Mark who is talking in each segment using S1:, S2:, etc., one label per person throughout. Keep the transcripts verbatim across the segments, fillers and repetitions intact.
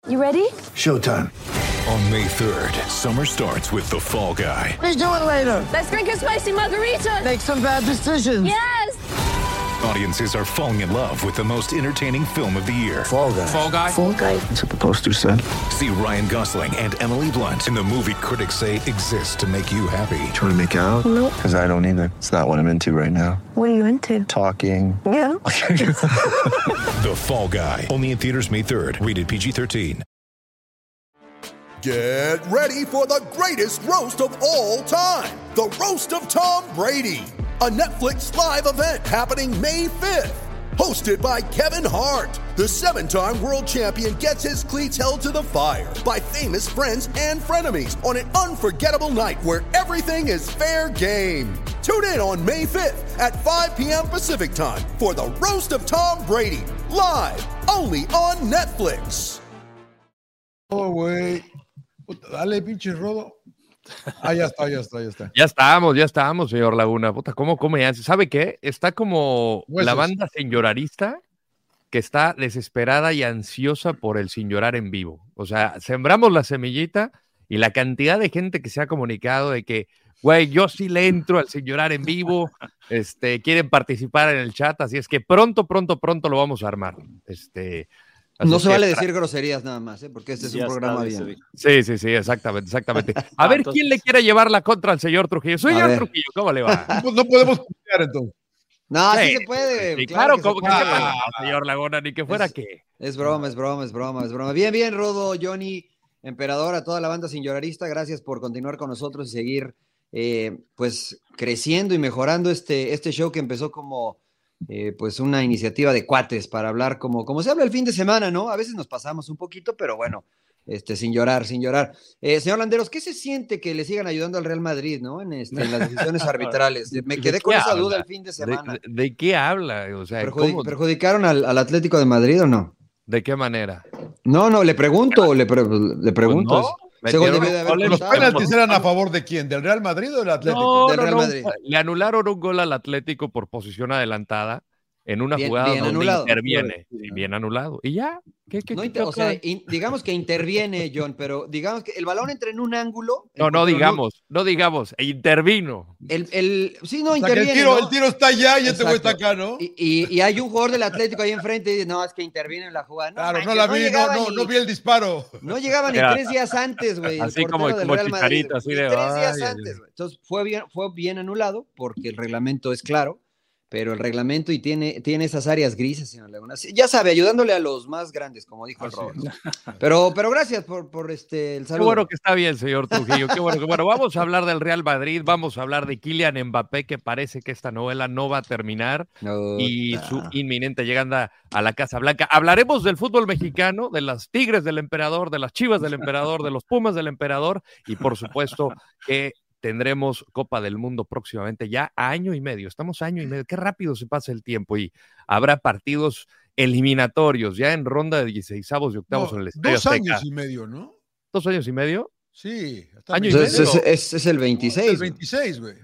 S1: You ready?
S2: Showtime.
S3: On May third, summer starts with The Fall Guy.
S4: Let's do it later.
S1: Let's drink a spicy margarita.
S4: Make some bad decisions.
S1: Yes!
S3: Audiences are falling in love with the most entertaining film of the year.
S2: Fall Guy.
S3: Fall Guy?
S1: Fall guy.
S2: That's what the poster said.
S3: See Ryan Gosling and Emily Blunt in the movie critics say exists to make you happy.
S2: Trying to make it out?
S1: Nope.
S2: Because I don't either. It's not what I'm into right now.
S1: What are you into?
S2: Talking.
S1: Yeah.
S3: The Fall Guy. Only in theaters May third. Rated P G thirteen.
S5: Get ready for the greatest roast of all time. The Roast of Tom Brady. A Netflix live event happening May fifth. Hosted by Kevin Hart. The seven-time world champion gets his cleats held to the fire by famous friends and frenemies on an unforgettable night where everything is fair game. Tune in on May fifth at five p.m. Pacific time for the Roast of Tom Brady. Live only on Netflix.
S6: Oh, güey. Puta, dale, pinche Rodo. Ah, ya está, ya está, ya está.
S7: Ya estamos, ya estamos, señor Laguna. Puta, ¿cómo, cómo ya? ¿Sabe qué? Está como
S6: Huesos.
S7: la banda sin llorarista que está desesperada y ansiosa por el sin llorar en vivo. O sea, sembramos la semillita y la cantidad de gente que se ha comunicado de que, güey, yo sí le entro al sin llorar en vivo, este, quieren participar en el chat, así es que pronto, pronto, pronto lo vamos a armar. Este...
S8: No se
S7: que,
S8: vale decir groserías nada más, ¿eh? Porque este es
S9: Ya
S8: un programa
S9: está,
S8: bien.
S7: Sí, sí, sí, exactamente, exactamente. A
S9: Ah,
S7: ver,
S9: entonces-
S7: ¿quién le quiere llevar la contra al señor Trujillo? Señor
S8: ver.
S7: Trujillo, ¿cómo le va?
S6: Pues no podemos putear entonces.
S8: No, sí
S7: Sí,
S8: se puede.
S7: Sí,
S8: claro
S7: claro,
S8: que
S7: ¿cómo
S8: se
S7: que se
S8: puede.
S7: puede? No, señor Laguna, ni que fuera
S8: Es-
S7: que.
S8: Es broma, es broma, es broma, es broma. Bien, bien, Rodo, Johnny, Emperador, a toda la banda sin llorarista, gracias por continuar con nosotros y seguir eh, pues creciendo y mejorando este, este show que empezó como eh, pues una iniciativa de cuates para hablar como, como se habla el fin de semana, ¿no? A veces nos pasamos un poquito, pero bueno, este, sin llorar, sin llorar. Eh, señor Landeros, ¿qué se siente que le sigan ayudando al Real Madrid, ¿no? En, este, en las decisiones arbitrales. Me quedé con
S7: qué
S8: esa
S7: habla?
S8: duda el fin de
S7: ¿De,
S8: semana.
S7: de- de qué habla? O sea,
S8: Perjudi-
S7: ¿cómo?
S8: ¿Perjudicaron al, al Atlético de Madrid o no?
S7: ¿De qué manera?
S8: No, no, le pregunto, le, pre- le pregunto.
S7: Pues no,
S8: Ese gol
S7: metieron
S8: debió de haber
S7: goles,
S6: ¿Los
S8: contado.
S6: penaltis eran a favor de quién? ¿Del Real Madrid o del Atlético?
S7: No,
S8: Del
S7: no,
S8: Real
S7: no,
S8: Madrid.
S7: le anularon un gol al Atlético por posición adelantada en una
S8: Bien-
S7: jugada
S8: bien
S7: donde
S8: anulado.
S7: interviene. Sí, bien anulado. ¿Y ya? ¿Qué, qué,
S8: No
S7: qué-
S8: inter-
S7: qué
S8: o sea,
S7: otra?
S8: in- digamos que interviene, John, pero digamos que el balón entra en un ángulo. el
S7: No, no
S8: portero
S7: digamos, no digamos, e intervino.
S8: El, el, sí, no
S6: O sea, que el
S8: interviene.
S6: tiro,
S8: ¿no?
S6: el tiro está allá y este güey está
S8: Exacto.
S6: acá, ¿no?
S8: Y, y- y hay un jugador del Atlético ahí enfrente y dice, no, es que interviene en la jugada. No,
S6: Claro, no
S8: manches,
S6: la vi, no,
S8: llegaba
S6: no,
S8: ni-
S6: no vi el disparo.
S8: No llegaba ni
S7: Era-
S8: tres días antes, güey. el
S7: así
S8: portero
S7: como-
S8: del
S7: como
S8: Real Madrid,
S7: Chicharito, así
S8: ni
S7: de,
S8: tres días
S7: ay, ay,
S8: antes,
S7: ay.
S8: güey. Entonces fue bien, fue bien anulado porque el reglamento es claro, pero el reglamento y tiene, tiene esas áreas grises, señor Laguna. Sí, ya sabe, ayudándole a los más grandes, como dijo el
S6: Así
S8: Robert. Pero, pero gracias por, por este, el
S7: Qué
S8: saludo.
S7: bueno que está bien, señor Trujillo. Qué bueno que bueno. Vamos a hablar del Real Madrid, vamos a hablar de Kylian Mbappé, que parece que esta novela no va a terminar
S8: No,
S7: y
S8: ta.
S7: su inminente llegada a la Casa Blanca. Hablaremos del fútbol mexicano, de las Tigres del Emperador, de las Chivas del Emperador, de los Pumas del Emperador y por supuesto que tendremos Copa del Mundo próximamente, ya a año y medio. Estamos a año y medio. Qué rápido se pasa el tiempo y habrá partidos eliminatorios ya en ronda de dieciseisavos y octavos
S6: No,
S7: en el Estadio
S6: dos
S7: Azteca.
S6: años y medio, ¿no?
S7: ¿Dos años y medio?
S6: Sí. hasta
S7: Año y
S8: Entonces,
S7: medio.
S8: es, es- es el veintiséis.
S6: El
S8: güey.
S6: veintiséis, güey.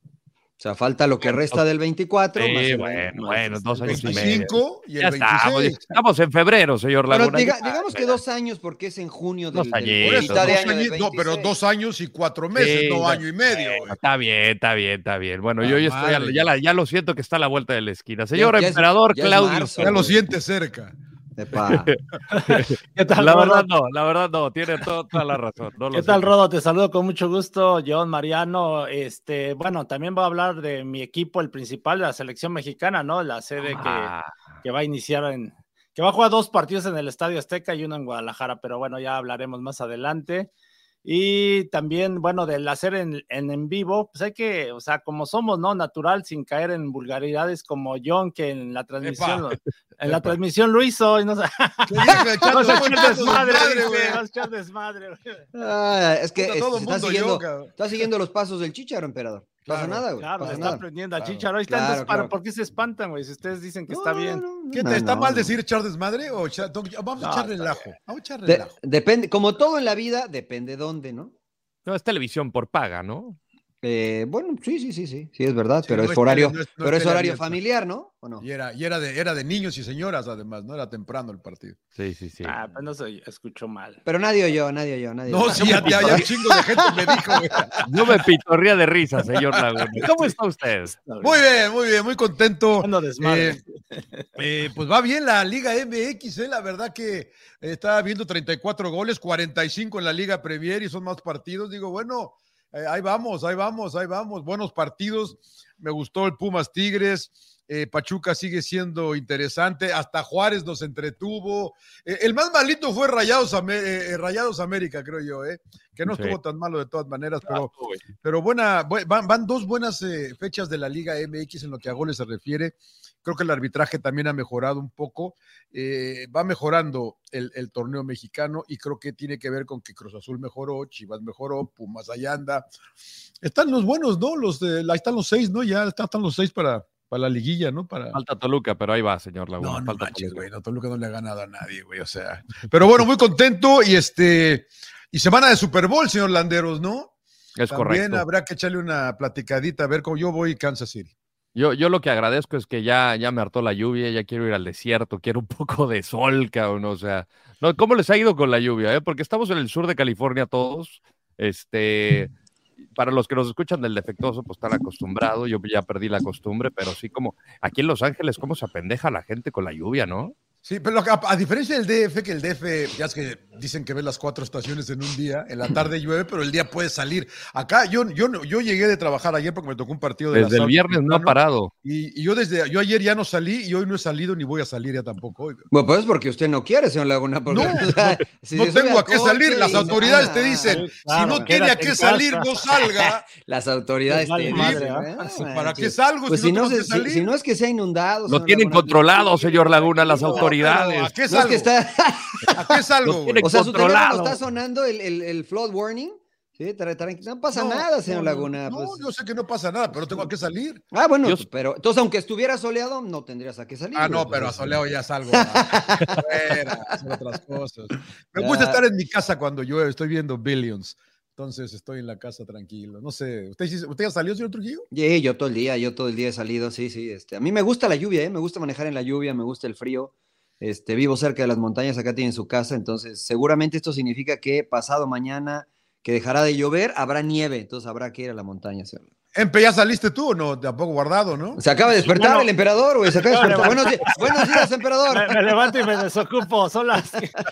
S8: O sea, falta lo que resta del veinticuatro.
S7: Sí,
S8: más el
S7: bueno,
S8: veinte.
S7: bueno, dos años y medio.
S6: veinticinco y el
S7: Ya estamos,
S6: veintiséis.
S7: estamos en febrero, señor
S8: Bueno,
S7: Laguna.
S8: diga-
S7: Ya,
S8: digamos que
S7: mira.
S8: dos años porque es en junio del,
S7: Dos
S8: del-
S7: añitos.
S6: Por eso,
S8: mitad de
S6: dos
S8: año del
S6: años- no, pero
S8: veintiséis.
S6: dos años y cuatro meses,
S7: Sí,
S6: no
S7: ya-
S6: año y medio, güey.
S7: Está bien, está bien, está bien. Bueno,
S6: Ah,
S7: yo ya estoy, a-
S6: madre.
S7: ya, la- ya lo siento que está a la vuelta de la esquina. Señor
S8: ya es-
S7: Emperador
S8: ya es
S7: Claudio.
S8: marzo,
S6: Ya lo
S8: güey.
S6: siente cerca.
S8: Epa.
S9: ¿Qué tal,
S7: La
S9: Rodo?
S7: verdad no, la verdad no, tiene to- toda la razón. No lo
S9: ¿Qué tal,
S7: sé.
S9: Rodo? Te saludo con mucho gusto, John Mariano. Este, bueno, también voy a hablar de mi equipo, el principal de la selección mexicana, ¿no? La sede
S7: Ah,
S9: que, que va a iniciar en, que va a jugar dos partidos en el Estadio Azteca y uno en Guadalajara, pero bueno, ya hablaremos más adelante. Y también, bueno, del hacer en, en, en vivo, pues hay que, o sea, como somos, ¿no? Natural, sin caer en vulgaridades como John, que en la transmisión,
S6: Epa.
S9: en la
S6: Epa.
S9: transmisión lo hizo, y no sé.
S6: Que diga que echando
S9: Vas a
S6: buen
S9: echar
S6: pedo,
S9: desmadre,
S6: desmadre,
S9: dice,
S6: güey.
S9: vas a echar desmadre, güey.
S8: Ah, es que
S6: Puta,
S8: es-
S6: todo el
S8: está,
S6: mundo
S8: siguiendo,
S6: yo, cabrón.
S8: está siguiendo los pasos del Chícharo, emperador. No pasa
S6: Claro.
S8: nada, güey.
S9: Claro,
S8: pasa
S9: está
S8: nada.
S9: aprendiendo a
S6: Claro.
S9: Chicharo. Ahí está,
S8: Claro,
S9: entonces, para-
S8: claro.
S9: ¿por qué se espantan, güey? Si ustedes dicen que
S8: No,
S9: está
S8: no,
S9: bien.
S8: no,
S6: ¿Qué
S8: no,
S6: te está
S8: no,
S6: mal
S8: no.
S6: decir echar desmadre o echar- vamos a
S9: No,
S6: echarle
S9: está
S6: relajo? Vamos a echarle
S8: De-
S6: relajo.
S8: depende, como todo en la vida, depende dónde, ¿no?
S7: no, es televisión por paga, ¿no?
S8: Eh, bueno, sí, sí, sí, sí, sí, es verdad,
S6: Sí,
S8: pero
S6: no
S8: es
S6: es
S8: horario,
S6: tele- no es- no
S8: pero
S6: es
S8: es horario
S6: teleabierta.
S8: familiar, ¿no? ¿O no?
S6: Y era, y era, de, era de niños y señoras, además, ¿no? Era temprano el partido.
S7: Sí, sí, sí.
S9: Ah, pues no se escuchó mal.
S8: Pero nadie oyó, nadie oyó, nadie
S6: No,
S8: oyó.
S6: sí, ya, ya, ya un chingo de gente me dijo, güey.
S7: Yo me pitorría de risa, señor Laguna. ¿Cómo está usted?
S6: Muy bien, muy bien, muy contento.
S9: Ando desmadre.
S6: Eh, eh, pues va bien la Liga M X, ¿eh? La verdad que eh, estaba viendo treinta y cuatro goles, cuarenta y cinco en la Liga Premier y son más partidos. Digo, bueno, eh, ahí vamos, ahí vamos, ahí vamos. Buenos partidos. Me gustó el Pumas Tigres. Eh, Pachuca sigue siendo interesante. Hasta Juárez nos entretuvo. Eh, el más malito fue Rayados, Amé- eh, Rayados América, creo yo, ¿eh? Que no
S7: Sí.
S6: estuvo tan malo de todas maneras, pero,
S7: Ah, güey.
S6: pero buena, bu- van, van dos buenas eh, fechas de la Liga M X en lo que a goles se refiere. Creo que el arbitraje también ha mejorado un poco. Eh, va mejorando el, el torneo mexicano y creo que tiene que ver con que Cruz Azul mejoró, Chivas mejoró, Pumas allá anda. Están los buenos, ¿no? Los de, ahí están los seis, ¿no? Ya están, están los seis para, para la liguilla, ¿no? Para...
S7: Falta Toluca, pero ahí va, señor Laguna.
S6: No, no
S7: Falta
S6: manches,
S7: Toluca.
S6: güey. No, Toluca no le ha ganado a nadie, güey. O sea. Pero bueno, muy contento y este. Y semana de Super Bowl, señor Landeros, ¿no?
S7: Es
S6: También
S7: correcto.
S6: habrá que echarle una platicadita a ver cómo yo voy Kansas City.
S7: Yo, yo lo que agradezco es que ya, ya me hartó la lluvia, ya quiero ir al desierto, quiero un poco de sol, cabrón, o sea, no, ¿cómo les ha ido con la lluvia? Eh? Porque estamos en el sur de California todos, este, para los que nos escuchan del defectuoso, pues están acostumbrados, yo ya perdí la costumbre, pero sí como, aquí en Los Ángeles, ¿cómo se apendeja la gente con la lluvia, no?
S6: Sí, pero a, a diferencia del D F, que el D F, ya es que dicen que ves las cuatro estaciones en un día, en la tarde llueve, pero el día puede salir. Acá yo, yo, no- yo llegué de trabajar ayer porque me tocó un partido de la
S7: Desde el
S6: South
S7: viernes no ha
S6: temprano,
S7: parado.
S6: Y, y yo desde, yo ayer ya no salí y hoy no he salido ni voy a salir ya tampoco. Oiga.
S8: Bueno, pues es porque usted no quiere, señor Laguna. Porque,
S6: No,
S8: o sea, si
S6: no
S8: se sube
S6: tengo
S8: al
S6: a qué salir,
S8: coche
S6: las
S8: y
S6: autoridades
S8: nada.
S6: te dicen,
S9: Claro,
S6: si no tiene a
S9: quédate
S6: qué
S9: en
S6: salir,
S9: casa.
S6: no salga.
S8: Las autoridades
S9: Vale
S8: te
S9: madre,
S8: dicen,
S9: ¿eh?
S8: ¿eh?
S6: ¿Para qué salgo
S8: Pues
S6: si
S8: si
S6: no
S8: no,
S6: tengo
S8: se-
S6: que
S8: si,
S6: salir?
S8: si no es que sea inundado.
S7: Lo
S8: señor
S7: tienen
S8: Laguna.
S7: controlado, señor Laguna, las
S6: No,
S7: autoridades.
S6: pero ¿a qué
S8: No es que
S6: salgo?
S8: está,
S6: ¿A qué salgo,
S7: Lo
S6: güey?
S7: tienen
S8: o sea, su teléfono
S7: controlado.
S8: está sonando el, el, el flood warning. Sí, tra- tra- no pasa
S6: No,
S8: nada, señor
S6: no, no,
S8: Laguna.
S6: No,
S8: pues.
S6: yo sé que no pasa nada, pero tengo a qué salir.
S8: Ah, bueno,
S7: Yo-
S8: pero entonces aunque estuviera soleado, no tendrías a qué salir.
S6: Ah,
S8: güey,
S6: no, pero a
S8: pues,
S6: soleado ya salgo. a- Fuera, a hacer otras cosas. Me
S8: Ya.
S6: gusta estar en mi casa cuando llueve, estoy viendo Billions. Entonces estoy en la casa tranquilo. No sé, ¿usted, sí- usted ya salió, señor Trujillo?
S8: Sí, yo todo el día, yo todo el día he salido, sí, sí. Este, a mí me gusta la lluvia, ¿eh? Me gusta manejar en la lluvia, me gusta el frío. Este, vivo cerca de las montañas, acá tienen su casa, entonces seguramente esto significa que pasado mañana que dejará de llover, habrá nieve, entonces habrá que ir a la montaña. ¿Sí?
S6: Empe, ¿ya saliste tú o no? Tampoco guardado, ¿no?
S8: Se acaba de despertar
S9: Bueno.
S8: el emperador, güey, se acaba de despertar. Buenos días, buenos días, emperador.
S9: Me, me levanto y me desocupo, son las,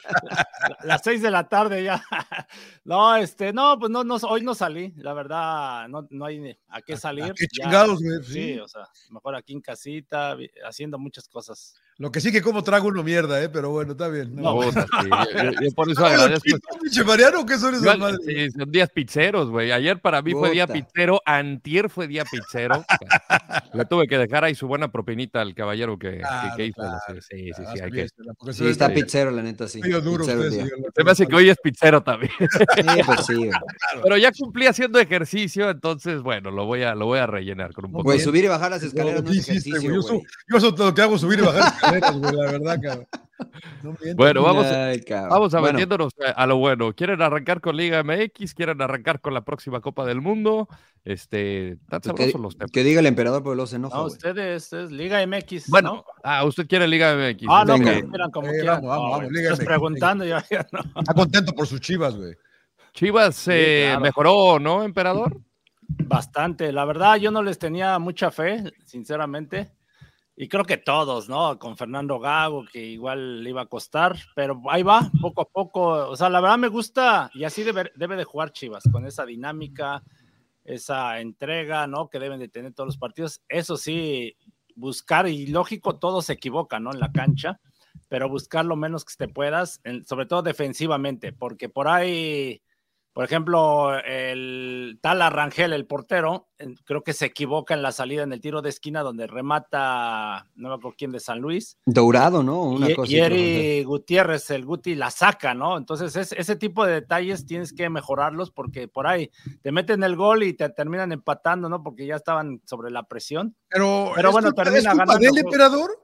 S9: las seis de la tarde ya. No, este, no, pues no, no, hoy no salí, la verdad, no, no hay a qué salir.
S6: qué
S9: ya.
S6: chingados, güey,
S9: Sí,
S6: sí.
S9: o sea, mejor aquí en casita, vi- haciendo muchas cosas.
S6: Lo que sí que como trago uno mierda, ¿eh? Pero bueno, está bien.
S9: No.
S7: Puta, sí, yo, yo- yo por eso
S6: Ah,
S7: agradezco.
S6: ¿tú, pinche Mariano, ¿qué son esas
S7: Yo-
S6: madres?
S7: sí, son días pizzeros, güey. Ayer para mí fue día
S8: Puta.
S7: pizzero, antier fue día pizzero. Le tuve que dejar ahí su buena propinita al caballero que, que-
S6: Claro,
S7: que hizo.
S6: claro.
S7: Sí, sí, sí,
S6: Ah,
S7: sí, hay que.
S6: sabías, porque
S8: Sí,
S6: se-
S8: está
S6: se-
S8: pizzero, la neta, sí.
S6: medio duro
S8: Pizzero el
S6: usted,
S8: día.
S6: señor.
S7: Se me hace que hoy es pizzero también.
S8: Sí, pues sí, güey.
S7: Pero ya cumplí haciendo ejercicio, entonces, bueno, lo voy a, lo voy a rellenar con un poco.
S8: Güey,
S7: de-
S8: subir y bajar las escaleras no
S6: ¿Qué
S8: es
S6: hiciste,
S8: ejercicio,
S6: güey? Yo,
S8: güey.
S6: su- yo eso todo lo que hago es subir y bajar escaleras, güey, la verdad, cabrón. No mientas.
S7: Bueno, vamos,
S8: Ay, cabrón.
S7: vamos a
S8: Bueno,
S7: metiéndonos a, a lo bueno. ¿Quieren arrancar con Liga M X? ¿Quieren arrancar con la próxima Copa del Mundo? Este, tan
S8: que,
S7: sabrosos los temas.
S8: que diga el emperador, porque luego se enoja,
S9: No,
S8: güey.
S9: ustedes es Liga M X.
S7: Bueno,
S9: ¿no?
S7: ah, usted quiere Liga M X.
S9: Ah, no,
S8: venga.
S9: como quieran, como
S6: Eh,
S9: quieran.
S6: vamos, vamos,
S9: No,
S6: vamos,
S9: güey,
S6: Liga
S9: estás
S6: M X,
S9: preguntando, ya, ya no.
S6: Está contento por sus chivas, güey.
S7: Chivas eh,
S9: claro.
S7: mejoró, ¿no, emperador?
S9: Bastante. La verdad, yo no les tenía mucha fe, sinceramente. Y creo que todos, ¿no? Con Fernando Gago, que igual le iba a costar, pero ahí va, poco a poco. O sea, la verdad me gusta, y así debe, debe de jugar Chivas, con esa dinámica, esa entrega, ¿no? Que deben de tener todos los partidos. Eso sí, buscar, y lógico, todos se equivocan, ¿no? En la cancha, pero buscar lo menos que te puedas, en- sobre todo defensivamente, porque por ahí, por ejemplo, el tal Arrangel, el portero, en- creo que se equivoca en la salida en el tiro de esquina donde remata, no me acuerdo quién de San Luis,
S8: Dourado, ¿no? Una
S9: y,
S8: cosa
S9: y
S8: así, creo que
S9: Eri Gutiérrez, el Guti, la saca, ¿no? Entonces, es, ese tipo de detalles tienes que mejorarlos porque por ahí te meten el gol y te terminan empatando, ¿no? Porque ya estaban sobre la presión.
S6: Pero,
S9: Pero
S6: ¿es
S9: bueno,
S6: culpa,
S9: termina
S6: ¿es culpa
S9: ganando
S6: del
S9: el juego.
S6: emperador?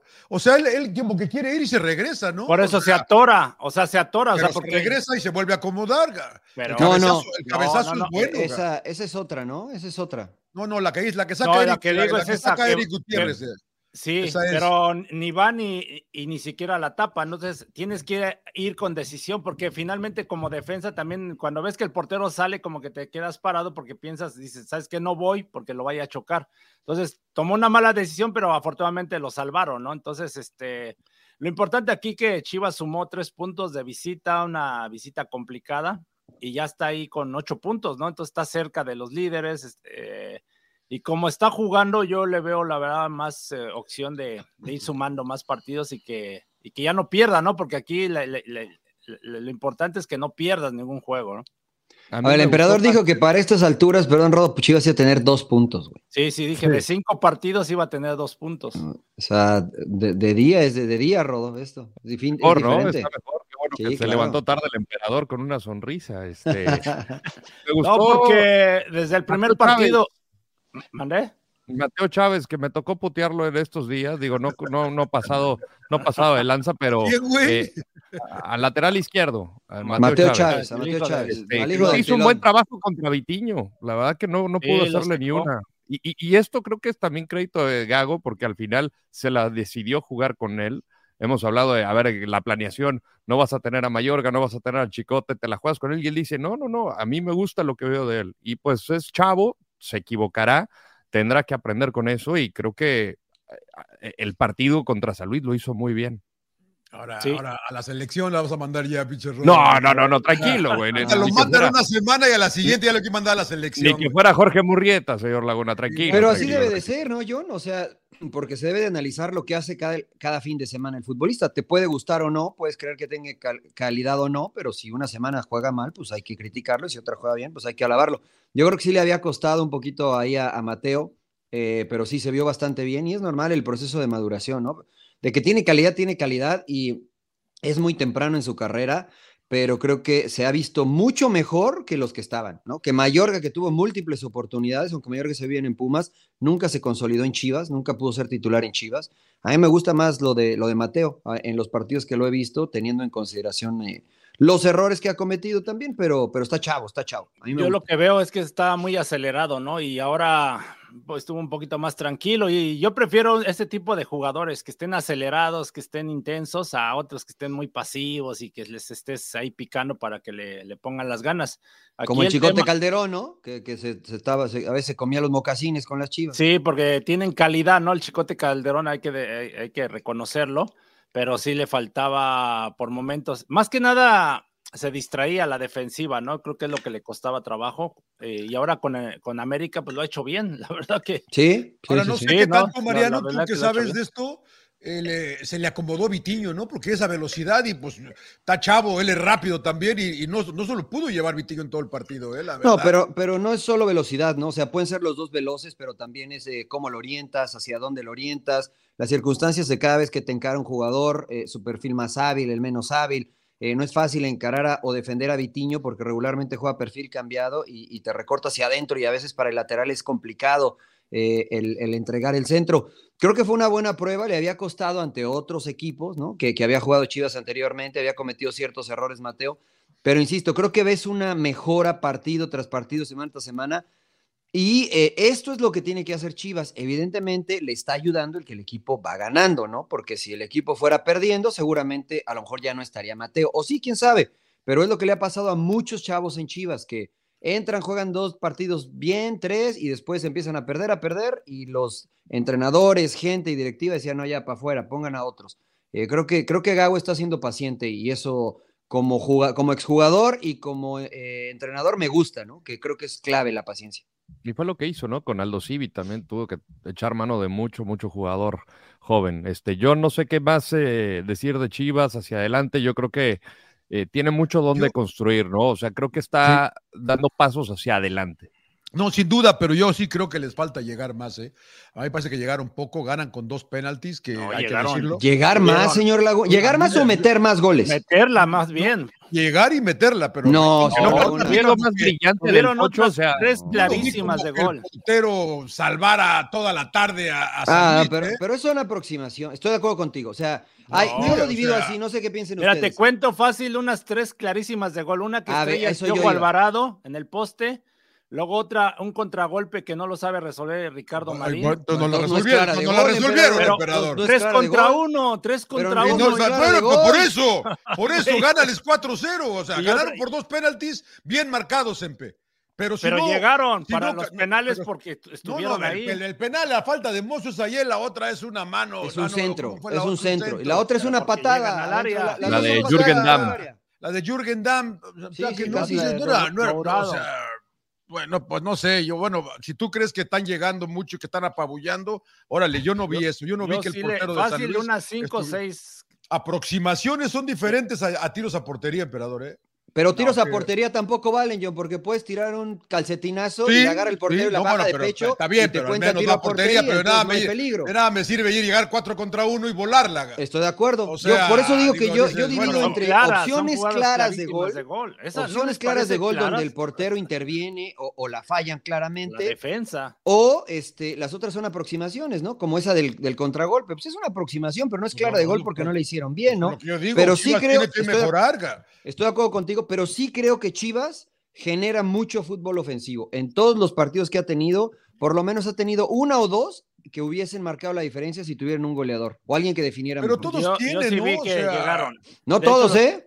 S6: O sea, él, él como que quiere ir y se regresa, ¿no?
S9: Por eso
S6: o sea,
S9: se atora, o sea, se atora.
S6: Pero
S9: o sea, porque...
S6: se regresa y se vuelve a acomodar.
S9: Pero...
S6: El cabezazo,
S8: no, no,
S6: el cabezazo
S9: no, no,
S6: es bueno.
S8: Esa, esa es otra, ¿no? Esa es otra.
S6: No, no, la que, la que saca
S9: No,
S6: Eric,
S9: la que digo
S6: la,
S9: es
S6: la que
S9: esa
S6: saca
S9: que-
S6: Eric Gutiérrez.
S9: que-
S6: eh.
S9: Sí,
S6: Esa es.
S9: pero ni va ni y ni siquiera la tapa, entonces tienes que ir con decisión porque finalmente como defensa también cuando ves que el portero sale como que te quedas parado porque piensas, dices, ¿sabes qué? No voy porque lo vaya a chocar. Entonces tomó una mala decisión, pero afortunadamente lo salvaron, ¿no? Entonces, este, lo importante aquí que Chivas sumó tres puntos de visita, una visita complicada y ya está ahí con ocho puntos, ¿no? Entonces está cerca de los líderes, este, y como está jugando, yo le veo, la verdad, más eh, opción de, de ir sumando más partidos y que, y que ya no pierda, ¿no? Porque aquí le, le, le, le, lo importante es que no pierdas ningún juego, ¿no?
S8: A ver, el emperador dijo que para estas alturas, perdón, Rodo, Chivas iba a tener dos puntos, güey.
S9: Sí, sí, dije,
S6: Sí.
S9: de cinco partidos iba a tener dos puntos.
S8: O sea, de, de día, es de, de día, Rodo, esto. Es, difin- es
S7: Mejor, ¿no?
S8: diferente.
S7: Está mejor. Qué bueno
S8: Sí,
S7: que se
S8: claro.
S7: levantó tarde el emperador con una sonrisa. Este, me gustó
S9: No, porque desde el primer
S7: Mateo Chávez.
S9: partido... ¿Mandé?
S7: Mateo Chávez, que me tocó putearlo en estos días, digo, no, no, no pasado, no pasado de lanza, pero
S6: ¿Quién, güey?
S7: eh, al lateral izquierdo, a Mateo,
S8: Mateo
S7: Chávez.
S8: Chávez, a
S9: El
S8: Mateo
S9: hijo de-
S8: Chávez.
S7: Este,
S8: al hijo del
S7: hizo un
S8: pilón.
S7: buen trabajo contra Vitiño, la verdad que no, no pudo
S9: Sí, lo
S7: hacerle ni
S9: secó.
S7: una. Y, y, y esto creo que es también crédito de Gago, porque al final se la decidió jugar con él. Hemos hablado de, a ver, la planeación, no vas a tener a Mayorga, no vas a tener al Chicote, te la juegas con él, y él dice, no, no, no, a mí me gusta lo que veo de él. Y pues es chavo, se equivocará, tendrá que aprender con eso, y creo que eh, el partido contra San Luis lo hizo muy bien.
S6: Ahora,
S9: Sí.
S6: ahora a la selección la vamos a mandar ya, pinche Rodo.
S7: No, no, no, no, tranquilo, güey. Ni,
S6: Ya lo
S7: que
S6: mandan
S7: fuera,
S6: una semana y a la siguiente ya lo que mandar a la selección.
S7: ni que
S6: güey.
S7: fuera Jorge Murrieta, señor Laguna, tranquilo.
S8: Pero así
S7: tranquilo,
S8: debe de
S7: tranquilo.
S8: ser, ¿no, John? O sea, porque se debe de analizar lo que hace cada, cada fin de semana el futbolista. Te puede gustar o no, puedes creer que tenga cal- calidad o no, pero si una semana juega mal, pues hay que criticarlo, y si otra juega bien, pues hay que alabarlo. Yo creo que sí le había costado un poquito ahí a, a Mateo, eh, pero sí se vio bastante bien y es normal el proceso de maduración, ¿no? De que tiene calidad, tiene calidad y es muy temprano en su carrera, pero creo que se ha visto mucho mejor que los que estaban, ¿no? Que Mayorga, que tuvo múltiples oportunidades, aunque Mayorga se vio bien en Pumas, nunca se consolidó en Chivas, nunca pudo ser titular en Chivas. A mí me gusta más lo de, lo de Mateo, a- en los partidos que lo he visto, teniendo en consideración eh, los errores que ha cometido también, pero, pero está chavo, está chavo. A mí me
S9: Yo lo
S8: gusta.
S9: que veo es que está muy acelerado, ¿no? Y ahora pues, estuvo un poquito más tranquilo. Y yo prefiero este tipo de jugadores que estén acelerados, que estén intensos, a otros que estén muy pasivos y que les estés ahí picando para que le, le pongan las ganas. Aquí
S8: Como el Chicote
S9: tema-
S8: Calderón, ¿no? Que, que se, se estaba, se- a veces comía los mocasines con las Chivas.
S9: Sí, porque tienen calidad, ¿no? El Chicote Calderón hay que, de- hay, hay que reconocerlo, pero sí le faltaba por momentos. Más que nada se distraía la defensiva, ¿no? Creo que es lo que le costaba trabajo. eh, y ahora con, eh, con América, pues lo ha hecho bien, la verdad que.
S8: Sí, sí,
S6: Ahora
S8: sí,
S6: no
S8: sí.
S6: sé
S9: Sí,
S6: qué
S9: no,
S6: tanto,
S9: no,
S6: Mariano,
S9: la
S6: tú
S9: verdad
S6: que
S9: que lo ha hecho
S6: sabes
S9: bien.
S6: de esto, eh, le- se le acomodó Vitiño, ¿no? Porque esa velocidad y pues está chavo, él es rápido también y, y no, no solo pudo llevar Vitiño en todo el partido, ¿eh? La verdad.
S8: No, pero, pero no es solo velocidad, ¿no? O sea, pueden ser los dos veloces, pero también es eh, cómo lo orientas, hacia dónde lo orientas, las circunstancias de cada vez que te encara un jugador, eh, su perfil más hábil, el menos hábil. Eh, no es fácil encarar a, o defender a Vitiño porque regularmente juega perfil cambiado y, y te recorta hacia adentro y a veces para el lateral es complicado eh, el, el entregar el centro. Creo que fue una buena prueba, le había costado ante otros equipos, ¿no? Que, que había jugado Chivas anteriormente, había cometido ciertos errores Mateo, pero insisto, creo que ves una mejora partido tras partido, semana tras semana, y eh, esto es lo que tiene que hacer Chivas. Evidentemente le está ayudando el que el equipo va ganando, ¿no? Porque si el equipo fuera perdiendo, seguramente a lo mejor ya no estaría Mateo, o sí, quién sabe, pero es lo que le ha pasado a muchos chavos en Chivas, que entran, juegan dos partidos bien, tres, y después empiezan a perder, a perder, y los entrenadores, gente y directiva decían, no, ya para afuera, pongan a otros. Eh, creo que, creo que Gago está siendo paciente, y eso como, juga, como exjugador y como eh, entrenador me gusta, ¿no? Que creo que es clave la paciencia.
S7: Y fue lo que hizo, ¿no? Con Aldo Civi también tuvo que echar mano de mucho, mucho jugador joven. Este, yo no sé qué más eh, decir de Chivas hacia adelante. Yo creo que eh, tiene mucho donde
S6: Yo-
S7: construir, ¿no? O sea, creo que está dando pasos hacia adelante.
S6: No, sin duda, pero yo sí creo que les falta llegar más, ¿eh? A mí me parece que llegaron poco, ganan con dos penaltis, que
S9: No,
S6: hay
S9: llegaron.
S6: que decirlo.
S8: ¿Llegar más, señor Laguna? ¿Llegar más o meter más goles?
S9: Meterla más bien.
S6: Llegar y meterla, pero
S8: No,
S6: no,
S8: señor
S6: no,
S8: Laguna.
S7: Es lo más brillante del
S9: Tuvieron
S7: Pocho,
S9: otras
S7: o sea,
S9: tres
S6: no,
S9: clarísimas de
S6: como
S9: gol.
S6: El portero salvara toda la tarde a, a San
S8: Ah,
S6: Luis,
S8: pero,
S6: ¿eh?
S8: pero eso es una aproximación. Estoy de acuerdo contigo. O sea, hay,
S6: No,
S8: yo lo
S6: o
S8: divido
S6: sea,
S8: así, no sé qué piensen
S9: Mira,
S8: ustedes.
S9: te cuento fácil unas tres clarísimas de gol. Una que
S8: A ver,
S9: estrella
S8: eso
S9: el
S8: yo
S9: Piojo
S8: iba.
S9: Alvarado en el poste. Luego otra, un contragolpe que no lo sabe resolver Ricardo
S6: Ay,
S9: Marín.
S6: bueno, no, la
S8: No es
S6: resolvieron,
S8: clara de
S6: no la
S8: gol,
S6: resolvieron,
S9: pero-
S6: emperador.
S8: no es
S9: Tres
S8: clara de
S9: contra
S8: gol.
S9: uno, tres
S8: Pero
S9: contra
S8: ni-
S6: Y
S9: uno.
S6: no,
S8: no es clara
S6: bueno,
S8: de
S6: pues
S8: gol.
S6: por eso, por eso gánales cuatro cero, o sea,
S9: Y
S6: ganaron
S9: otra-
S6: por dos penaltis bien marcados, Empe. Pero, si
S9: Pero
S6: no,
S9: llegaron
S6: si
S9: para
S6: no,
S9: los
S6: no,
S9: penales
S6: pero-
S9: porque
S6: No,
S9: estuvieron
S6: no,
S9: ahí.
S6: el, el penal, la falta de Mozo es ayer, la otra es una mano.
S8: Es
S6: ah,
S8: un
S6: no,
S8: centro,
S6: ¿cómo fue
S8: es
S6: la
S8: un
S6: otra?
S8: centro. Y la otra es una
S9: porque
S8: patada.
S9: llegan al área.
S8: adentro,
S7: La
S8: dos
S7: de
S8: son
S7: Jürgen
S8: pasadas
S7: Damm.
S8: al área.
S6: La de Jürgen Damm, o
S8: Sí,
S6: sea,
S8: sí,
S6: que no,
S8: casi
S6: dices,
S9: de-
S6: no era- no era-
S9: Dourado.
S6: o sea, bueno, pues no sé, yo, bueno, si tú crees que están llegando mucho y que están apabullando, órale, yo no vi eso, yo no vi
S9: Yo
S6: que el
S9: sí le-
S6: portero de San
S9: fácil,
S6: Luis
S9: unas cinco o
S6: estuviera-
S9: seis.
S6: Aproximaciones son diferentes a, a tiros a portería, emperador, ¿eh?
S8: Pero tiros
S6: No,
S8: a
S6: que-
S8: portería tampoco valen, John, porque puedes tirar un calcetinazo y
S6: Sí,
S8: le agarra el portero
S6: sí,
S8: y la
S6: no,
S8: baja
S6: bueno,
S8: de
S6: pero
S8: pecho
S6: está bien,
S8: y te
S6: pero al
S8: cuenta
S6: menos
S8: tiro
S6: la
S8: a portería,
S6: portería, pero
S8: entonces
S6: nada
S8: no hay
S6: me,
S8: peligro.
S6: de nada me sirve llegar cuatro contra uno y volarla.
S8: Estoy de acuerdo.
S6: O
S8: yo
S6: sea,
S8: por eso digo que
S6: digo,
S8: yo,
S6: dices,
S8: yo divido
S6: bueno, son
S8: entre
S9: claras, son
S8: opciones
S9: jugadas
S8: claras de
S9: clarísimas
S8: gol,
S9: de gol. Esas ¿no
S8: opciones
S9: les
S8: claras de
S9: parece
S8: gol donde
S9: claras?
S8: el portero interviene o, o la fallan
S9: La
S8: claramente,
S9: defensa.
S8: o este, las otras son aproximaciones, ¿no? Como esa del, del contragolpe. Pues es una aproximación, pero no es
S6: Pues
S8: clara
S6: no,
S8: de gol
S6: no,
S8: porque
S6: no.
S8: no le hicieron bien, ¿no?
S6: Lo que yo digo,
S8: Pero sí
S6: Chivas
S8: creo-
S6: tiene que
S8: estoy de-
S6: mejorar. ga.
S8: Estoy de acuerdo contigo, pero sí creo que Chivas genera mucho fútbol ofensivo. En todos los partidos que ha tenido, por lo menos ha tenido una o dos que hubiesen marcado la diferencia si tuvieran un goleador o alguien que definiera
S6: Pero
S8: mejor.
S6: todos
S9: Yo, yo
S6: tienen,
S9: sí
S6: ¿no?
S9: vi
S6: O
S9: que
S6: sea,
S9: llegaron.
S8: No
S9: de hecho,
S8: todos,
S9: los-
S8: ¿eh?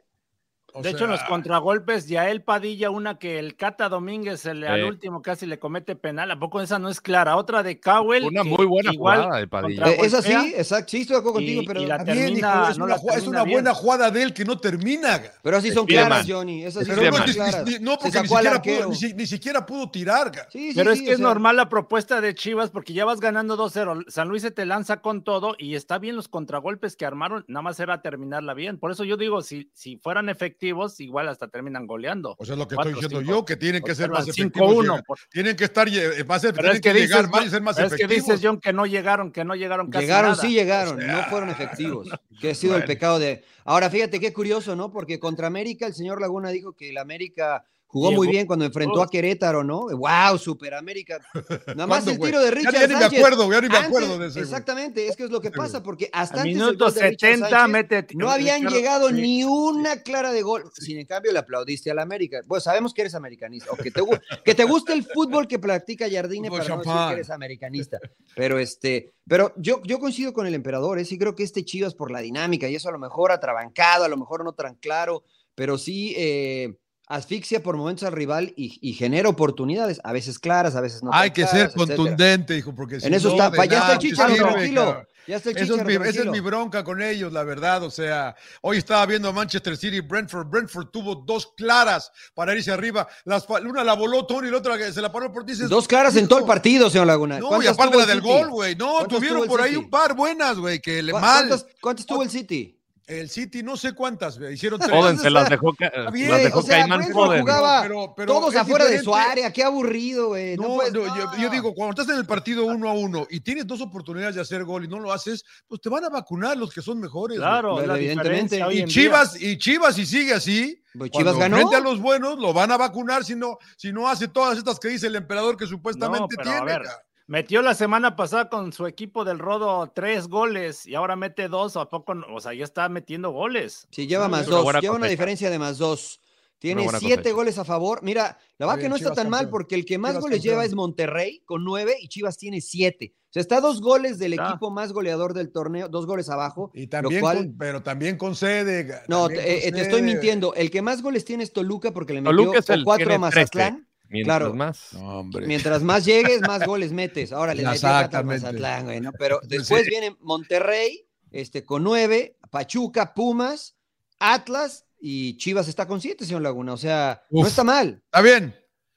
S6: o
S9: De hecho,
S6: sea,
S9: en los contragolpes, Yael Padilla, una que el Cata Domínguez se le-
S7: Sí.
S9: al último casi le comete penal. ¿A poco esa no es clara? Otra de Cowell.
S7: Una
S9: que
S7: muy buena
S9: igual
S7: jugada de Padilla.
S8: Eh, es así,
S9: contragolpea,
S8: exacto. Sí, estoy de acuerdo contigo,
S9: Y-
S8: pero,
S9: y la
S6: está bien,
S9: termina,
S6: hijo, es
S9: no
S6: una,
S9: la
S6: ju- es
S9: termina
S6: una
S9: bien.
S6: buena jugada de él que no termina. ga.
S8: pero así son
S7: Spiderman.
S8: claras, Johnny. Esas sí
S6: Pero
S8: son
S6: no,
S8: muy
S6: ni-
S8: claras.
S6: ni- no,
S8: Se
S6: porque ni
S8: sacó al
S6: siquiera, pudo,
S8: arquero.
S6: ni, si- ni siquiera pudo tirar. ga.
S8: Sí, sí,
S9: Pero
S8: sí,
S9: es que
S8: o
S9: es
S8: sea,
S9: normal la propuesta de Chivas porque ya vas ganando dos cero. San Luis se te lanza con todo y está bien los contragolpes que armaron, nada más era terminarla bien. Por eso yo digo, si, si fueran efectivos, igual hasta terminan goleando.
S6: O sea, es lo que
S9: Cuatro,
S6: estoy diciendo
S9: cinco.
S6: yo, que tienen que ser
S9: Observa,
S6: más
S9: cinco
S6: efectivos.
S9: uno,
S6: llega-
S9: por-
S6: Tienen que estar, lle- más,
S9: Pero
S6: tienen
S9: es que
S6: que llegar
S9: dices,
S6: más y ser más
S9: pero es que
S6: efectivos.
S9: dices, John, que no llegaron, que no llegaron casi
S8: Llegaron,
S9: nada.
S8: sí llegaron,
S6: O sea,
S8: no fueron efectivos. Que ha sido el
S6: bueno.
S8: pecado de. Ahora, fíjate qué curioso, ¿no? Porque contra América, el señor Laguna dijo que el América jugó
S9: Llegó.
S8: muy bien cuando enfrentó a Querétaro, ¿no? ¡Wow! Super América. Nada más
S6: ¿Cuándo,
S8: el
S6: güey?
S8: tiro de
S6: Ya-
S8: Richard
S6: ya ni me
S8: Sánchez.
S6: acuerdo, ya ni me
S8: Antes-
S6: acuerdo de ese, güey.
S8: Exactamente, es que es lo que
S6: Sí, güey.
S8: pasa, porque hasta
S9: Al
S8: antes del
S9: minuto
S8: gol de Richard
S9: setenta
S8: Sánchez,
S9: mete.
S8: no habían
S9: Ricardo-
S8: llegado
S9: sí.
S8: ni una clara de gol. Sin en cambio, le aplaudiste al América. Bueno, sabemos que eres americanista, o que te, gu- que te gusta el fútbol que practica Jardine,
S6: Fútbol
S8: para no decir
S6: champán.
S8: que eres americanista. Pero este, pero yo, yo coincido con el emperador, ¿eh? Sí creo que este Chivas por la dinámica, y eso a lo mejor atrabancado, a lo mejor no tan claro, pero sí eh, asfixia por momentos al rival y, y genera oportunidades, a veces claras, a veces no.
S6: Hay
S8: tan
S6: que ser
S8: claras, etcétera.
S6: contundente, hijo, porque si
S8: En eso
S6: no,
S8: está,
S6: de
S8: pa- ya está
S6: nada
S8: el
S6: te
S8: Chicharo,
S6: sirve,
S8: tranquilo.
S6: cabrón.
S8: Ya está el
S6: Eso es
S8: Chicharo,
S6: mi- esa es
S8: tranquilo.
S6: mi bronca con ellos, la verdad. O sea, hoy estaba viendo a Manchester City y Brentford. Brentford tuvo dos claras para irse arriba. Las, fa- una la voló Tony y la otra que se la paró por ti.
S8: Dos claras en todo el partido, señor Laguna.
S6: No, y
S8: ¿Cuántas
S6: aparte
S8: tuvo
S6: la
S8: el
S6: del
S8: City?
S6: gol, güey. No,
S8: ¿Cuántas
S6: tuvieron
S8: tuvo el
S6: por ahí
S8: City?
S6: un par buenas, güey, que le
S8: ¿Cu-
S6: mal.
S8: ¿Cuántas, cuántas tuvo el City?
S6: El City, no sé cuántas, güey. Hicieron tres.
S7: Foden se las dejó, ca-
S6: Está bien,
S7: las dejó
S8: o sea,
S7: Caimán
S8: Brentford
S7: Foden.
S8: jugaba
S6: Pero- pero
S8: todos
S6: es
S8: afuera de su
S6: diferente.
S8: área. Qué aburrido, güey. No,
S6: No,
S8: puedes-
S6: no,
S8: no.
S6: Yo, yo digo, cuando estás en el partido uno a uno y tienes dos oportunidades de hacer gol y no lo haces, pues te van a vacunar los que son mejores. güey.
S9: Claro,
S8: Bueno,
S9: la
S8: evidentemente.
S9: diferencia hoy
S6: Y
S9: en
S6: Chivas, y Chivas, si sigue así,
S8: Pues Chivas
S6: cuando
S8: ganó.
S6: frente a los buenos, lo van a vacunar si no, si no hace todas estas que dice el emperador que supuestamente
S9: No, pero a
S6: tiene.
S9: ver,
S6: ca-
S9: metió la semana pasada con su equipo del Rodo tres goles y ahora mete dos, ¿a poco? no? O sea, ya está metiendo goles.
S8: Sí, lleva más
S7: es una
S8: dos.
S7: buena
S8: Lleva una
S7: cosecha.
S8: diferencia de más dos. Tiene
S7: Una buena
S8: siete
S7: cosecha.
S8: goles a favor. Mira, la verdad
S6: bien,
S8: que no está
S6: Chivas
S8: tan mal
S6: campeón.
S8: porque el que más
S6: Chivas
S8: goles
S6: campeón.
S8: lleva es Monterrey con nueve y Chivas tiene siete. O sea, está a dos goles del
S9: Ah.
S8: equipo más goleador del torneo, dos goles abajo.
S6: Y también,
S8: lo cual,
S6: con- pero también concede. ca-
S8: no,
S6: también
S8: te, eh, te
S6: concede.
S8: estoy mintiendo. El que más goles tiene es Toluca porque le metió
S7: Toluca es el-
S8: cuatro a
S7: tiene trece.
S8: Mazatlán.
S7: Mientras
S8: Claro.
S7: más.
S6: No, hombre.
S8: Mientras más llegues, más goles metes. Ahora le metió cuatro a
S6: Exactamente.
S8: Mazatlán, güey, ¿no? Pero después
S6: Sí.
S8: viene Monterrey, este, con nueve, Pachuca, Pumas, Atlas y Chivas está con siete, señor Laguna. O sea, no
S6: Uf.
S8: está mal.
S6: Está bien.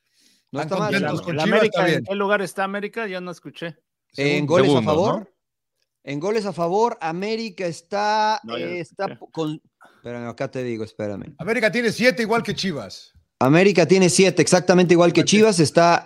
S8: No
S6: Están
S8: está mal.
S6: contentos
S8: ¿no?
S6: con
S9: ¿La
S6: Chivas,
S9: América,
S6: está
S9: ¿en
S6: bien.
S9: qué lugar está América? Yo no escuché.
S8: En
S6: Segundo.
S8: goles
S7: Segundo,
S8: a favor.
S7: ¿no?
S8: En goles a favor, América está,
S9: No, ya lo
S8: eh, está
S9: escuché.
S8: con. Espérame, acá te digo, espérame.
S6: América tiene siete igual que Chivas.
S8: América tiene siete, exactamente igual que Chivas. Está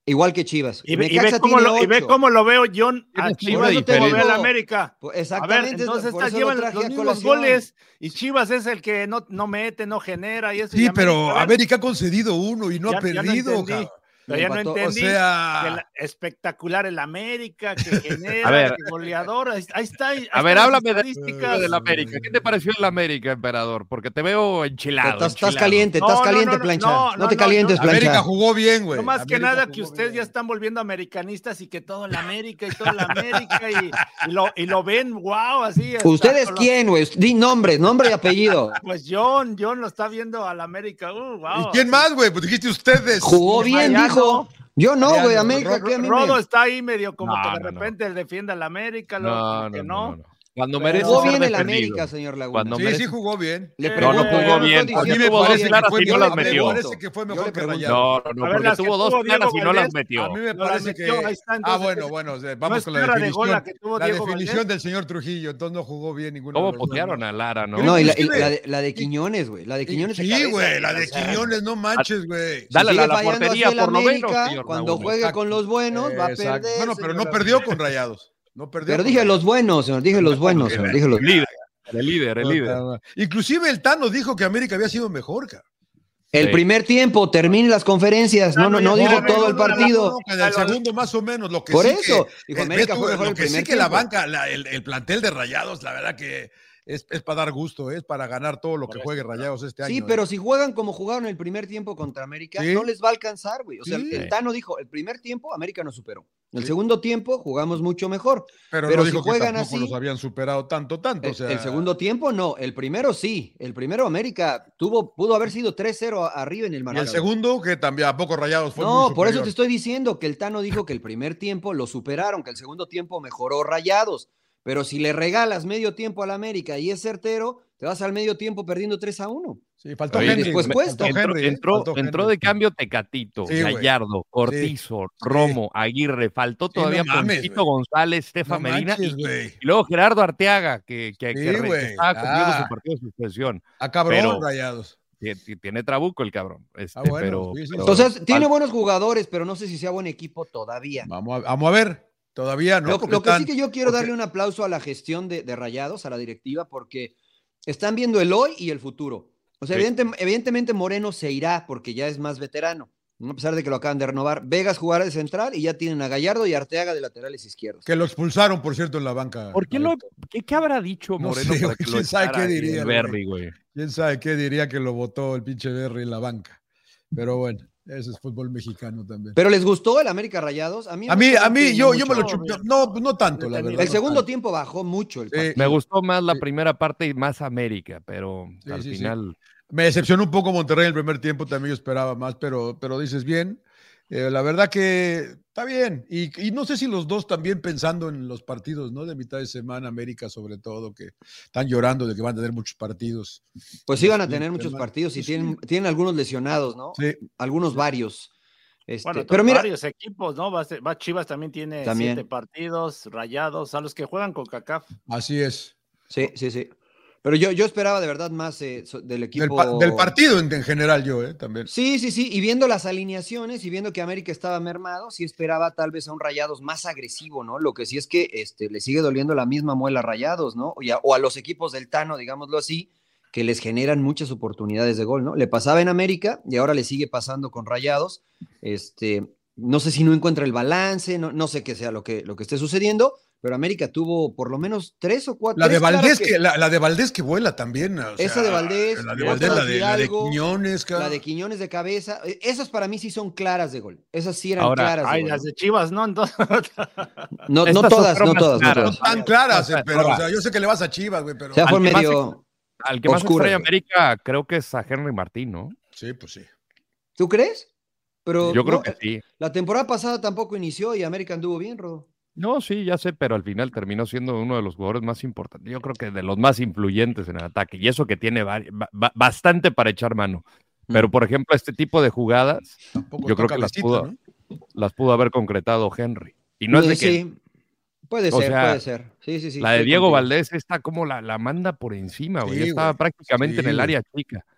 S8: Igual que Chivas.
S9: Y ve, y
S8: Necaxa
S9: ve cómo
S8: tiene
S9: lo, y ve
S8: ocho.
S9: cómo lo veo John a
S7: Tienes
S9: Chivas,
S7: una
S9: no tengo
S7: diferencia.
S9: ver al América.
S8: Pues
S9: A ver,
S8: exactamente,
S9: entonces
S8: por
S9: estas
S8: eso lo
S9: llevan
S8: traje
S9: los
S8: a
S9: mismos
S8: colación.
S9: goles y Chivas es el que no, no mete, no genera y eso. y
S6: Sí,
S9: América,
S6: pero
S9: a ver,
S6: América ha concedido uno y no
S9: ya-
S6: ha
S9: ya no
S6: perdido,
S9: entendí.
S6: cabrón.
S9: Pero ya no
S8: empató.
S9: entendí.
S6: O sea-
S9: que la- espectacular el América, que genera,
S7: A ver.
S9: que goleador. Ahí, ahí está. Ahí
S7: A
S9: están
S7: ver,
S9: las
S7: háblame de,
S9: estadísticas.
S7: del América. ¿Qué te pareció el América, emperador? Porque te veo enchilado.
S8: Estás, estás
S7: enchilado.
S8: caliente,
S9: No,
S8: estás
S9: no,
S8: caliente,
S9: no, no,
S8: plancha.
S9: no,
S8: No,
S9: no,
S8: te
S9: no,
S8: calientes,
S9: no.
S8: plancha.
S6: América jugó bien, güey.
S9: No más que
S6: América
S9: nada
S6: jugó
S9: que ustedes
S6: bien.
S9: ya están volviendo americanistas y que todo la América y todo la América y, y, lo, y lo ven, wow, así. hasta
S8: ¿Ustedes
S9: con los-
S8: quién, güey? Di nombres, nombre y apellido.
S9: Pues John, John lo está viendo al América. Uh, wow.
S6: ¿Y quién más, güey? Pues dijiste ustedes.
S8: Jugó bien,
S9: Mariano.
S8: dijo. Yo no, güey,
S6: Mariano.
S8: América,
S9: Ro-
S8: que a mí
S9: Rodo
S8: me...
S9: está ahí medio como
S7: No,
S9: que de
S7: no, no.
S9: repente defiende al América, luego
S7: No,
S9: como
S7: no,
S9: que
S7: no,
S9: no.
S7: no, no. Cuando
S9: Pero-
S7: merece
S8: Jugó
S7: ser
S8: bien el
S7: defendido.
S8: América, señor Laguna.
S7: Cuando
S6: Sí,
S7: merece-
S6: sí jugó bien.
S8: Le
S9: No,
S8: pregunto,
S7: no jugó
S8: yo
S7: bien.
S8: estoy
S6: A mí
S8: diciendo
S6: me
S7: tuvo dos
S6: parece que
S7: claras
S6: fue
S7: y no
S6: mejor-
S7: las
S6: a mí me
S7: metió.
S6: parece que fue
S8: Yo
S6: mejor
S8: le
S6: que
S8: pregunto.
S6: Rayados.
S7: No, no,
S9: A ver,
S7: porque
S9: las que
S7: tuvo dos
S9: tuvo
S7: claras
S9: Diego
S7: y no las
S9: Valdés,
S7: metió.
S6: A mí me
S9: No las
S6: parece
S9: metió,
S6: que.
S9: ahí está,
S6: Ah,
S9: entonces,
S6: bueno,
S9: es-
S6: bueno, o sea,
S9: no
S6: vamos
S9: es
S6: con la
S9: clara de
S6: definición.
S9: gol la que tuvo
S6: La
S9: Diego
S6: definición
S9: Valdés.
S6: del señor Trujillo, entonces no jugó bien ninguna.
S7: ¿Cómo
S6: de las dos,
S7: putearon
S6: ¿no?
S7: a Lara, no?
S8: No, y la, y
S6: Inclusive-
S8: la de, la de Quiñones, güey. La de Quiñones de
S6: Sí,
S8: cabeza,
S6: güey, la
S8: o
S6: de
S8: sea,
S6: Quiñones, no manches, güey.
S8: si
S7: Dale
S8: sigue
S7: a la
S8: fallando así
S7: portería,
S8: el
S7: por lo menos,
S8: América,
S7: señor
S8: cuando
S7: Laguna.
S8: juegue con los buenos, va a
S6: Exacto.
S8: perder.
S6: Bueno, pero no
S8: señor
S6: perdió
S8: Laguna.
S6: con Rayados. No perdió.
S8: Pero
S6: con
S8: dije los
S6: Rayados.
S8: buenos, señor. Dije los buenos, señor. Dije los
S7: El líder, el líder, el líder.
S6: Inclusive el Tano dijo que América había sido mejor, cabrón.
S8: El
S7: Sí.
S8: primer tiempo, termine las conferencias. No, no, no
S9: ya,
S8: dijo
S9: ya,
S8: todo
S9: ya,
S8: el
S9: ya, ya,
S8: partido.
S6: No, que en el segundo más o menos. Lo que
S8: Por
S6: sí
S8: eso,
S6: que,
S8: dijo,
S6: el
S8: América
S6: Beto,
S8: fue mejor
S6: lo
S8: el
S6: que sí
S8: primer
S6: que la
S8: tiempo.
S6: banca, la- el, el plantel de Rayados, la verdad que es, es para dar gusto, es para ganar todo lo que juegue Rayados este año.
S8: Sí,
S6: ¿eh?
S8: pero si juegan como jugaron el primer tiempo contra América,
S6: Sí.
S8: no les va a alcanzar, güey. O sea,
S6: Sí.
S8: el Tano dijo, el primer tiempo América nos superó. El segundo tiempo jugamos mucho mejor.
S6: Pero,
S8: pero
S6: no
S8: si
S6: dijo
S8: juegan
S6: que tampoco
S8: así-
S6: los habían superado tanto, tanto.
S8: El,
S6: o sea,
S8: el segundo tiempo no, el primero sí. El primero América tuvo, pudo haber sido tres cero a- arriba en el
S6: y el
S8: marcador.
S6: segundo, que también a poco Rayados fue muy
S8: No, por eso
S6: superior.
S8: te estoy diciendo que el Tano dijo que el primer tiempo lo superaron, que el segundo tiempo mejoró Rayados. Pero si le regalas medio tiempo al América y es certero, te vas al medio tiempo perdiendo tres a uno.
S6: Sí, faltó
S7: Oye,
S6: Henry.
S8: después
S6: güey,
S8: cuesta.
S6: faltó
S7: Entró,
S6: Henry, ¿eh?
S7: entró,
S6: Faltó
S7: entró
S6: Henry.
S7: de cambio Tecatito,
S6: Sí, güey.
S7: Gallardo, Cortizo,
S6: Sí.
S7: Romo, Aguirre, faltó todavía
S6: no mames,
S7: Poncito
S6: güey.
S7: González, Estefa
S6: No
S7: Medina
S6: manches,
S7: y,
S6: güey.
S7: y luego Gerardo Arteaga, que, que, que
S6: Sí,
S7: re- que
S6: güey.
S7: estaba cumpliendo
S6: Ah.
S7: su partido de suspensión.
S6: A cabrón,
S7: Pero-
S6: Rayados.
S7: Tie- Tiene trabuco el cabrón. Este,
S6: Ah, bueno,
S7: pero,
S6: sí, sí,
S7: pero-
S6: sí.
S8: Entonces, tiene
S7: fal-
S8: buenos jugadores, pero no sé si sea buen equipo todavía.
S6: Vamos a, vamos a ver. Todavía no.
S8: lo,
S6: porque
S8: lo que
S6: están-
S8: sí que yo quiero
S6: porque-
S8: darle un aplauso a la gestión de, de Rayados, a la directiva, porque están viendo el hoy y el futuro. O sea,
S7: Sí.
S8: evidente- evidentemente Moreno se irá porque ya es más veterano, ¿no? A pesar de que lo acaban de renovar. Vegas jugará de central y ya tienen a Gallardo y Arteaga de laterales izquierdos.
S6: Que lo expulsaron, por cierto, en la banca.
S7: ¿Por qué lo,
S6: Alberto.
S7: qué, qué habrá dicho
S6: No
S7: Moreno
S6: sé,
S7: para
S6: güey,
S7: que lo
S6: quién sabe
S7: echara
S6: qué diría,
S7: el
S6: güey.
S7: Berry, güey?
S6: ¿Quién sabe qué diría que lo votó el pinche Berry en la banca? Pero bueno, ese es fútbol mexicano también.
S8: ¿Pero les gustó el América Rayados? A mí,
S6: A mí, a mí,
S8: honestamente,
S6: yo,
S8: no
S6: yo me lo
S8: mucho.
S6: chupé. No, no tanto, la verdad.
S8: El
S6: no
S8: segundo
S6: tanto.
S8: tiempo bajó mucho el
S6: Sí.
S8: partido.
S7: Me gustó más la
S6: Sí.
S7: primera parte y más América, pero
S6: Sí,
S7: al
S6: sí, sí.
S7: final...
S6: Me decepcionó un poco Monterrey en el primer tiempo, también yo esperaba más, pero, pero dices bien. Eh, la verdad que está bien. Y, y no sé si los dos también pensando en los partidos, ¿no? De mitad de semana, América sobre todo, que están llorando de que van a tener muchos partidos.
S8: Pues sí van a
S6: Sí,
S8: tener muchos
S6: semana.
S8: partidos y
S6: Sí.
S8: tienen, tienen algunos lesionados, ¿no?
S6: Sí.
S8: Algunos varios. Este,
S9: Bueno,
S8: pero mira,
S9: varios equipos, ¿no? Va, a ser- va- Chivas también tiene
S8: También.
S9: siete partidos, Rayados, a los que juegan con CACAF.
S6: Así es.
S8: sí, sí, sí. Pero yo, yo esperaba de verdad más eh, so- del
S6: Del,
S8: equipo.
S6: pa- del partido en, en general, yo, ¿eh? También.
S8: Sí, sí, sí. Y viendo las alineaciones y viendo que América estaba mermado, sí esperaba tal vez a un Rayados más agresivo, ¿no? Lo que sí es que este, le sigue doliendo la misma muela a Rayados, ¿no? Y a- o a los equipos del Tano, digámoslo así, que les generan muchas oportunidades de gol, ¿no? Le pasaba en América y ahora le sigue pasando con Rayados. Este, no sé si no encuentra el balance, no, no sé qué sea lo que, lo que esté sucediendo, pero América tuvo por lo menos tres o cuatro.
S6: La de
S8: tres claras
S6: Valdés, que, la, la de Valdés que vuela también. o sea,
S8: Esa de Valdés,
S6: La de
S8: otra
S6: Valdés, la
S8: de
S6: de, la de
S8: Hidalgo,
S6: Quiñones,
S8: La
S6: cabrón.
S8: de Quiñones de cabeza, eh, esas para mí sí son claras de gol. Esas sí eran
S7: Ahora,
S8: claras de
S9: Ay,
S8: gol.
S9: las de Chivas, ¿no? Entonces,
S8: No, no
S7: Estas
S8: todas,
S7: fueron
S8: no
S7: más
S8: todas, no
S7: claras.
S6: No
S8: todas.
S6: tan claras, eh,
S7: Ahora,
S6: pero o sea, yo sé que le vas a Chivas, güey, pero.
S8: O sea, fue
S7: Al que más
S8: medio.
S7: Al que más
S8: Oscuras,
S7: extraña
S8: güey.
S7: América creo que es a Henry Martín, ¿no?
S6: Sí, pues sí.
S8: ¿Tú crees? Pero
S7: Yo creo
S8: no,
S7: que sí.
S8: la temporada pasada tampoco inició y América anduvo bien, Rodo.
S7: No, sí, ya sé, pero al final terminó siendo uno de los jugadores más importantes. Yo creo que de los más influyentes en el ataque. Y eso que tiene vari- ba- ba- bastante para echar mano. Pero, por ejemplo, este tipo de jugadas,
S6: Tampoco
S7: yo creo
S6: está
S7: que las
S6: cabecita,
S7: pudo,
S6: ¿no?
S7: las pudo haber concretado Henry. Y no es de que
S8: Sí, puede
S7: o
S8: ser,
S7: sea,
S8: puede ser. Sí, sí, sí.
S7: la de
S8: estoy
S7: Diego
S8: contigo.
S7: Valdés está como la, la manda por encima, güey.
S6: Sí,
S7: Ya estaba
S6: güey.
S7: prácticamente
S6: Sí,
S7: en el
S6: güey.
S7: área chica.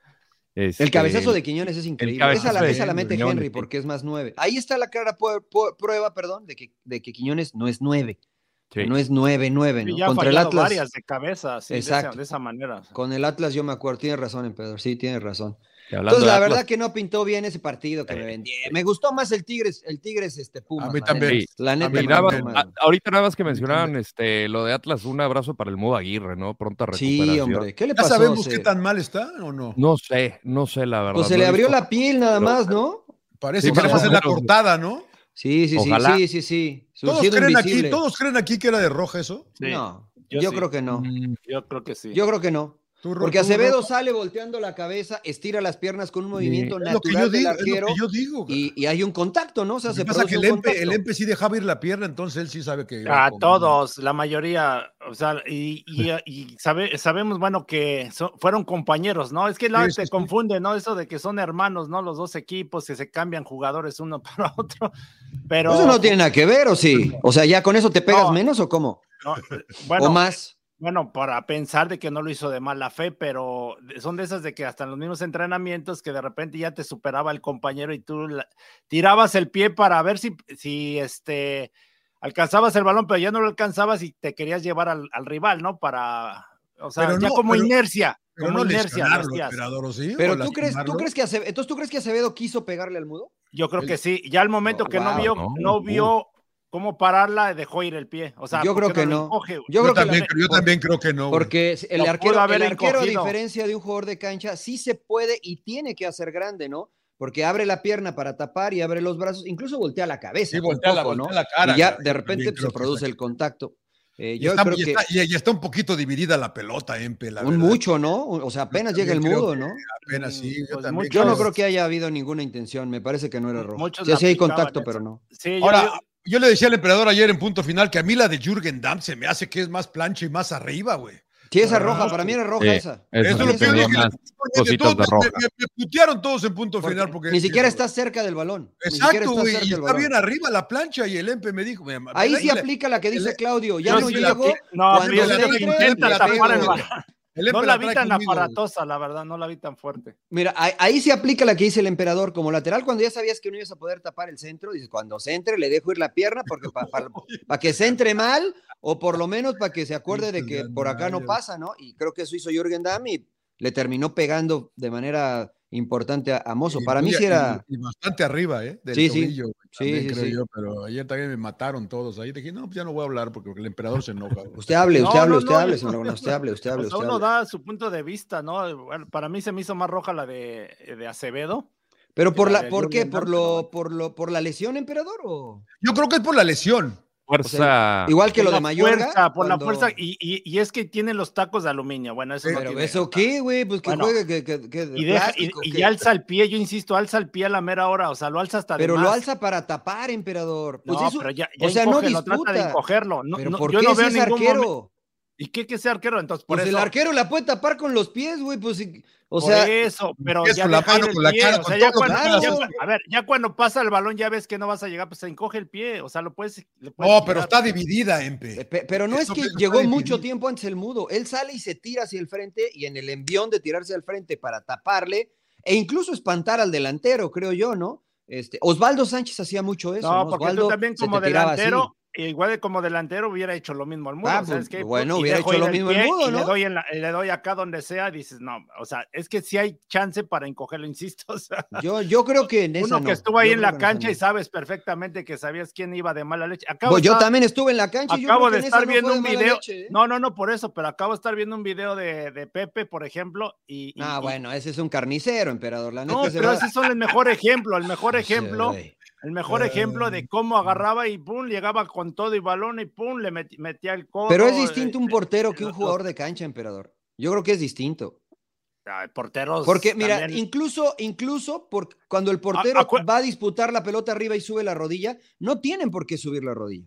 S7: Este,
S8: El cabezazo de Quiñones es increíble. Esa la, esa la mete
S7: Quiñones,
S8: Henry
S7: sí.
S8: porque es más nueve. Ahí está la clara pu- pu- prueba, perdón, de que, de que Quiñones no es nueve.
S7: Sí.
S8: No es nueve nueve, ¿no?
S9: Y ya
S8: Contra el
S9: fallado
S8: Atlas.
S9: varias de cabeza, sí, de esa,
S8: Exacto.
S9: de esa manera.
S8: Con el Atlas yo me acuerdo, tienes razón, emperador, sí, tienes razón.
S7: Y hablando
S8: Entonces,
S7: de
S8: la
S7: Atlas,
S8: verdad que no pintó bien ese partido que
S7: Eh.
S8: me vendí. Me gustó más el Tigres, el Tigres este Pumas.
S6: A mí
S8: la
S6: también.
S8: neta. La neta,
S6: A mí
S8: me
S7: y nada más-
S8: gustó más.
S7: a- ahorita nada más que mencionaban este, lo de Atlas, un abrazo para el Mudo Aguirre, ¿no? Pronta recuperación.
S8: Sí, hombre, ¿qué le
S6: ¿Ya
S8: pasó?
S6: sabemos
S8: Se-
S6: qué tan mal está o no?
S7: No sé, no sé la verdad.
S8: Pues se
S7: no
S8: le
S7: he
S8: abrió
S7: visto-
S8: la piel nada más, ¿no?
S6: Parece
S7: Sí,
S6: que
S7: más
S6: le
S7: o
S6: hacer la
S7: menos.
S6: cortada, ¿no?
S8: Sí, sí, sí,
S7: Ojalá.
S8: sí, sí, sí.
S6: ¿Todos
S8: Surcido
S6: creen,
S8: invisible.
S6: aquí, ¿Todos creen aquí que era de roja eso?
S9: Sí.
S8: No,
S9: Yo
S8: yo,
S9: sí.
S8: creo que no.
S7: Mm,
S9: Yo creo que sí.
S8: Yo creo que no.
S6: Tú, Ro-
S8: Porque
S6: tú,
S8: Acevedo
S6: Ro-
S8: sale volteando la cabeza, estira las piernas con un movimiento
S6: es lo que yo
S8: natural del
S6: digo, es lo
S8: arquero
S6: que yo digo.
S8: y, y hay un contacto, ¿no? O sea,
S6: Lo
S8: se
S6: que pasa es que
S8: produce
S6: el
S8: un
S6: Empe, el
S8: contacto.
S6: Empe sí dejaba ir la pierna, entonces él sí sabe que... iba
S9: A
S6: con-
S9: todos, la mayoría, o sea, y, y, y sabe- sabemos, bueno, que son- fueron compañeros, ¿no? Es que la
S6: Sí,
S9: te
S6: sí, sí.
S9: confunde, ¿no? Eso de que son hermanos, ¿no? Los dos equipos, que se cambian jugadores uno para otro, pero...
S8: Eso no tiene nada que ver, ¿o sí? O sea, ¿ya con eso te pegas
S9: No.
S8: menos o cómo?
S9: no, eh, bueno,
S8: ¿O más?
S9: Bueno, para pensar de que no lo hizo de mala fe, pero son de esas de que hasta en los mismos entrenamientos que de repente ya te superaba el compañero y tú la- tirabas el pie para ver si, si este, alcanzabas el balón, pero ya no lo alcanzabas y te querías llevar al, al rival, ¿no? Para, o sea,
S6: Pero
S9: ya
S6: no,
S9: como
S6: pero-
S9: inercia,
S6: Pero
S9: como
S6: no
S9: inercia. lo
S6: lesionarlo,
S9: hacías.
S6: emperador, ¿o sí?
S8: Pero
S6: ¿O
S8: tú crees, tú
S6: lastimarlo?
S8: crees que Acevedo, entonces tú crees que Acevedo quiso pegarle al Mudo?
S9: Yo creo
S6: El-
S9: que sí, ya al momento
S8: No,
S9: que no
S8: wow,
S9: vio,
S7: no,
S9: no vio cómo pararla, dejó ir el pie. O sea,
S8: Yo
S9: ¿por
S8: creo
S9: qué
S8: que
S9: lo
S8: no.
S9: encoge?
S8: Yo
S6: Yo,
S8: creo que
S6: también,
S8: la-
S6: creo- yo también creo que no. güey.
S8: Porque el
S9: Lo
S8: arquero,
S9: pudo haber
S8: el arquero, a
S9: encogido.
S8: diferencia de un jugador de cancha, sí se puede y tiene que hacer grande, ¿no? Porque abre la pierna para tapar y abre los brazos, incluso voltea la cabeza.
S6: Sí,
S8: un
S6: voltea la-
S8: poco, ¿no?
S6: voltea la cara,
S8: y ya
S6: cara.
S8: de
S6: Yo
S8: repente
S6: también
S8: se
S6: creo que
S8: produce
S6: está-
S8: el contacto. Eh,
S6: Y
S8: yo
S6: está,
S8: creo
S6: y
S8: que
S6: está- y- y está un poquito dividida la pelota, Empe, la
S8: un
S6: verdad.
S8: mucho, ¿no? O sea, apenas
S6: Yo
S8: llega el
S6: también creo
S8: Mudo,
S6: que
S8: ¿no?
S6: Apenas sí, yo
S9: Pues
S6: también.
S8: Yo no
S9: muchos-
S8: creo que haya habido ninguna intención, me parece que no era rojo.
S9: Muchos
S8: Sí, sí hay
S9: aplicaban
S8: contacto,
S9: eso.
S8: pero no.
S9: Sí, yo-
S6: Ahora,
S9: yo-
S6: yo le decía al emperador ayer en punto final que a mí la de Jürgen Damm se me hace que es más plancha y más arriba, güey.
S8: Sí, esa
S6: Ah,
S8: roja, para mí era roja
S7: sí,
S8: esa.
S7: eso
S6: Eso es lo que yo
S7: tenía
S6: dije.
S7: más
S6: Porque
S7: cositas
S6: todos
S7: de
S6: me-
S7: roja.
S6: Me, me putearon todos en punto
S8: Porque
S6: final. Porque
S8: ni siquiera está cerca del balón. Ni siquiera
S6: Exacto,
S8: está
S6: güey.
S8: cerca
S6: Y
S8: del
S6: está
S8: balón.
S6: bien arriba la plancha y el Empe me dijo. me-
S8: Ahí
S6: me-
S8: sí
S6: le-
S8: aplica la que dice
S6: el-
S8: Claudio, ya
S6: yo
S8: no
S6: sí la-
S8: llego.
S9: no,
S8: cuando
S9: pero yo
S8: se
S9: siento que
S8: entre,
S9: intenta
S8: le
S9: tapar
S8: pego.
S9: el balón.
S6: el
S9: No
S6: Empe
S9: la
S6: la
S9: vi
S6: trae
S9: tan
S6: conmigo, güey.
S9: aparatosa, la verdad, no la vi tan fuerte.
S8: Mira, ahí, ahí sí aplica la que dice el emperador como lateral, cuando ya sabías que no ibas a poder tapar el centro, dices, cuando se entre le dejo ir la pierna porque para que se entre mal o por lo menos para que se acuerde de que por acá no pasa, ¿no? Y creo que eso hizo Jürgen Damm y le terminó pegando de manera importante a, a Mozo.
S6: Y
S8: Para mí
S6: muy-
S8: sí era...
S6: y- y bastante arriba, ¿eh? Del
S8: Sí, sí.
S6: tobillo, güey,
S8: Sí,
S6: también
S8: sí,
S6: creo
S8: sí.
S6: yo, pero ayer también me mataron todos. Ahí dije, no, pues ya no voy a hablar porque el emperador se enoja. güey.
S8: Usted hable, usted
S9: No,
S8: hable,
S9: no,
S8: usted
S9: no,
S8: hable,
S9: yo-
S8: señor Laguna, usted hable, usted hable,
S9: O sea,
S8: usted
S9: uno
S8: hable.
S9: da su punto de vista, ¿no? Bueno, para mí se me hizo más roja la de, de Acevedo.
S8: Pero por
S9: la
S8: la,
S9: de
S8: ¿por qué?
S9: Jürgen
S8: ¿Por
S9: Damm,
S8: lo,
S9: pero-
S8: por lo, por la lesión, emperador? ¿O?
S6: Yo creo que es por la lesión.
S7: Fuerza.
S8: Igual que
S9: Por
S8: lo
S9: la
S8: de Mayorga.
S9: fuerza, por
S8: cuando-
S9: la fuerza, y, y, y es que tiene los tacos de aluminio. Bueno, eso no
S8: Pero
S9: tiene-
S8: eso qué, güey, pues que
S9: Bueno,
S8: juegue, que, que, que de
S9: Y, deja, y,
S8: plástico,
S9: y
S8: que-
S9: alza el pie, yo insisto, alza el pie a la mera hora, o sea, lo alza hasta de
S8: Pero lo
S9: más.
S8: alza para tapar, emperador. Pues
S9: No,
S8: eso-
S9: pero ya, ya
S8: o sea, no
S9: encoge, lo trata de
S8: disputa.
S9: encogerlo. No,
S8: Pero
S9: no,
S8: ¿por
S9: yo
S8: qué
S9: no
S8: si
S9: veo
S8: es
S9: ningún
S8: arquero?
S9: momento- ¿Y qué que sea arquero? Entonces, por
S8: Pues
S9: eso.
S8: el arquero la puede tapar con los pies, güey, pues sí, o
S9: Por
S8: sea,
S9: eso, pero
S6: Eso,
S9: ya
S6: la
S9: deja
S6: mano
S9: ir el
S6: con la
S9: pie,
S6: cara,
S9: o
S6: con
S9: sea, ya
S6: todo lo que
S9: cuando,
S8: puedas
S9: ya-
S8: hacer.
S9: a ver, ya cuando pasa el balón ya ves que no vas a llegar, pues se encoge el pie, o sea, lo puedes, le puedes
S6: No, pero
S9: tirar.
S6: está dividida, Empe.
S8: eh, pe- pero no es
S6: Eso
S8: que
S6: que está
S8: llegó
S6: dividido.
S8: mucho tiempo antes el Mudo, él sale y se tira hacia el frente y en el envión de tirarse al frente para taparle e incluso espantar al delantero, creo yo, ¿no? Este, Osvaldo Sánchez hacía mucho eso,
S9: No,
S8: ¿no?
S9: porque
S8: Osvaldo
S9: tú también
S8: se
S9: como
S8: te tiraba
S9: delantero,
S8: así.
S9: igual de como delantero hubiera hecho lo mismo el Mudo,
S8: Ah,
S9: ¿sabes
S8: pues,
S9: qué?
S8: bueno,
S9: Y
S8: hubiera
S9: dejo
S8: hecho
S9: ir
S8: lo
S9: el
S8: mismo el
S9: pie
S8: Mudo,
S9: y
S8: ¿no?
S9: Le doy, en la- le doy acá donde sea, dices, no, o sea, es que sí hay chance para encogerlo, insisto, o sea,
S8: Yo, yo creo que en esa
S9: uno que
S8: no.
S9: estuvo ahí
S8: Yo
S9: en
S8: creo
S9: la
S8: que en esa
S9: cancha
S8: no.
S9: y sabes perfectamente que sabías quién iba de mala leche. Acabo
S8: Pues
S9: de
S8: yo
S9: estar-
S8: también estuve en la cancha y yo
S9: Acabo
S8: creo que
S9: de
S8: en esa
S9: estar
S8: no
S9: viendo
S8: fue de
S9: un
S8: mala
S9: video.
S8: leche, ¿eh?
S9: No, no, no, por eso, pero acabo de estar viendo un video de, de Pepe, por ejemplo. Y, y-
S8: Ah,
S9: y-
S8: bueno, ese es un carnicero, emperador. La neta
S9: no,
S8: se
S9: pero
S8: va-
S9: ese son el mejor ejemplo, el mejor
S8: Sí,
S9: ejemplo,
S8: güey.
S9: el mejor ejemplo de cómo agarraba y pum, llegaba con todo y balón y pum, le met- metía el codo.
S8: Pero es distinto
S9: eh,
S8: un portero que un
S9: los-
S8: jugador de cancha, emperador. Yo creo que es distinto.
S9: ay, porteros.
S8: Porque, mira,
S9: también.
S8: incluso, incluso por, cuando el portero
S9: acu-
S8: va a disputar la pelota arriba y sube la rodilla, no tienen por qué subir la rodilla.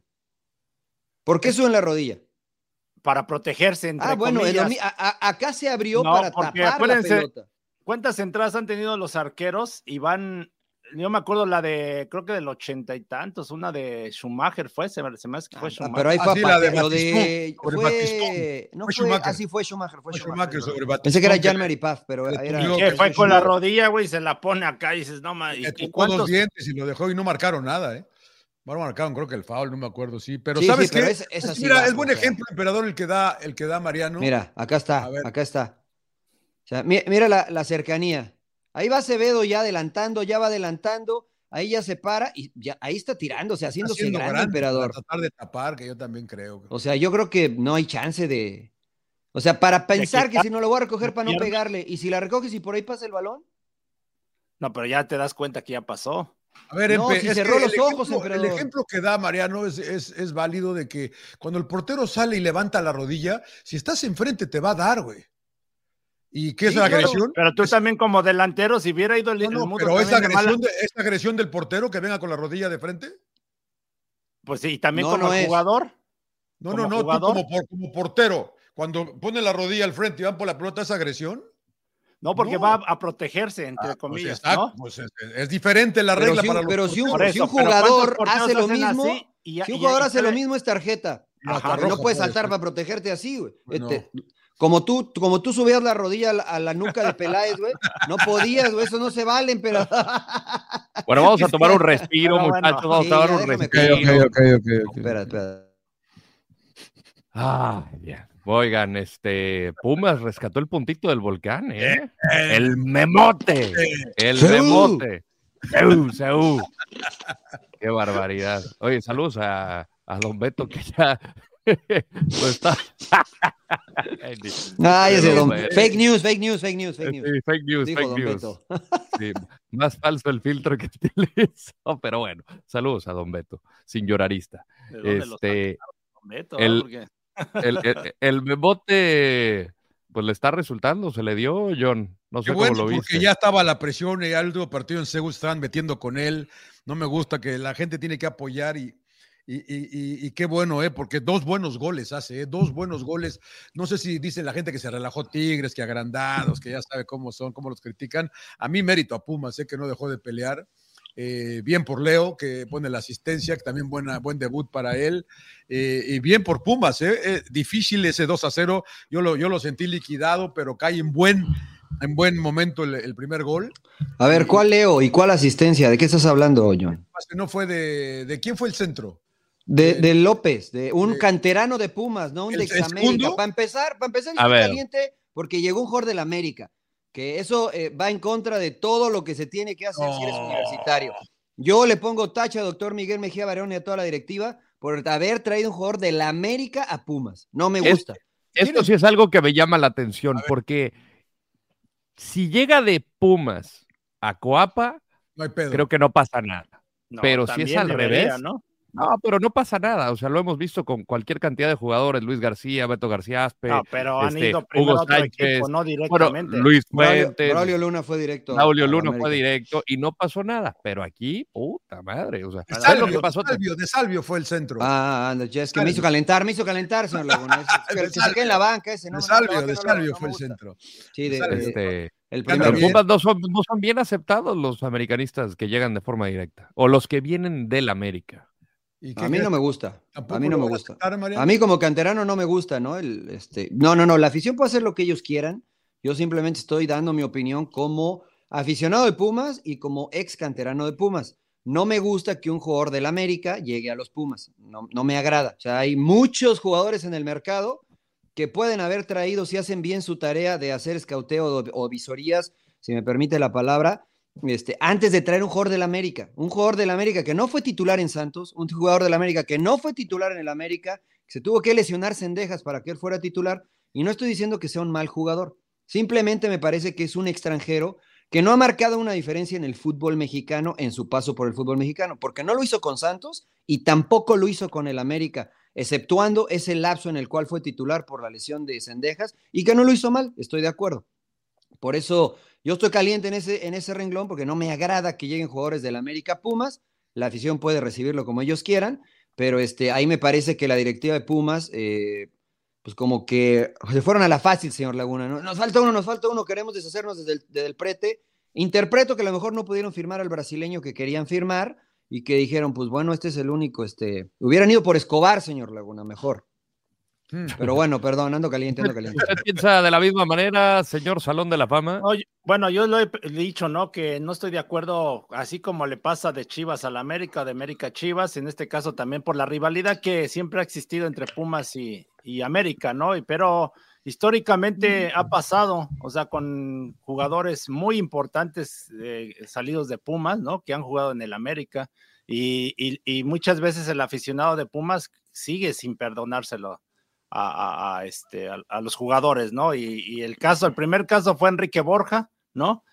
S8: ¿Por qué suben la rodilla?
S9: Para protegerse, entre
S8: Ah, bueno, es lo
S9: comillas.
S8: mi- a- a- acá se abrió
S9: No,
S8: para
S9: porque
S8: tapar la
S9: acuérdense,
S8: pelota.
S9: ¿Cuántas entradas han tenido los arqueros y van yo me acuerdo la de, creo que del ochenta y tantos, una de Schumacher fue, se me, se me hace que fue
S8: Ah,
S9: Schumacher.
S8: pero ahí fue
S6: Ah, sí, la de
S8: lo de
S6: Batistón, sobre
S8: fue,
S6: Batistón.
S8: no
S6: Fue
S8: fue,
S6: Schumacher.
S8: así fue Schumacher, fue
S6: Fue
S8: Schumacher.
S6: Schumacher sobre
S8: Pensé que era
S6: Batistón,
S8: Jean-Marie Paf, pero
S6: que
S8: era
S6: tuvo-
S9: Que
S6: fue
S9: fue con la
S6: Schumacher.
S9: rodilla, güey, se la pone acá y dices, no, ma, ¿y,
S6: Le
S9: y
S6: tocó
S9: cuántos?
S6: dos dientes y lo dejó y no marcaron nada, ¿eh? Bueno, marcaron, creo que el foul, no me acuerdo, sí. Pero
S8: Sí,
S6: ¿sabes
S8: sí, pero
S6: qué?
S8: es- esa
S6: Es-
S8: sí
S6: mira,
S8: va,
S6: es buen
S8: o sea.
S6: ejemplo, emperador, el que da, el que da Mariano.
S8: Mira, acá
S6: A
S8: está,
S6: ver.
S8: acá está. O sea, mi- mira la, la cercanía. Ahí va Acevedo ya adelantando, ya va adelantando, ahí ya se para y ya, ahí está tirando, o sea,
S6: Está
S8: haciéndose
S6: haciendo
S8: grande,
S6: grande
S8: emperador.
S6: para tratar de tapar, que yo también creo.
S8: O sea, yo creo que no hay chance de. O sea, para pensar que
S9: quitar-
S8: si no lo voy a recoger para no
S9: pierna.
S8: pegarle, y si la recoges y por ahí pasa el balón.
S9: No, pero ya te das cuenta que ya pasó.
S6: A ver,
S8: No,
S6: Empe,
S8: si
S6: es
S8: cerró
S6: que
S8: los
S6: el
S8: ojos,
S6: ejemplo, el
S8: emperador.
S6: ejemplo que da Mariano es, es, es válido de que cuando el portero sale y levanta la rodilla, si estás enfrente te va a dar, güey. ¿Y qué es
S8: Sí,
S6: la
S8: claro,
S6: agresión?
S9: Pero tú
S6: Es-
S9: también como delantero, si hubiera ido el,
S6: no,
S9: el
S6: no,
S9: mundo
S6: pero esa
S9: también de mala-
S6: agresión, de, esa agresión del portero que venga con la rodilla de frente.
S9: pues sí, también
S8: No,
S9: como
S8: no
S9: el
S8: es.
S9: jugador.
S6: No,
S9: ¿Como
S6: no, no, tú
S9: jugador?
S6: como, por- como portero, cuando pone la rodilla al frente y van por la pelota, ¿es agresión?
S9: No, porque
S6: No.
S9: va a, a protegerse, entre
S6: Ah, pues
S9: comillas,
S6: está-
S9: ¿no?
S6: pues es, es diferente la
S8: Pero
S6: regla
S8: si,
S6: para
S8: un-
S6: los
S8: pero si un,
S6: porteros.
S9: Por
S8: si un
S9: eso, pero
S8: jugador
S9: ¿cuántos porteros
S8: hace lo
S9: hacen
S8: mismo,
S9: así? Y ya-
S8: si un
S9: y
S8: jugador
S9: ya-
S8: hace lo mismo es tarjeta.
S6: Hasta
S8: Porque
S6: roja
S8: no puedes
S6: puede
S8: saltar
S6: ser.
S8: para protegerte así, güey.
S6: No.
S8: Este, como tú, como tú subías la rodilla a la, a la nuca de Peláez, güey, no podías, güey, eso no se vale, pero.
S7: Bueno, vamos a tomar un respiro,
S9: Pero bueno.
S7: muchachos. Vamos
S8: Sí,
S7: a tomar
S8: ya
S7: un
S8: déjame
S7: respiro.
S8: Espera, espera.
S7: Ah, bien. Oigan, este Pumas rescató el puntito del volcán, ¿eh? El memote. El
S8: Seú.
S7: memote. Seú, Seú. Qué barbaridad. Oye, saludos a, a don Beto que ya pues está.
S8: Ay, ese
S7: Pero,
S8: don.
S7: bueno.
S8: Fake news, fake news, fake news, fake news.
S7: Sí, fake news,
S8: Dijo
S7: fake
S8: don
S7: news.
S8: Beto.
S7: Sí, más falso el filtro que utilizó, pero bueno, saludos a don Beto, sin llorarista.
S9: ¿De dónde lo
S7: Este,
S9: sacaron, Beto,
S7: el-
S9: ah? Porque-
S7: el, el, el memote, pues le está resultando, se le dio, John. No sé
S6: Qué
S7: cómo
S6: bueno,
S7: lo
S6: porque
S7: viste.
S6: ya estaba la presión y ya el último partido en Seúl estaban metiendo con él. No me gusta que la gente tiene que apoyar y, y, y, y- y qué bueno, ¿eh? Porque dos buenos goles hace, ¿eh? Dos buenos goles. No sé si dice la gente que se relajó Tigres, que agrandados, que ya sabe cómo son, cómo los critican. A mí mérito a Pumas, sé que no dejó de pelear. Eh, bien por Leo, que pone la asistencia, que también buena, buen debut para él. Eh, y bien por Pumas, ¿eh? Eh, difícil ese dos a cero. Yo lo, yo lo sentí liquidado, pero cae en buen, en buen momento el, el primer gol.
S8: A ver, ¿cuál Leo y cuál asistencia? ¿De qué estás hablando, John?
S6: No fue de, de quién fue el centro.
S8: De, de López, de un
S6: de-
S8: canterano de Pumas, no un
S6: ¿El-
S8: de
S6: el
S8: Examérica.
S6: segundo?
S8: Para empezar, para empezar, yo
S7: A
S8: estoy
S7: ver.
S8: caliente porque llegó un jugador del América, que eso eh, va en contra de todo lo que se tiene que hacer si eres
S6: No.
S8: universitario. Yo le pongo tacha a doctor Miguel Mejía Barón y a toda la directiva por haber traído un jugador del América a Pumas. No me
S7: Es-
S8: gusta.
S7: Esto sí es algo que me llama la atención, porque si llega de Pumas a Coapa,
S6: No hay pedo.
S7: creo que no pasa nada.
S9: No,
S7: Pero si es
S9: también
S7: al
S9: debería,
S7: revés,
S9: ¿no?
S7: No, pero no pasa nada. O sea, lo hemos visto con cualquier cantidad de jugadores: Luis García, Beto García Aspe,
S9: No, pero han
S7: este,
S9: ido primero
S7: Hugo
S9: a otro
S7: Sánchez,
S9: equipo, no
S7: bueno,
S9: directamente.
S7: Luis
S8: Braulio,
S7: Fuentes,
S8: Braulio Luna fue directo.
S7: Braulio
S8: a
S7: Luna
S8: América.
S7: fue directo y no pasó nada. Pero aquí, puta madre. O sea,
S6: De
S7: ¿sabes lo
S6: Salvio,
S7: que pasó?
S6: de Salvio, de Salvio fue el centro.
S8: Ah, anda, ya es que me
S6: Salvio.
S8: hizo calentar, me hizo calentar, señor Laguna. Es- que,
S6: De
S8: que se quede en la banca ese, ¿no?
S6: de
S8: no,
S6: Salvio,
S8: la banca
S6: de
S8: no lo-
S6: Salvio
S8: no
S6: fue
S8: me
S6: el
S8: gusta.
S6: centro.
S8: Sí, de,
S6: Salvio.
S8: de-
S7: Este,
S8: el
S6: Anda
S8: primer
S7: pero
S6: bien.
S7: Pumas no son, no son bien aceptados los americanistas que llegan de forma directa. O los que vienen del América.
S6: ¿Y qué
S8: A mí no
S6: crees?
S8: me gusta.
S6: ¿Tampoco
S8: A mí no
S6: lo
S8: me
S6: van a
S8: gusta.
S6: aceptar, Mariano?
S8: A mí como canterano no me gusta, ¿no? El, este, no, no, no, la afición puede hacer lo que ellos quieran. Yo simplemente estoy dando mi opinión como aficionado de Pumas y como ex canterano de Pumas. No me gusta que un jugador del América llegue a los Pumas. No, no me agrada. O sea, hay muchos jugadores en el mercado que pueden haber traído, si hacen bien su tarea de hacer escauteo o, o visorías, si me permite la palabra, Este, antes de traer un jugador del América, un jugador del América que no fue titular en Santos, un jugador del América que no fue titular en el América, que se tuvo que lesionar Cendejas para que él fuera titular, y no estoy diciendo que sea un mal jugador, simplemente me parece que es un extranjero que no ha marcado una diferencia en el fútbol mexicano en su paso por el fútbol mexicano, porque no lo hizo con Santos y tampoco lo hizo con el América, exceptuando ese lapso en el cual fue titular por la lesión de Cendejas, y que no lo hizo mal, estoy de acuerdo. Por eso yo estoy caliente en ese, en ese renglón porque no me agrada que lleguen jugadores del América Pumas. La afición puede recibirlo como ellos quieran, pero este, ahí me parece que la directiva de Pumas, eh, pues como que se fueron a la fácil, señor Laguna. ¿No? Nos falta uno, nos falta uno, queremos deshacernos desde el, desde el prete Interpreto que a lo mejor no pudieron firmar al brasileño que querían firmar y que dijeron, pues bueno, este es el único, este, hubieran ido por Escobar, señor Laguna, mejor. Pero bueno, perdón, ando caliente, ando caliente.
S7: ¿Usted piensa de la misma manera, señor Salón de la Fama?
S9: No, yo- bueno, yo lo he p- dicho, ¿no? Que no estoy de acuerdo, así como le pasa de Chivas a la América, de América a Chivas, en este caso también por la rivalidad que siempre ha existido entre Pumas y, y América, ¿no? Y, pero históricamente ha pasado, o sea, con jugadores muy importantes eh, salidos de Pumas, ¿no? Que han jugado en el América y, y, y muchas veces el aficionado de Pumas sigue sin perdonárselo. A, a, a, este, a, a los jugadores, ¿no? Y, y el caso, el primer caso fue Enrique Borja, ¿no?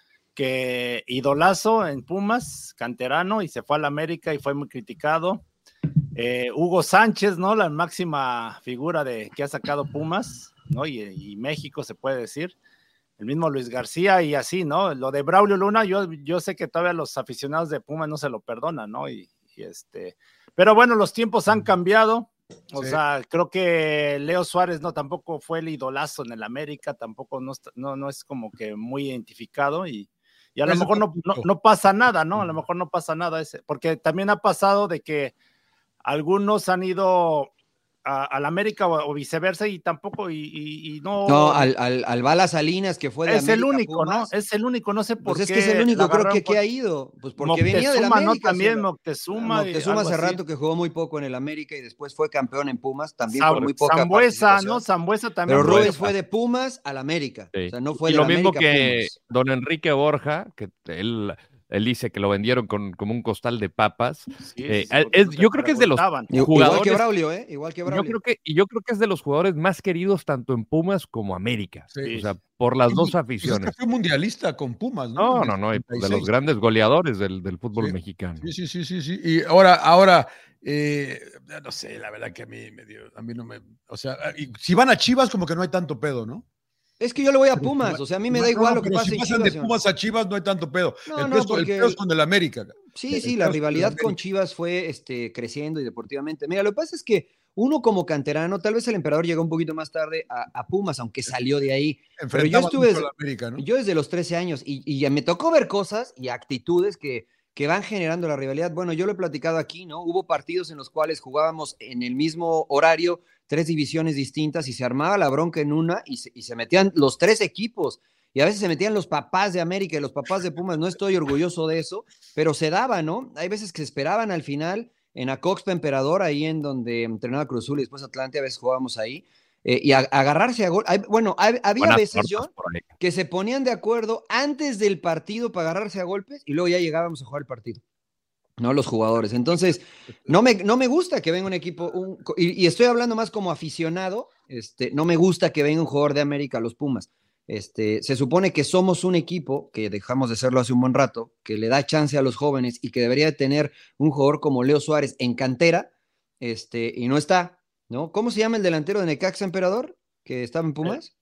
S9: Que idolazo en Pumas, canterano, y se fue a la América y fue muy criticado. Eh, Hugo Sánchez, ¿no? La máxima figura de que ha sacado Pumas, ¿no? Y, y México, se puede decir. El mismo Luis García y así, ¿no? Lo de Braulio Luna, yo, yo sé que todavía los aficionados de Pumas no se lo perdonan, ¿no? Y, y este, pero bueno, los tiempos han cambiado. O
S6: Sí.
S9: sea, creo que Leo Suárez no tampoco fue el idolazo en el América, tampoco no, está- no, no es como que muy identificado y, y a lo
S6: Ese
S9: mejor no, no,
S6: tampoco.
S9: no pasa nada, ¿no? A lo mejor no pasa nada ese, porque también ha pasado de que algunos han ido a, a la América o, o viceversa y tampoco, y, y- y no...
S8: No, al, al, al Bala Salinas, que fue de
S9: es el
S8: América
S9: único,
S8: Pumas.
S9: ¿no? Es el único, no sé por
S8: Pues
S9: qué.
S8: es que es el único,
S9: la
S8: creo que,
S9: agarraron
S8: que ha ido. Pues porque
S9: Moctezuma,
S8: venía de la América.
S9: ¿no? También
S8: señor.
S9: Moctezuma. y
S8: Moctezuma
S9: algo
S8: hace
S9: así.
S8: rato que jugó muy poco en el América y después fue campeón en Pumas, también
S9: Sam-
S8: por muy poca
S9: Sambuesa,
S8: participación.
S9: ¿no? Sambuesa también.
S8: Pero
S9: fue-
S8: Rubens fue de Pumas al América.
S7: Sí.
S8: O sea, no fue
S7: y
S8: de
S7: lo
S8: la
S7: mismo
S8: América a
S7: que
S8: Pumas.
S7: don Enrique Borja, que él, él dice que lo vendieron con, como un costal de papas.
S9: Sí,
S7: Eh,
S9: sí, sí,
S7: es-
S9: porque
S7: yo creo que es de los
S9: preguntaban.
S8: Igual
S7: jugadores.
S8: que Braulio, ¿eh? Igual que
S7: Yo
S8: Braulio.
S7: creo que, y yo creo que es de los jugadores más queridos tanto en Pumas como América.
S6: Sí.
S7: O sea, por las dos
S6: Pues es que
S7: aficiones.
S6: fue mundialista con Pumas, ¿no?
S7: No, no, no, y
S6: En el
S7: de los
S6: setenta y seis.
S7: grandes goleadores del, del fútbol
S6: Sí.
S7: mexicano.
S6: Sí, sí, sí, sí, sí. Y ahora, ahora, eh, no sé, la verdad que a mí me dio, a mí no me, o sea, y si van a Chivas como que no hay tanto pedo, ¿no?
S8: Es que yo le voy a
S6: Pero
S8: Pumas,
S6: si
S8: o sea, a mí
S6: va-
S8: me
S6: no,
S8: da igual
S6: no,
S8: lo que
S6: pero
S8: pase
S6: si
S8: en
S6: pasan
S8: Chivas.
S6: de
S8: señor.
S6: Pumas a Chivas no hay tanto pedo.
S8: No,
S6: el,
S8: no,
S6: pedo es con- el
S8: porque-
S6: pedo es con el América.
S8: Sí,
S6: El
S8: sí,
S6: pedo
S8: la
S6: es con el
S8: rivalidad con
S6: América.
S8: Chivas fue este, creciendo y deportivamente. Mira, lo que pasa es que uno como canterano, tal vez el emperador llegó un poquito más tarde a, a Pumas, aunque salió de ahí. Pero yo
S6: Enfrentaba
S8: estuve,
S6: mucho a la América, ¿no?
S8: yo desde los trece años y, y ya me tocó ver cosas y actitudes que, que van generando la rivalidad. Bueno, yo lo he platicado aquí, ¿no? Hubo partidos en los cuales jugábamos en el mismo horario, tres divisiones distintas y se armaba la bronca en una y se, y se metían los tres equipos. Y a veces se metían los papás de América y los papás de Pumas. No estoy orgulloso de eso, pero se daba, ¿no? Hay veces que se esperaban al final en Acoxpa Emperador, ahí en donde entrenaba Cruz Azul y después Atlante, a veces jugábamos ahí. eh, y a, agarrarse a gol. Hay- bueno, hay- había
S7: Buenas
S8: veces,
S7: tortas
S8: John,
S7: por ahí.
S8: que se ponían de acuerdo antes del partido para agarrarse a golpes y luego ya llegábamos a jugar el partido. No los jugadores. Entonces, no me, no me gusta que venga un equipo, un- y, y estoy hablando más como aficionado, este, no me gusta que venga un jugador de América a los Pumas. Este, se supone que somos un equipo, que dejamos de serlo hace un buen rato, que le da chance a los jóvenes y que debería de tener un jugador como Leo Suárez en cantera, este, y no está, ¿no? ¿Cómo se llama el delantero de Necaxa, Emperador, que estaba en Pumas?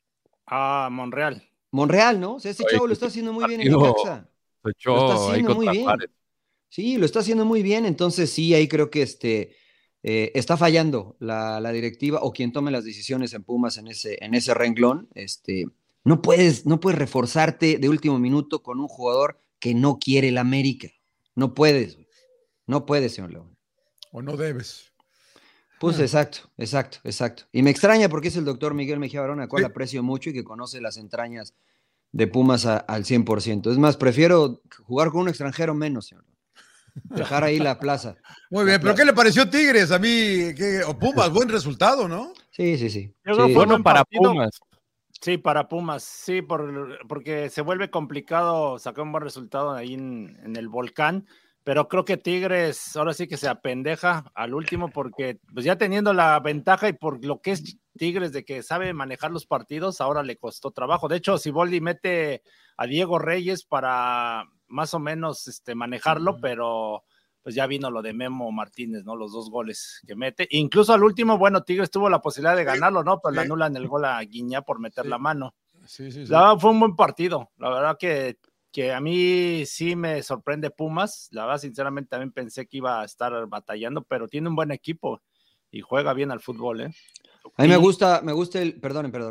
S9: Ah, Monreal.
S8: Monreal, ¿no? O sea, ese
S7: Oye,
S8: chavo lo
S7: que
S8: está haciendo muy bien en
S7: partido
S8: Necaxa.
S7: Se
S8: Lo está
S7: echó ahí
S8: haciendo muy
S7: contra
S8: bien.
S7: Juárez.
S8: Sí, lo está haciendo muy bien. Entonces, sí, ahí creo que este, eh, está fallando la, la directiva o quien tome las decisiones en Pumas en ese, en ese renglón. Este, no puedes, no puedes reforzarte de último minuto con un jugador que no quiere el América. No puedes, güey. No puedes, señor León.
S6: O no debes.
S8: Pues
S6: Ah.
S8: exacto, exacto, exacto. Y me extraña porque es el doctor Miguel Mejía Barón, a cual
S6: Sí.
S8: aprecio mucho y que conoce las entrañas de Pumas a- al cien por ciento. Es más, prefiero jugar con un extranjero menos, señor. Dejar ahí la plaza.
S6: Muy bien,
S8: La
S6: pero
S8: plaza.
S6: ¿qué le pareció Tigres? A mí, ¿qué? O Pumas, buen resultado, ¿no?
S8: Sí, sí, sí.
S9: Yo creo
S8: Sí.
S9: que fue
S7: Bueno,
S9: buen
S7: para
S9: partido.
S7: Pumas.
S9: Sí, para Pumas, sí, por, porque se vuelve complicado sacar un buen resultado ahí en, en el Volcán, pero creo que Tigres ahora sí que se apendeja al último porque pues ya teniendo la ventaja y por lo que es Tigres de que sabe manejar los partidos, ahora le costó trabajo. De hecho, Siboldi mete a Diego Reyes para más o menos este, manejarlo, pero pues ya vino lo de Memo Martínez, ¿no? Los dos goles que mete. Incluso al último, bueno, Tigres tuvo la posibilidad de ganarlo, ¿no? Pero le
S6: Sí.
S9: anulan el gol a Guiñá por meter
S6: Sí.
S9: la mano.
S6: Sí, sí, sí.
S9: La verdad fue un buen partido. La verdad que, que a mí sí me sorprende Pumas. La verdad, sinceramente, también pensé que iba a estar batallando, pero tiene un buen equipo y juega bien al fútbol, ¿eh?
S8: A mí me
S9: Y-
S8: gusta, me gusta el. Perdón, perdón, dale.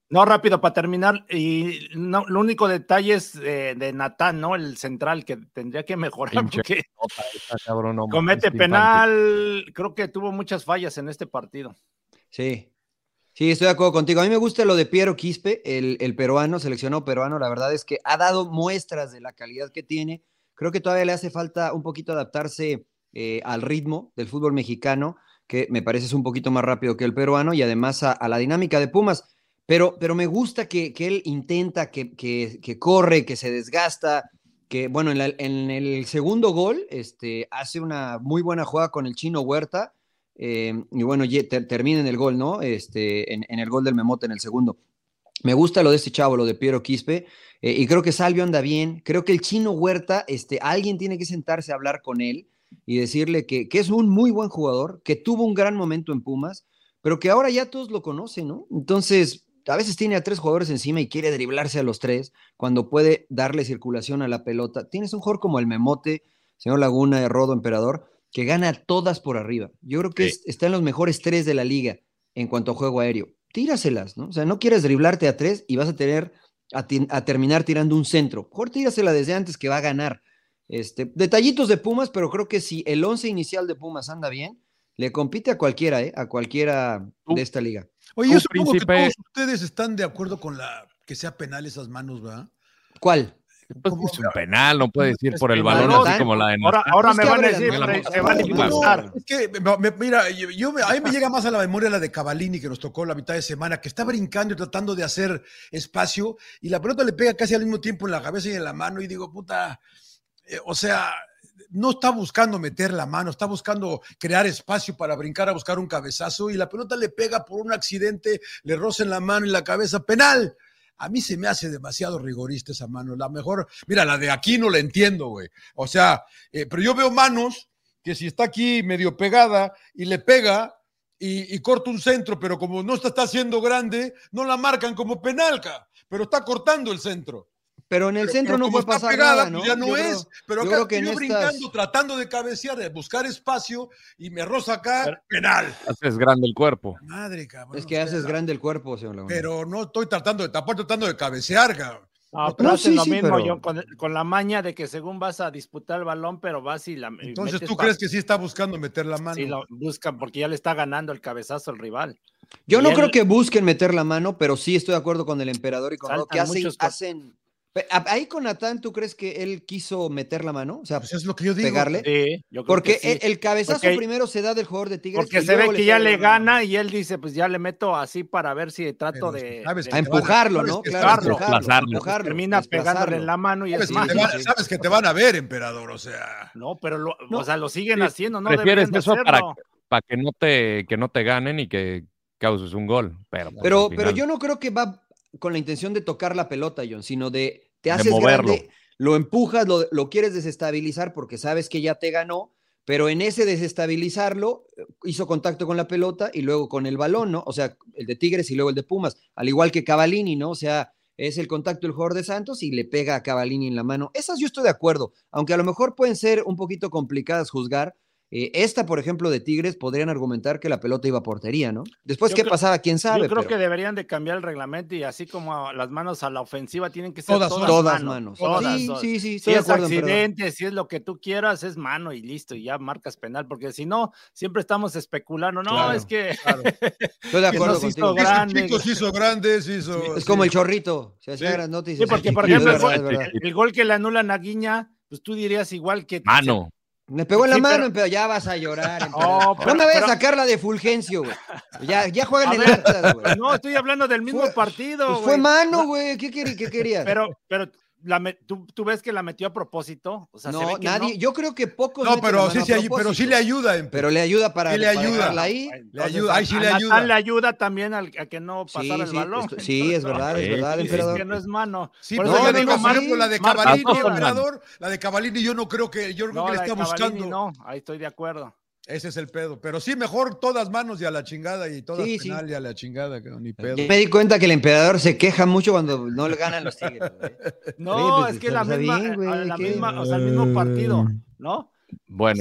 S9: No, rápido, para terminar, y no, lo único detalle es eh, de Natán, ¿no? El central que tendría que mejorar
S7: Pinche
S9: porque
S7: nota, esta, cabrón, no,
S9: comete
S7: es
S9: penal, creo que tuvo muchas fallas en este partido.
S8: Sí, sí, estoy de acuerdo contigo. A mí me gusta lo de Piero Quispe, el, el peruano, seleccionado peruano. La verdad es que ha dado muestras de la calidad que tiene. Creo que todavía le hace falta un poquito adaptarse eh, al ritmo del fútbol mexicano, que me parece es un poquito más rápido que el peruano, y además a, a la dinámica de Pumas. Pero, pero me gusta que, que él intenta, que, que, que corre, que se desgasta, que bueno, en, la, en el segundo gol este, hace una muy buena jugada con el Chino Huerta, eh, y bueno, ter, termina en el gol, ¿no? Este, en, en el gol del Memote en el segundo. Me gusta lo de este chavo, lo de Piero Quispe, eh, y creo que Salvio anda bien. Creo que el Chino Huerta, este, alguien tiene que sentarse a hablar con él y decirle que, que es un muy buen jugador, que tuvo un gran momento en Pumas, pero que ahora ya todos lo conocen, ¿no? Entonces, a veces tiene a tres jugadores encima y quiere driblarse a los tres cuando puede darle circulación a la pelota. Tienes un jugador como el Memote, señor Laguna, Rodo, Emperador, que gana todas por arriba. Yo creo que sí. es, está en los mejores tres de la liga en cuanto a juego aéreo. Tíraselas, ¿no? O sea, no quieres driblarte a tres y vas a tener a, ti, a terminar tirando un centro. Mejor tírasela desde antes que va a ganar. Este, detallitos de Pumas, pero creo que si el once inicial de Pumas anda bien, le compite a cualquiera, ¿eh? A cualquiera de esta liga.
S6: Oye, yo supongo príncipe... que todos ustedes están de acuerdo con la que sea penal esas manos, ¿verdad?
S8: ¿Cuál?
S7: Pues es un penal, no puedes ir por el balón así como la de
S9: Ahora, ahora me van a decir, se van a impulsar.
S6: Es que, me, mira, yo, yo, a mí me llega más a la memoria la de Cavallini, que nos tocó la mitad de semana, que está brincando y tratando de hacer espacio, y la pelota le pega casi al mismo tiempo en la cabeza y en la mano, y digo, puta, eh, o sea, no está buscando meter la mano, está buscando crear espacio para brincar a buscar un cabezazo, y la pelota le pega por un accidente, le roza en la mano y la cabeza, penal. A mí se me hace demasiado rigorista esa mano. La mejor, mira, la de aquí no la entiendo, güey. O sea, eh, pero yo veo manos que si está aquí medio pegada y le pega y, y corta un centro, pero como no está, está haciendo grande, no la marcan como penal, pero está cortando el centro.
S8: Pero en el
S6: pero,
S8: centro
S6: pero
S8: no puede pasar
S6: pegada,
S8: nada, ¿no?
S6: Ya no
S8: yo
S6: es,
S8: creo,
S6: pero
S8: yo
S6: acá
S8: creo que
S6: yo
S8: en
S6: brincando,
S8: estas...
S6: tratando de cabecear, de buscar espacio, y me roza acá, pero, penal.
S7: Haces grande el cuerpo.
S6: Madre, cabrón.
S8: Es que haces grande el cuerpo, señor Laguna.
S6: Pero no estoy tratando de tapar, tratando de cabecear, cabrón.
S9: No, pero no, hacen sí, lo sí, mismo, pero... yo, con, con la maña de que según vas a disputar el balón, pero vas y la...
S6: Entonces, ¿tú crees que sí está buscando meter la mano?
S9: Sí, lo buscan porque ya le está ganando el cabezazo al rival.
S8: Yo
S9: y
S8: no
S9: él...
S8: creo que busquen meter la mano, pero sí estoy de acuerdo con el Emperador y con lo que hacen, hacen... Ahí con Natán, ¿tú crees que él quiso meter la mano? O sea,
S6: pues es lo que yo digo.
S8: Pegarle.
S9: Sí, yo creo
S8: porque
S9: que sí.
S8: el, el cabezazo
S9: porque,
S8: primero se da del jugador de Tigres.
S9: Porque se ve que ya le gana mano. Y él dice, pues ya le meto así para ver si trato
S6: Pero,
S9: de,
S6: sabes
S9: de...
S8: a empujarlo, ¿no?
S9: Claro,
S8: empujarlo,
S9: empujarlo. Termina pegándole en la mano y
S6: sabes
S9: es más.
S6: Que van, sabes que te van a ver, Emperador, o sea.
S9: No, pero lo, no. O sea, lo siguen
S7: sí,
S9: haciendo, ¿no?
S7: Prefieres
S9: de
S7: eso para, para que no te que no te ganen y que causes un gol. Pero,
S8: pero, pero yo no creo que va con la intención de tocar la pelota, John, sino de te haces
S7: de
S8: grande, lo empujas, lo, lo quieres desestabilizar porque sabes que ya te ganó, pero en ese desestabilizarlo hizo contacto con la pelota y luego con el balón, ¿no? O sea, el de Tigres y luego el de Pumas, al igual que Cavallini, ¿no? O sea, es el contacto del jugador de Santos y le pega a Cavallini en la mano. Esas yo estoy de acuerdo, aunque a lo mejor pueden ser un poquito complicadas juzgar. Eh, esta, por ejemplo, de Tigres, podrían argumentar que la pelota iba a portería, ¿no? Después, yo ¿qué creo, pasaba? ¿Quién sabe?
S9: Yo creo
S8: pero...
S9: que deberían de cambiar el reglamento y así como las manos a la ofensiva tienen que ser
S8: todas,
S9: todas,
S8: todas
S9: manos.
S8: manos.
S9: Todas,
S8: sí,
S9: todas.
S8: sí, sí.
S9: Si es accidente, si es lo que tú quieras, es mano y listo, y ya marcas penal, porque si no, siempre estamos especulando. No,
S8: claro,
S9: es que...
S8: Claro. Estoy de acuerdo contigo.
S6: Hizo grande, chicos, hizo grandes, hizo...
S8: Sí, es
S6: sí.
S8: como el Chorrito. Se hacía sí. grandote y se
S9: sí, porque, por ejemplo, el, el, el gol que le anulan a Guiña, pues tú dirías igual que...
S7: Mano.
S8: Me pegó en la
S9: sí,
S8: mano,
S9: pero...
S8: pero ya vas a llorar.
S9: Oh, pero,
S8: no me vayas
S9: pero...
S8: a sacar la de Fulgencio, güey. Ya, ya juegan en el Atlas, güey.
S9: No, estoy hablando del mismo
S8: fue,
S9: partido,
S8: pues fue mano, güey. ¿Qué, querí, ¿Qué querías?
S9: Pero, pero la me, ¿tú, ¿tú ves que la metió a propósito? O sea,
S8: no,
S9: se ve que
S8: nadie.
S9: No.
S8: Yo creo que pocos.
S6: No, pero sí, sí, pero sí le ayuda. En...
S8: Pero le ayuda para,
S6: sí le
S8: para
S6: ayuda.
S8: dejarla ahí.
S6: Entonces, le ayuda. Ahí sí
S9: a
S6: le ayuda.
S9: Natán le ayuda también al, a que no pasara
S8: sí,
S9: el
S8: sí,
S9: balón.
S8: Esto, sí, es verdad,
S9: sí,
S8: es verdad,
S9: sí,
S8: emperador.
S9: Es que no es mano.
S6: Sí,
S9: por
S6: pero
S9: eso
S6: yo
S9: no,
S6: digo,
S9: no,
S6: por ejemplo, la de Cavallini, emperador, la de Cavallini yo no creo que, yo creo
S9: no,
S6: que le está buscando.
S9: No, ahí estoy de acuerdo.
S6: Ese es el pedo. Pero sí, mejor todas manos y a la chingada y todas
S8: sí,
S6: penal
S8: sí.
S6: y a la chingada, que ni pedo.
S8: Yo me di cuenta que el emperador se queja mucho cuando no le ganan los Tigres. Güey.
S9: No, sí, pues, es que la misma, bien, güey, la misma, o sea, el mismo partido, ¿no?
S7: Bueno.
S9: O sea,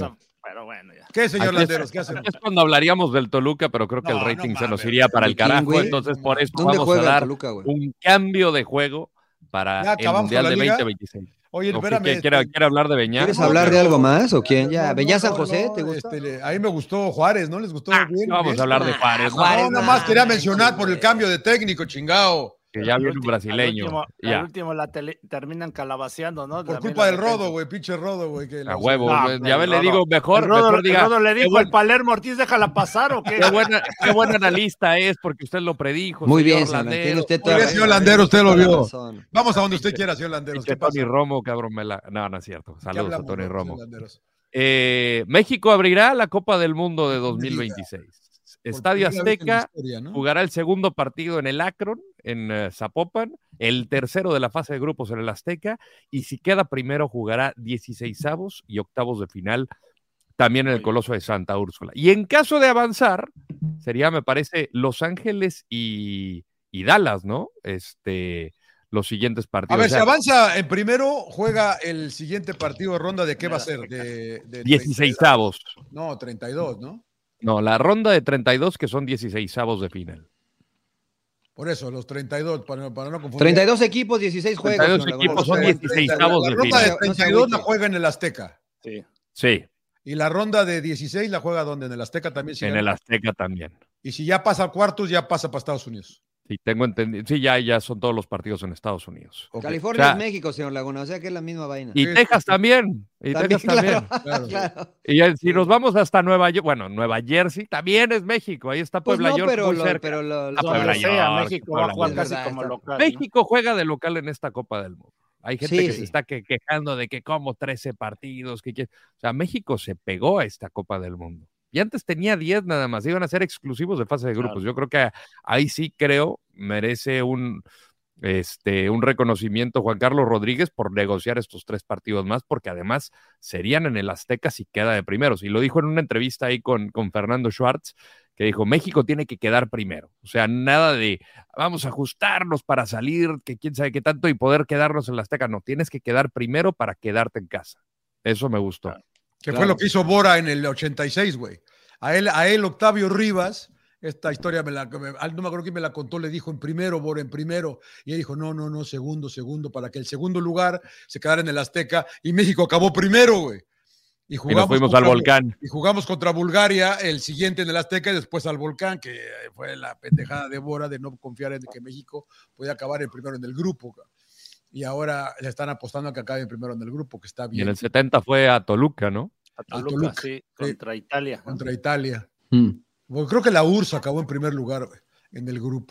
S9: pero bueno, ya.
S6: ¿Qué, señor
S7: Aquí
S6: Landeros?
S7: es,
S6: ¿Qué hacemos?
S7: aquí es cuando hablaríamos del Toluca, pero creo que
S6: No,
S7: el rating
S6: no
S7: se nos
S6: mames,
S7: iría para el
S8: ¿quién,
S7: carajo,
S8: güey?
S7: entonces por eso
S8: ¿Dónde
S7: vamos a
S8: juega el
S7: dar
S8: Toluca, güey?
S7: un cambio de juego para
S6: ¿Ya
S7: el
S6: acabamos
S7: Mundial
S6: con la
S7: de
S6: liga?
S7: veinte veintiséis.
S6: Oye,
S7: ¿O qué-
S6: espérame.
S7: qué- ¿Quiere,
S6: este-
S7: quiere hablar de Beñat?
S8: ¿Quieres
S6: No,
S8: hablar de
S6: pero-
S8: algo más o quién?
S6: No,
S8: Ya,
S6: no,
S8: Beñat San
S6: no,
S8: José,
S6: no,
S8: ¿te gusta?
S6: este, a mí me gustó Juárez, ¿no les gustó
S7: Ah,
S6: bien?
S7: vamos
S6: bien?
S7: a hablar de Juárez. ¿no?
S8: Juárez,
S6: No, nada más
S8: no,
S6: quería
S8: no,
S6: mencionar
S8: no,
S6: por el
S8: güey.
S6: cambio de técnico, chingado.
S7: Que ya
S9: Al
S7: viene un
S9: ulti-
S7: brasileño.
S9: Al último,
S7: Ya.
S9: al último la tele- terminan calabaceando, ¿no?
S6: Por
S9: También
S6: culpa
S9: la
S6: del
S9: defensa.
S6: Rodo, güey, pinche Rodo, güey. que
S7: A
S6: los-
S7: huevo.
S9: No,
S7: güey,
S9: pero
S7: ya ves, le
S9: Rodo-
S7: digo mejor,
S9: el Rodo,
S7: mejor
S9: el
S7: diga.
S9: Rodo le
S7: qué
S9: dijo
S7: buen-
S9: al Palermo Ortiz, déjala pasar o qué.
S7: Qué, buena, qué buen analista es, porque usted lo predijo.
S8: Muy
S7: señor
S8: bien, señor.
S7: Landero.
S8: Tiene usted
S6: Muy
S8: toda
S6: bien,
S8: la
S6: señor
S8: razón.
S6: Landero, usted lo
S8: Tiene toda la
S6: vio.
S8: razón.
S6: Vamos a donde usted quiera, señor Landeros.
S7: Pinche
S6: ¿Qué pasa?
S7: Tony Romo, cabrón. Me la... No, no es cierto.
S6: ¿Qué
S7: Saludos a
S6: hablamos,
S7: Tony
S6: no,
S7: Romo.
S6: señor Landeros?
S7: Eh, México abrirá la Copa del Mundo de
S6: No me
S7: dos mil
S6: diga.
S7: veintiséis.
S6: Por
S7: Estadio
S6: primera vez en la
S7: Azteca
S6: historia, ¿no?
S7: jugará el segundo partido en el Akron, en eh, Zapopan, el tercero de la fase de grupos en el Azteca, y si queda primero jugará dieciseisavos y octavos de final también en el Coloso de Santa Úrsula. Y en caso de avanzar, sería, me parece, Los Ángeles y, y Dallas, ¿no? Este, los siguientes
S6: A
S7: partidos.
S6: ver,
S7: O sea,
S6: si avanza en primero, juega el siguiente partido de ronda. ¿De qué va a ser? De, de
S7: dieciseisavos.
S6: treinta y dos. No, treinta y dos, ¿no?
S7: No, la ronda de treinta y dos, que son dieciseisavos de final.
S6: Por eso, los treinta y dos, para, para no confundir.
S8: treinta y dos equipos, dieciséis juegos.
S7: treinta y dos
S8: señor
S7: equipos,
S8: Laguna.
S7: son dieciseisavos
S6: La
S7: de
S6: ronda de
S7: final.
S6: treinta y dos la juega en el Azteca.
S9: Sí.
S7: Sí,
S6: Y la ronda de dieciséis la juega donde, en el Azteca también. sí
S7: en
S6: gana.
S7: el Azteca también.
S6: Y si ya pasa a cuartos, ya pasa para Estados Unidos.
S7: Sí, tengo entendido. Sí, ya, ya son todos los partidos en Estados Unidos.
S6: Ok.
S8: California
S7: O sea,
S8: es México, señor Laguna, o sea que es la misma vaina.
S7: Y
S6: Sí,
S7: Texas
S6: sí, sí.
S7: también. Y
S8: También,
S7: Texas también.
S8: claro,
S6: Claro.
S8: claro.
S7: Y eh, si nos vamos hasta Nueva York, bueno, Nueva Jersey también es México. Ahí está
S8: Pues
S7: Puebla
S8: no,
S7: York
S8: pero,
S7: muy
S8: lo-
S7: cerca.
S8: pero lo-
S7: Ah,
S8: lo-
S7: Puebla
S9: Donde sea,
S7: York,
S9: México va a jugar
S8: Puebla
S9: casi
S8: York.
S9: como
S8: Está-
S9: local. ¿no?
S7: México juega de local en esta Copa del Mundo. Hay gente
S8: Sí,
S7: que
S8: sí.
S7: se está que- quejando de que como trece partidos, que quiere- o sea, México se pegó a esta Copa del Mundo. Y antes tenía diez nada más, iban a ser exclusivos de fase de grupos.
S9: Claro.
S7: Yo creo que ahí sí creo merece un, este, un reconocimiento Juan Carlos Rodríguez por negociar estos tres partidos más, porque además serían en el Azteca si queda de primeros. Y lo dijo en una entrevista ahí con, con Fernando Schwartz, que dijo, México tiene que quedar primero. O sea, nada de vamos a ajustarnos para salir, que quién sabe qué tanto, y poder quedarnos en la Azteca. No, tienes que quedar primero para quedarte en casa. Eso me gustó.
S6: Que
S8: Claro.
S6: fue lo que hizo Bora en el ochenta y seis, güey. A él, a él, Octavio Rivas, esta historia me la, me- no me acuerdo quién me la contó, le dijo en primero, Bora, en primero. Y él dijo, no, no, no, segundo, segundo, para que el segundo lugar se quedara en el Azteca. Y México acabó primero, güey. Y,
S7: Y nos
S6: jugamos
S7: fuimos
S6: contra-
S7: al Volcán.
S6: Y jugamos contra Bulgaria, el siguiente en el Azteca, y después al Volcán, que fue la pendejada de Bora de no confiar en que México podía acabar el primero en el grupo. Cabrón. Y ahora le están apostando a que acabe primero en el grupo, que está
S7: Y en
S6: bien
S7: el setenta fue a Toluca, ¿no?
S9: A Toluca,
S6: Toluca.
S9: sí, contra Italia.
S6: contra Italia.
S8: Mm.
S6: Bueno, creo que la U R S S acabó en primer lugar, güey, en el grupo.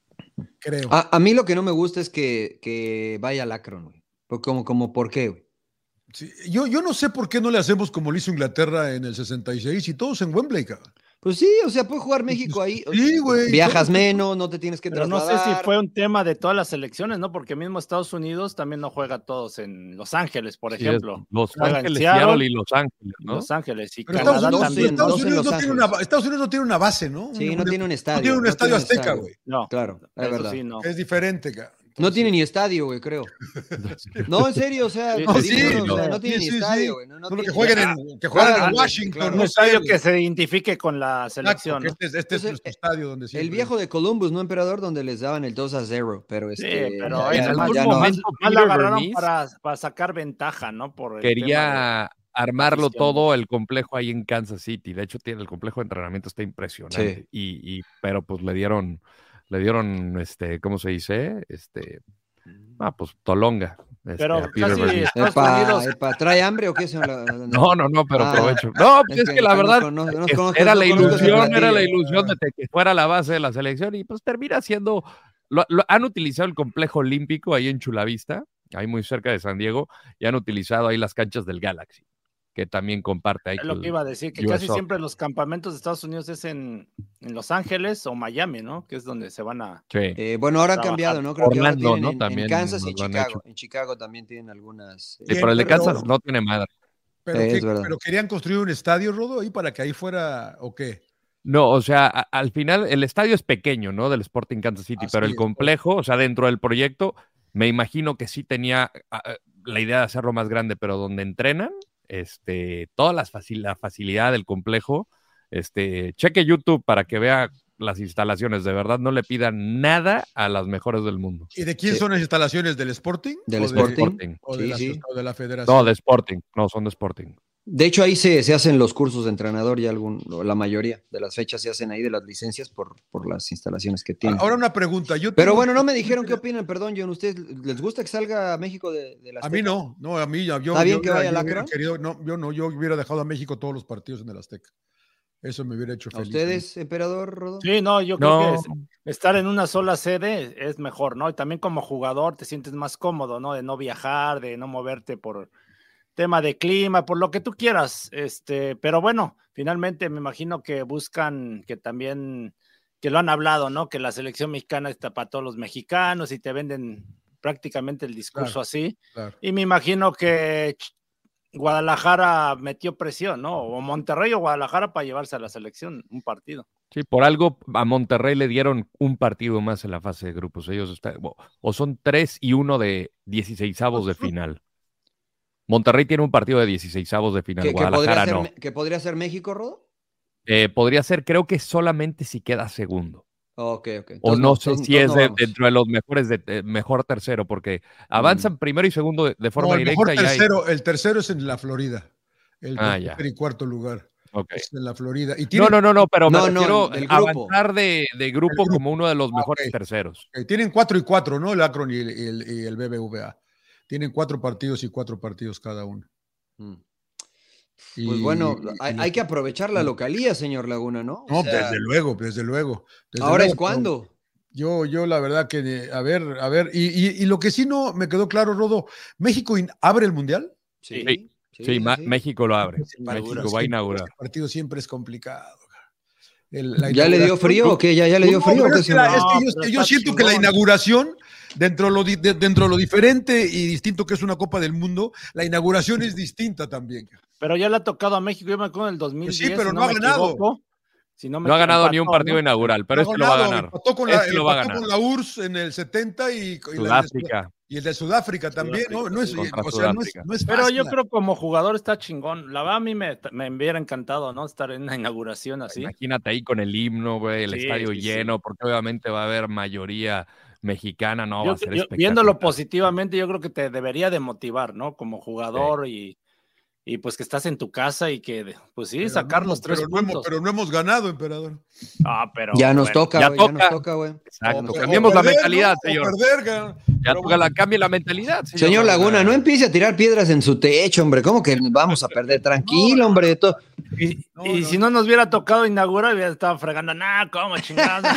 S6: Creo.
S8: A, a mí lo que no me gusta es que, que vaya al Akron, güey. Porque como, como, ¿por qué, güey?
S6: Sí, yo, yo no sé por qué no le hacemos como le hizo Inglaterra en el sesenta y seis y todos en Wembley, cabrón.
S8: Pues sí, o sea, puede jugar México ahí.
S6: Sí, güey.
S8: Viajas menos, no te tienes que
S9: Pero no
S8: trasladar.
S9: sé si fue un tema de todas las selecciones, ¿no? Porque mismo Estados Unidos también no juega todos en Los Ángeles, por
S7: Sí,
S9: ejemplo.
S7: es Los
S9: Juega en
S7: Ángeles,
S9: Seattle,
S7: Seattle y Los Ángeles, ¿no?
S9: Los Ángeles y
S6: Pero Estados
S9: Canadá
S6: Unidos,
S8: dos
S9: también.
S8: en-
S6: Estados
S8: dos en
S6: Unidos
S8: Los
S6: no tiene
S8: Ángeles.
S6: una, Estados Unidos no tiene una base, ¿no?
S8: Sí, no tiene un estadio.
S6: No tiene un
S8: no
S6: estadio
S8: tiene un
S6: azteca,
S8: estadio.
S6: güey.
S9: No,
S8: Claro, es
S9: eso
S8: verdad.
S9: sí, no.
S6: Es diferente, cabrón.
S8: No tiene ni estadio, güey, creo. No, en serio, o sea,
S9: Sí,
S8: te
S6: sí,
S8: digo,
S6: no.
S8: o sea, no tiene
S6: Sí,
S8: ni
S6: sí, sí.
S8: estadio, güey. No, no
S6: Solo que
S8: tiene-
S6: jueguen en, que jueguen
S8: Claro,
S6: en Washington,
S8: claro.
S6: no
S9: Un
S6: sé,
S9: estadio
S6: güey.
S9: que se identifique con la
S6: Exacto,
S9: selección,
S6: que
S9: ¿no?
S6: este, es- este es
S8: Entonces,
S6: nuestro estadio donde siempre.
S8: El viejo de Columbus, ¿no, emperador? Donde les daban el dos a cero, pero
S9: Sí,
S8: este...
S9: pero
S8: ya
S9: en
S8: no-
S7: algún
S8: ya no.
S7: momento
S9: más la
S7: Peter
S9: agarraron
S7: Vermees
S9: para, para sacar ventaja, ¿no? Por el tema
S7: quería armarlo
S9: afición.
S7: todo el complejo ahí en Kansas City. De hecho, tiene el complejo de entrenamiento está impresionante.
S8: Sí.
S7: Y, y, pero pues le dieron, le dieron, este, ¿cómo se dice? Este, ah, pues Tolonga. este,
S9: Pero
S7: a Peter
S9: casi
S7: Vermees.
S9: Estados
S8: Epa,
S9: Unidos-
S8: epa, ¿trae hambre o qué, señor?
S7: No, no, no, pero
S8: Ah,
S7: aprovecho. No, pues es, que la
S8: no
S7: verdad
S8: conozco- no
S7: es-
S8: conozco-
S7: era
S8: no
S7: la
S8: conozco ese
S7: ilusión, era la
S8: platillo.
S7: ilusión de que fuera la base de la selección y pues termina siendo, lo, lo- han utilizado el complejo olímpico ahí en Chulavista, ahí muy cerca de San Diego, y han utilizado ahí las canchas del Galaxy, que también comparte ahí.
S9: Es lo
S7: con
S9: que iba a decir, que
S7: U S
S9: casi
S7: Soccer.
S9: siempre los campamentos de Estados Unidos es en, en Los Ángeles o Miami, ¿no? Que es donde se van a...
S7: Sí.
S8: Eh, bueno, ahora han
S9: Trabajar.
S8: cambiado, ¿no? Creo que ahora
S7: Orlando,
S8: tienen
S7: ¿no?
S8: en, en
S7: También
S8: Kansas y
S7: nos lo han
S8: Chicago.
S7: hecho.
S8: En Chicago también tienen algunas...
S7: Sí,
S8: eh,
S7: pero el de
S6: pero-
S7: Kansas no tiene madre.
S6: Pero,
S8: Sí,
S6: ¿qué-
S8: es verdad.
S6: pero querían construir un estadio, Rodo, ahí para que ahí fuera, ¿o qué?
S7: No, o sea, a- al final el estadio es pequeño, ¿no? Del Sporting Kansas City,
S6: Así
S7: pero el
S6: es.
S7: complejo, o sea, dentro del proyecto, me imagino que sí tenía ah, ah, la idea de hacerlo más grande, pero donde entrenan este, toda la, facil- la facilidad del complejo. Este, cheque YouTube para que vea las instalaciones. De verdad, no le pidan nada a las mejores del mundo.
S6: ¿Y de quién
S8: Sí.
S6: son las instalaciones? ¿Del Sporting?
S8: Del
S6: ¿O
S8: Sporting.
S6: De, o, de
S8: Sí,
S6: la,
S8: sí.
S6: o de la Federación?
S7: No, de Sporting. No, son de Sporting.
S8: De hecho, ahí se, se hacen los cursos de entrenador y algún, la mayoría de las fechas se hacen ahí de las licencias por, por las instalaciones que tienen.
S6: Ahora una pregunta. Yo
S8: Pero
S6: tengo-
S8: bueno, no me dijeron qué opinan, perdón, John. ¿Ustedes les gusta que salga a México de, de las
S6: A mí no, no, a mí ya. Yo,
S8: ¿Está bien
S6: yo
S8: que
S6: hubiera-
S8: vaya al
S6: yo hubiera
S8: Akron?
S6: querido- no, yo no, yo hubiera dejado a México todos los partidos en el Azteca. Eso me hubiera hecho
S8: ¿A
S6: feliz.
S8: ustedes, emperador Rodo?
S9: Sí, no, yo creo
S7: No.
S9: que es- estar en una sola sede es mejor, ¿no? Y también como jugador te sientes más cómodo, ¿no? De no viajar, de no moverte por tema de clima, por lo que tú quieras. Este, pero bueno, finalmente me imagino que buscan que también, que lo han hablado, ¿no? Que la selección mexicana está para todos los mexicanos y te venden prácticamente el discurso
S6: Claro.
S9: así.
S6: Claro.
S9: Y me imagino que Ch- Guadalajara metió presión, ¿no? O Monterrey o Guadalajara para llevarse a la selección un partido.
S7: Sí, por algo a Monterrey le dieron un partido más en la fase de grupos. Ellos están, o- o son tres y uno de dieciseisavos de final. Monterrey tiene un partido de dieciseisavos de final.
S8: ¿Que, que podría
S7: Guadalajara
S8: ser,
S7: no.
S8: Me- que podría ser México, Rodo?
S7: Eh, podría ser, creo que solamente si queda segundo.
S8: Ok, ok.
S7: O
S8: Entonces
S7: no sé
S8: entonces-
S7: si es
S8: entonces no
S7: de-
S8: vamos.
S7: dentro de los mejores, de, de mejor tercero, porque avanzan primero y segundo de, de forma
S6: No, el
S7: directa.
S6: mejor
S7: y hay-
S6: tercero, el tercero es en la Florida. El
S7: Ah,
S6: tercer
S7: ya.
S6: y cuarto lugar
S7: Ok.
S6: es en la Florida. Y
S7: No,
S6: tienen,
S7: no, no, no, pero me
S8: No, no,
S7: refiero
S8: del
S7: a
S8: grupo.
S7: avanzar de, de grupo,
S6: Del grupo.
S7: como uno de los
S6: Ah,
S7: mejores
S6: ok.
S7: terceros.
S6: eh, tienen cuatro y cuatro, ¿no? El Akron y el, y el- y el B B V A. Tienen cuatro partidos y cuatro partidos cada uno.
S8: Mm.
S6: Y-
S8: Pues bueno,
S6: y-
S8: hay,
S6: y-
S8: hay que aprovechar la localía, señor Laguna, ¿no? O
S6: No,
S8: sea,
S6: desde luego, desde luego. desde
S8: ahora
S6: luego,
S8: es cuando.
S6: Yo, yo la verdad que, eh, a ver, a ver, y, y- y lo que sí no me quedó claro, Rodo, ¿México in- abre el Mundial?
S8: Sí,
S7: Sí, Sí, Ma- México lo abre.
S6: Ese
S7: México
S6: partido
S7: va a
S6: siempre-
S7: inaugurar.
S6: ese partido siempre es complicado. El- la
S8: ¿Ya le dio
S6: inauguración-
S8: frío o qué? ¿Ya, ya le dio
S6: No,
S8: frío o
S6: pero
S8: qué,
S6: es que
S8: señor?
S6: la- es que
S9: No,
S6: yo,
S9: pero
S6: yo
S9: está
S6: siento que la
S9: chingón.
S6: inauguración, dentro de, lo, di- de- dentro de lo diferente y distinto que es una Copa del Mundo, la inauguración es distinta también.
S9: Pero ya le ha tocado a México, yo me acuerdo en el dos mil diez.
S6: Pues sí, pero
S9: si
S6: no ha
S9: me
S6: ganado.
S9: equivoco, si no, me
S7: No ha ganado
S9: empató,
S7: ni un partido
S9: ¿no?
S7: inaugural, pero
S6: No ha
S7: este lo va a
S6: ganado,
S7: ganar.
S6: Empató con la,
S7: Este lo va a
S6: empató
S7: ganar.
S6: con la U R S S en el setenta y, y la de
S7: Sudáfrica.
S6: Y el de Sudáfrica también, ¿no? No es,
S7: Contra
S6: o sea, no es,
S7: Sudáfrica.
S6: no es
S9: Pero
S6: fácil.
S9: yo creo que como jugador está chingón. La verdad a mí me, me hubiera encantado, ¿no? Estar en una inauguración así.
S7: Imagínate ahí con el himno, güey, el
S9: Sí,
S7: estadio
S9: sí, sí.
S7: lleno, porque obviamente va a haber mayoría mexicana, no va
S9: Yo-
S7: a ser
S9: yo-
S7: espectacular.
S9: viéndolo positivamente, yo creo que te debería de motivar, ¿no? Como jugador y, y pues que estás en tu casa y que, pues sí,
S6: Pero
S9: sacar
S6: no
S9: los
S6: hemos-
S9: tres
S6: pero no hemos-
S9: puntos.
S6: pero no hemos ganado, emperador.
S9: Ah, pero
S8: Ya nos
S9: bueno,
S8: toca,
S7: ya
S8: güey, ya nos
S7: toca.
S8: toca, güey.
S7: Exacto,
S6: O- o
S7: cambiemos la
S6: perder,
S7: mentalidad,
S6: ¿no? O
S7: señor.
S6: perder, ca-
S7: Ya
S6: pero
S7: toca
S6: bueno.
S7: la, cambie la mentalidad, señor.
S8: Señor Laguna, no empiece a tirar piedras en su techo, hombre. ¿Cómo que vamos a perder? Tranquilo, hombre. to-
S9: Y,
S6: No,
S9: y
S6: no,
S9: si no nos hubiera tocado inaugurar, hubiera estado fregando, nah, ¿cómo chingando?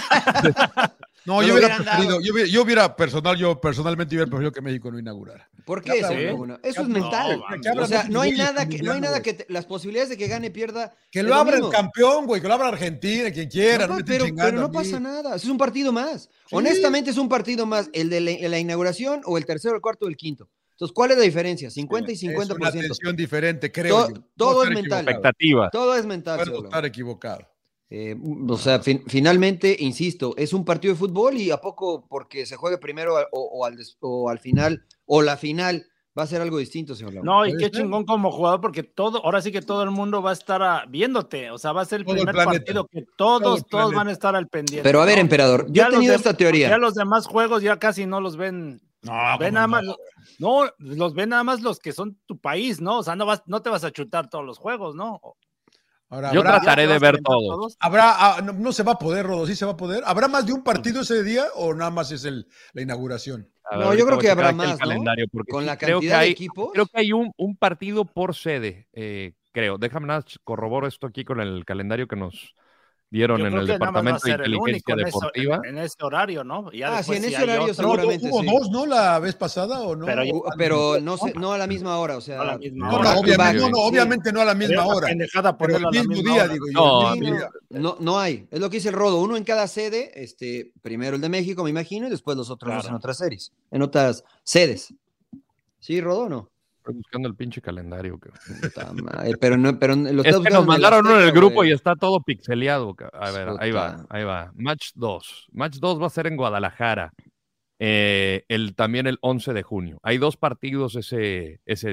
S6: No,
S8: No
S6: yo
S8: lo
S6: hubiera
S8: hubieran
S6: preferido,
S8: dado.
S6: yo hubiera, yo hubiera personal, yo personalmente hubiera preferido que México no inaugurara.
S8: ¿Por qué,
S6: Ya,
S8: señor
S6: sí.
S8: Laguna? Eso es
S6: Ya,
S8: mental.
S9: no,
S6: que abran
S8: O sea,
S6: otros
S8: no hay
S6: güeyes
S8: nada
S6: al
S8: que, no hay
S6: mundial,
S8: nada
S6: güey.
S8: que te- las posibilidades de que gane pierda.
S6: Que
S8: es
S6: lo abra el
S8: mismo.
S6: campeón, güey, que lo abra Argentina, quien quiera.
S8: No,
S6: No, me estén
S8: pero,
S6: chingando
S8: pero
S6: a
S8: no
S6: mí.
S8: pasa nada. Es un partido más. Honestamente, es un partido más. El de la, la inauguración o el tercero, el cuarto o el quinto. Entonces, ¿cuál es la diferencia? cincuenta y cincuenta
S6: Es
S8: por
S6: una
S8: ciento.
S6: tensión diferente, creo
S8: To-
S6: yo. Puedo
S8: todo es
S6: estar
S8: mental.
S6: equivocado,
S7: Expectativa.
S8: Todo es mental,
S6: Puedo
S8: señor Laguna.
S6: estar equivocado.
S8: Eh, o sea, fin- finalmente, insisto, es un partido de fútbol y a poco porque se juegue primero o, o al, des- o al final o la final va a ser algo distinto, señor Laguna.
S9: No, y
S6: Puede
S9: qué
S6: ser.
S9: chingón como jugador, porque todo, ahora sí que todo el mundo va a estar ah, viéndote. O sea, va a ser el
S6: Todo el
S9: primer
S6: planeta.
S9: partido que
S6: Todo
S9: todos,
S6: el
S9: todos
S6: planeta.
S9: van a estar al pendiente.
S8: Pero a ver,
S9: ¿no?
S8: emperador, yo
S9: Ya
S8: he
S9: los
S8: tenido
S9: de-
S8: esta teoría.
S9: Ya los demás juegos ya casi no los ven.
S6: No,
S9: ven
S6: cómo
S9: nada
S6: no.
S9: más. No, los ven nada más los que son tu país, ¿no? O sea, no vas, no te vas a chutar todos los juegos, ¿no?
S6: Ahora,
S7: Yo
S6: habrá,
S7: trataré
S9: ¿Ya te
S7: de
S9: vas a
S7: ver
S9: aventar
S7: todos.
S6: habrá- ah, no, no se va a poder, Rodo, sí se va a poder. ¿Habrá más de un partido ese día o nada más es el, la inauguración?
S7: A
S8: No,
S7: ahorita
S8: yo creo
S7: voy
S8: que
S7: a checar
S8: habrá
S7: aquí el
S8: más, ¿no?
S7: calendario, porque
S8: Con
S7: sí
S8: la
S7: creo
S8: cantidad
S7: que hay,
S8: de equipos.
S7: Creo que hay un, un partido por sede, eh, creo. Déjame nada, corroboro esto aquí con el calendario que nos dieron
S9: Yo
S7: en
S9: creo
S7: el
S9: que nada más va a
S7: Departamento de
S9: ser el
S7: Inteligencia
S9: único en, eso-
S7: Deportiva.
S9: en- en ese horario, ¿no? Y ya
S8: Ah, sí,
S9: después
S8: en
S9: si
S8: ese
S9: hay
S8: horario
S9: otro,
S6: No,
S8: seguramente
S6: hubo
S8: sí.
S6: dos, ¿no? La vez pasada o no.
S9: Pero yo-
S6: O-
S8: Pero no sé, no a la misma hora, o sea.
S9: No a la misma
S6: No, no,
S9: hora.
S8: back to
S6: obviamente,
S8: back,
S6: no, no,
S8: sí.
S6: obviamente no a la
S9: sería
S6: misma
S9: una
S6: hora.
S9: pendejada
S6: Pero
S9: ponerlo
S6: el
S9: a la
S6: mismo
S9: misma
S6: día,
S9: hora.
S6: digo yo.
S7: No,
S6: el mismo
S8: no,
S6: día.
S8: no, no hay. Es lo que dice el Rodo. Uno en cada sede, este, primero el de México, me imagino, y después los otros dos
S9: Claro.
S8: en otras series, en otras sedes. ¿Sí, Rodo o no?
S7: Estoy buscando el pinche calendario. que-
S8: Puta madre, pero no, pero lo
S7: Es
S8: estás
S7: que
S8: buscando
S7: nos
S8: en el
S7: mandaron uno en el
S8: Azteca,
S7: grupo
S8: güey.
S7: y está todo pixeleado. ca- A ver, ahí va,
S8: Puta.
S7: ahí va. Match dos. Match dos va a ser en Guadalajara. Eh, el, también el once de junio. Hay dos partidos ese, ese día.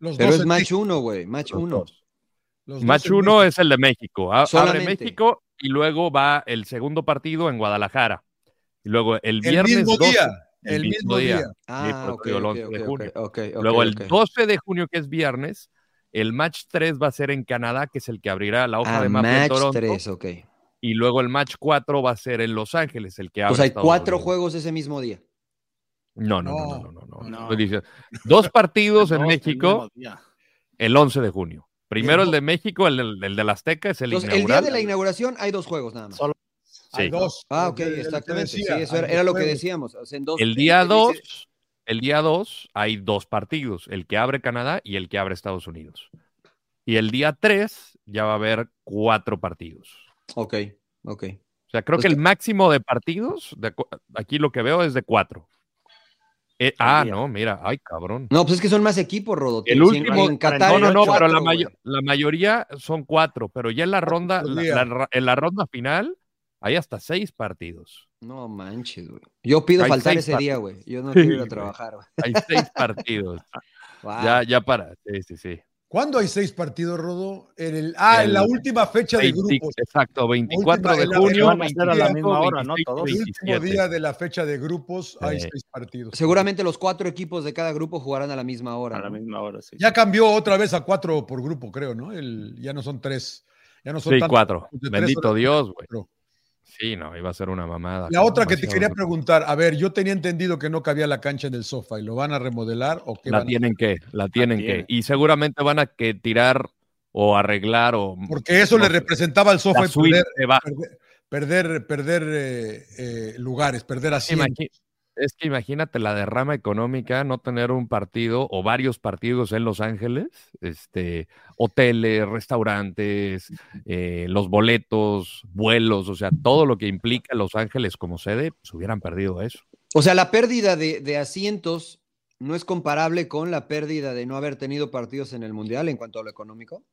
S6: Los
S8: Pero
S6: dos
S8: es
S6: en
S8: match
S6: México.
S8: uno, güey, match
S7: Los
S8: uno.
S7: dos.
S6: Los
S7: Match
S6: dos en
S7: uno
S6: México.
S7: es el de México. A- Abre
S8: Solamente.
S7: México y luego va el segundo partido en Guadalajara. Y luego el
S6: El
S7: viernes
S6: mismo
S7: doce,
S6: día. El mismo día.
S8: Ah,
S7: Sí, por eso
S8: ok,
S7: digo el
S8: ok,
S7: once de
S8: ok,
S7: junio.
S8: ok, ok,
S7: Luego el
S8: ok.
S7: doce de junio, que es viernes, el match tres va a ser en Canadá, que es el que abrirá la hoja
S8: Ah,
S7: de mapa de
S8: match
S7: Toronto.
S8: tres, ok.
S7: Y luego el match cuatro va a ser en Los Ángeles, el que abre
S8: Pues hay
S7: Estados
S8: cuatro
S7: Unidos.
S8: juegos ese mismo día.
S7: No, no, no,
S6: No,
S7: no, no, no, no.
S9: no.
S7: Estoy diciendo, dos partidos en
S9: Dos el
S7: México
S9: mismo día.
S7: el once de junio. Primero
S6: Y el
S7: el de México, el, del- el del Azteca es el
S8: Entonces, el día
S7: inaugural.
S8: de la inauguración hay dos juegos nada más.
S9: Solo-
S7: Sí.
S6: Hay dos.
S8: Ah, ok,
S6: Es lo que
S8: exactamente. Sí,
S6: decía,
S8: eso
S6: hay
S8: era,
S6: dos
S8: era lo que
S6: juegos.
S8: decíamos. O sea, en dos-
S7: El día
S8: en- en-
S7: dos, el día dos hay dos partidos, el que abre Canadá y el que abre Estados Unidos. Y el día tres ya va a haber cuatro partidos.
S8: Ok, ok.
S7: O sea, creo
S8: Pues
S7: que el
S8: que-
S7: máximo de partidos, de acu- aquí lo que veo es de cuatro. Eh, ah,
S9: día.
S7: no, mira, ay, cabrón.
S8: No, pues es que son más equipos, Rodo.
S7: El
S8: Si en-
S7: último,
S8: en Qatar
S7: no, no,
S8: eran
S7: no, pero
S8: cuatro,
S7: la,
S8: güey.
S7: mayo- la mayoría son cuatro, pero ya en la ronda,
S6: por
S7: la-
S6: día.
S7: la- en la ronda final hay hasta seis partidos.
S8: No manches, güey. Yo pido
S7: Hay
S8: faltar
S7: seis
S8: ese día, güey.
S7: partidos.
S8: Yo no
S7: Sí,
S8: quiero ir a
S7: güey.
S8: trabajar, güey.
S7: Hay seis partidos.
S8: Wow.
S7: Ya, ya para. Sí, sí, sí.
S6: ¿Cuándo hay seis partidos, Rodo? En el, ah, en
S7: El
S6: la última fecha de
S7: veinte
S6: grupos.
S7: exacto, veinticuatro de
S6: última- en la-
S7: junio.
S9: van a ser a la misma hora, ¿no?
S7: veinticinco,
S9: Todos.
S6: El último
S7: veintisiete.
S6: día de la fecha de grupos hay
S7: Sí.
S6: seis partidos.
S8: Seguramente los cuatro equipos de cada grupo jugarán a la misma hora.
S9: A la
S8: ¿no?
S9: misma hora, sí.
S6: Ya cambió otra vez a cuatro por grupo, creo, ¿no? El, ya no son tres. Ya no son
S7: Sí,
S6: tantos
S7: cuatro.
S6: de tres,
S7: Bendito
S6: ahora
S7: Dios, güey.
S6: cuatro.
S7: Sí, no, iba a ser una mamada.
S6: La otra que te
S7: Demasiado.
S6: quería preguntar, a ver, yo tenía entendido que no cabía la cancha en el sofá y lo van a remodelar o qué
S7: La
S6: van a
S7: tienen que, la tienen que.
S9: tienen.
S7: Y seguramente van a que tirar o arreglar o.
S6: Porque eso
S7: no
S6: le
S7: sé,
S6: representaba al sofá
S7: la
S6: y
S7: suite
S6: perder,
S7: de baja.
S6: perder, perder, perder, eh, eh, lugares, perder asientos.
S7: Imagi- Es que imagínate la derrama económica, no tener un partido o varios partidos en Los Ángeles, este, hoteles, restaurantes, eh, los boletos, vuelos, o sea, todo lo que implica Los Ángeles como sede, pues hubieran perdido eso.
S8: O sea, la pérdida de, de asientos no es comparable con la pérdida de no haber tenido partidos en el Mundial en cuanto a lo económico.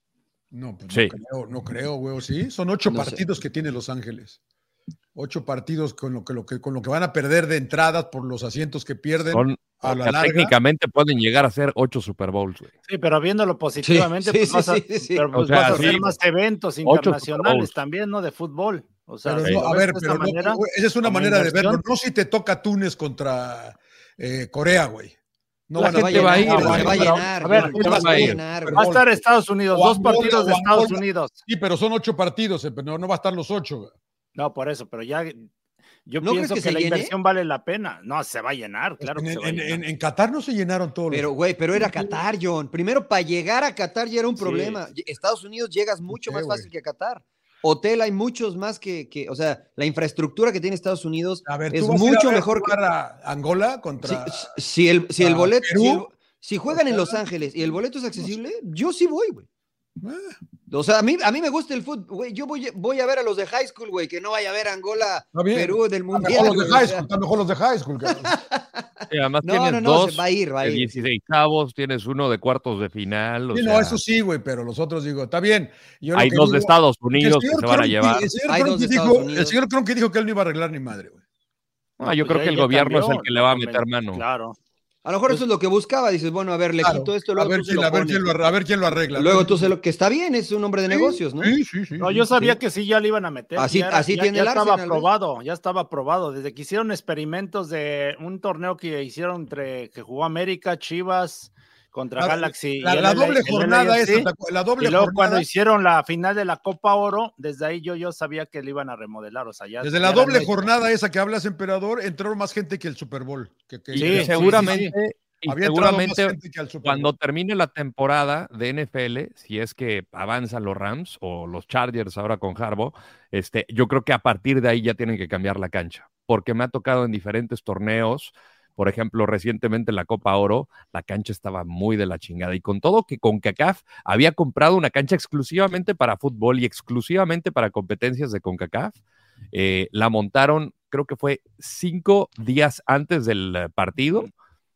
S6: No, pues
S7: Sí.
S6: no creo, no creo, güey. Sí, son ocho
S8: No sé.
S6: partidos que tiene Los Ángeles. Ocho partidos con lo que, lo que, con lo que van a perder de entradas por los asientos que pierden
S7: Son,
S6: a
S7: o
S6: la
S7: sea,
S6: larga.
S7: técnicamente pueden llegar a ser ocho Super Bowls, güey.
S9: Sí, pero viéndolo positivamente,
S8: Sí,
S9: pues,
S8: sí,
S9: vas, a,
S8: sí, sí, sí.
S9: pero, pues
S7: O sea,
S9: vas a hacer
S7: sí.
S9: más eventos
S7: Super
S9: internacionales
S7: Bowls.
S9: también, ¿no? De fútbol. O sea,
S6: Pero
S9: si
S6: no,
S9: lo
S6: a
S9: ves
S6: ver,
S9: de esta
S6: pero no,
S9: manera,
S6: güey, esa es una
S9: como
S6: manera de
S9: inversión.
S6: verlo. No si te toca Túnez contra eh, Corea, güey. No
S7: La
S6: van a
S7: gente va a ir,
S8: llenar,
S7: güey.
S8: se va a
S9: Pero,
S8: llenar.
S9: a ver,
S8: John,
S6: ¿quién
S8: se
S6: va
S8: va
S6: a
S8: a
S6: ir?
S8: llenar,
S6: Pero
S8: güey.
S9: va a estar Estados Unidos,
S6: O
S9: dos
S6: Angola,
S9: partidos de
S6: o
S9: Estados
S6: Angola.
S9: Unidos.
S6: Sí, pero son ocho partidos, eh, pero no, no va a estar los ocho, güey.
S9: No, por eso, pero ya yo
S8: ¿No
S9: pienso
S8: crees que
S9: que,
S8: se
S9: la
S8: llene?
S9: inversión vale la pena. No, se va a llenar, claro
S6: en,
S9: que se va a
S6: en-
S9: llenar.
S6: en- en Qatar no se llenaron todos
S8: Pero,
S6: los.
S8: güey, pero era Qatar, John. Primero, para llegar a Qatar ya era un
S9: Sí.
S8: problema. Estados Unidos llegas mucho
S6: sé,
S8: más
S6: güey.
S8: fácil que a Qatar. Hotel hay muchos más que, que, o sea, la infraestructura que tiene Estados Unidos
S6: A ver, ¿tú
S8: es
S6: vas a ir a
S8: mucho
S6: ver
S8: mejor que...
S6: jugar a Angola
S8: Si,
S6: contra.
S8: si el, si el
S6: a
S8: boleto...
S6: Perú.
S8: Si, el- si juegan en Los Ángeles y el boleto es accesible, yo sí voy, güey.
S6: Eh,
S8: O sea, a mí, a mí me gusta el fútbol, güey. Yo voy, voy a ver a los de high school, güey, que no vaya a ver a Angola,
S6: Está bien.
S8: Perú del
S6: Están
S8: Mundial.
S6: mejor los de
S8: güey,
S6: high
S8: o sea.
S6: school, están mejor los de high school, cabrón.
S7: Sí, además
S8: No,
S7: tienes
S8: no, no,
S7: dos
S8: se va a ir, va a
S7: de
S8: ir.
S7: dieciséis avos, tienes uno de cuartos de final. o
S6: Sí,
S7: sea,
S6: no, eso sí, güey, pero los otros digo, está bien. Yo lo
S7: hay
S6: que
S7: dos de
S6: digo-
S7: Estados
S6: que el
S7: Unidos que
S6: señor
S7: se van a
S6: Kroenke-
S7: llevar.
S6: El señor
S8: Hay dos
S6: Kroenke
S8: de Estados
S6: dijo, el
S8: Unidos.
S6: señor Kroenke dijo que él no iba a arreglar ni madre, güey.
S7: No, yo
S9: Pues
S7: creo
S9: ya-
S7: que el
S9: ya
S7: gobierno es
S9: cambió,
S7: el que le va a
S9: ¿no?
S7: meter mano.
S9: Claro.
S8: A lo mejor eso es lo que buscaba. Dices, bueno, a ver, le
S6: Claro,
S8: quito esto,
S6: a
S8: luego
S6: ver
S8: tú se
S6: quién,
S8: lo
S6: a ver
S8: pones.
S6: quién lo arregla, a ver quién lo arregla.
S8: Luego tú se lo... Que está bien, es un hombre de negocios, ¿no?
S6: Sí, sí, sí.
S9: No,
S6: sí.
S9: yo sabía que sí ya le iban a meter.
S8: Así-
S9: ya era-
S8: así
S9: ya-
S8: tiene
S9: ya
S8: el
S9: estaba
S8: Arsenal, ¿ves?
S9: aprobado, ya estaba aprobado. Desde que hicieron experimentos de un torneo que hicieron entre que jugó América, Chivas contra
S6: La-
S9: Galaxy.
S6: La,
S9: y el
S6: la
S9: L A
S6: doble
S9: el
S6: jornada
S9: L A F C,
S6: esa, la doble
S9: y luego
S6: jornada.
S9: cuando hicieron la final de la Copa Oro, desde ahí yo, yo sabía que le iban a remodelar. O sea, ya,
S6: Desde
S9: ya
S6: la
S9: era
S6: doble
S9: nuevo.
S6: jornada esa que hablas, emperador, entraron más gente que el Super Bowl. Que, que-
S7: Y
S9: Sí,
S6: que-
S9: sí,
S7: seguramente, y
S6: había entrado más
S7: seguramente
S6: gente que al Super
S7: cuando
S6: Bowl.
S7: termine la temporada de N F L, si es que avanzan los Rams o los Chargers ahora con Harbaugh, este, yo creo que a partir de ahí ya tienen que cambiar la cancha, porque me ha tocado en diferentes torneos, por ejemplo, recientemente en la Copa Oro, la cancha estaba muy de la chingada, y con todo que CONCACAF había comprado una cancha exclusivamente para fútbol y exclusivamente para competencias de CONCACAF, eh, la montaron, creo que fue cinco días antes del eh, partido.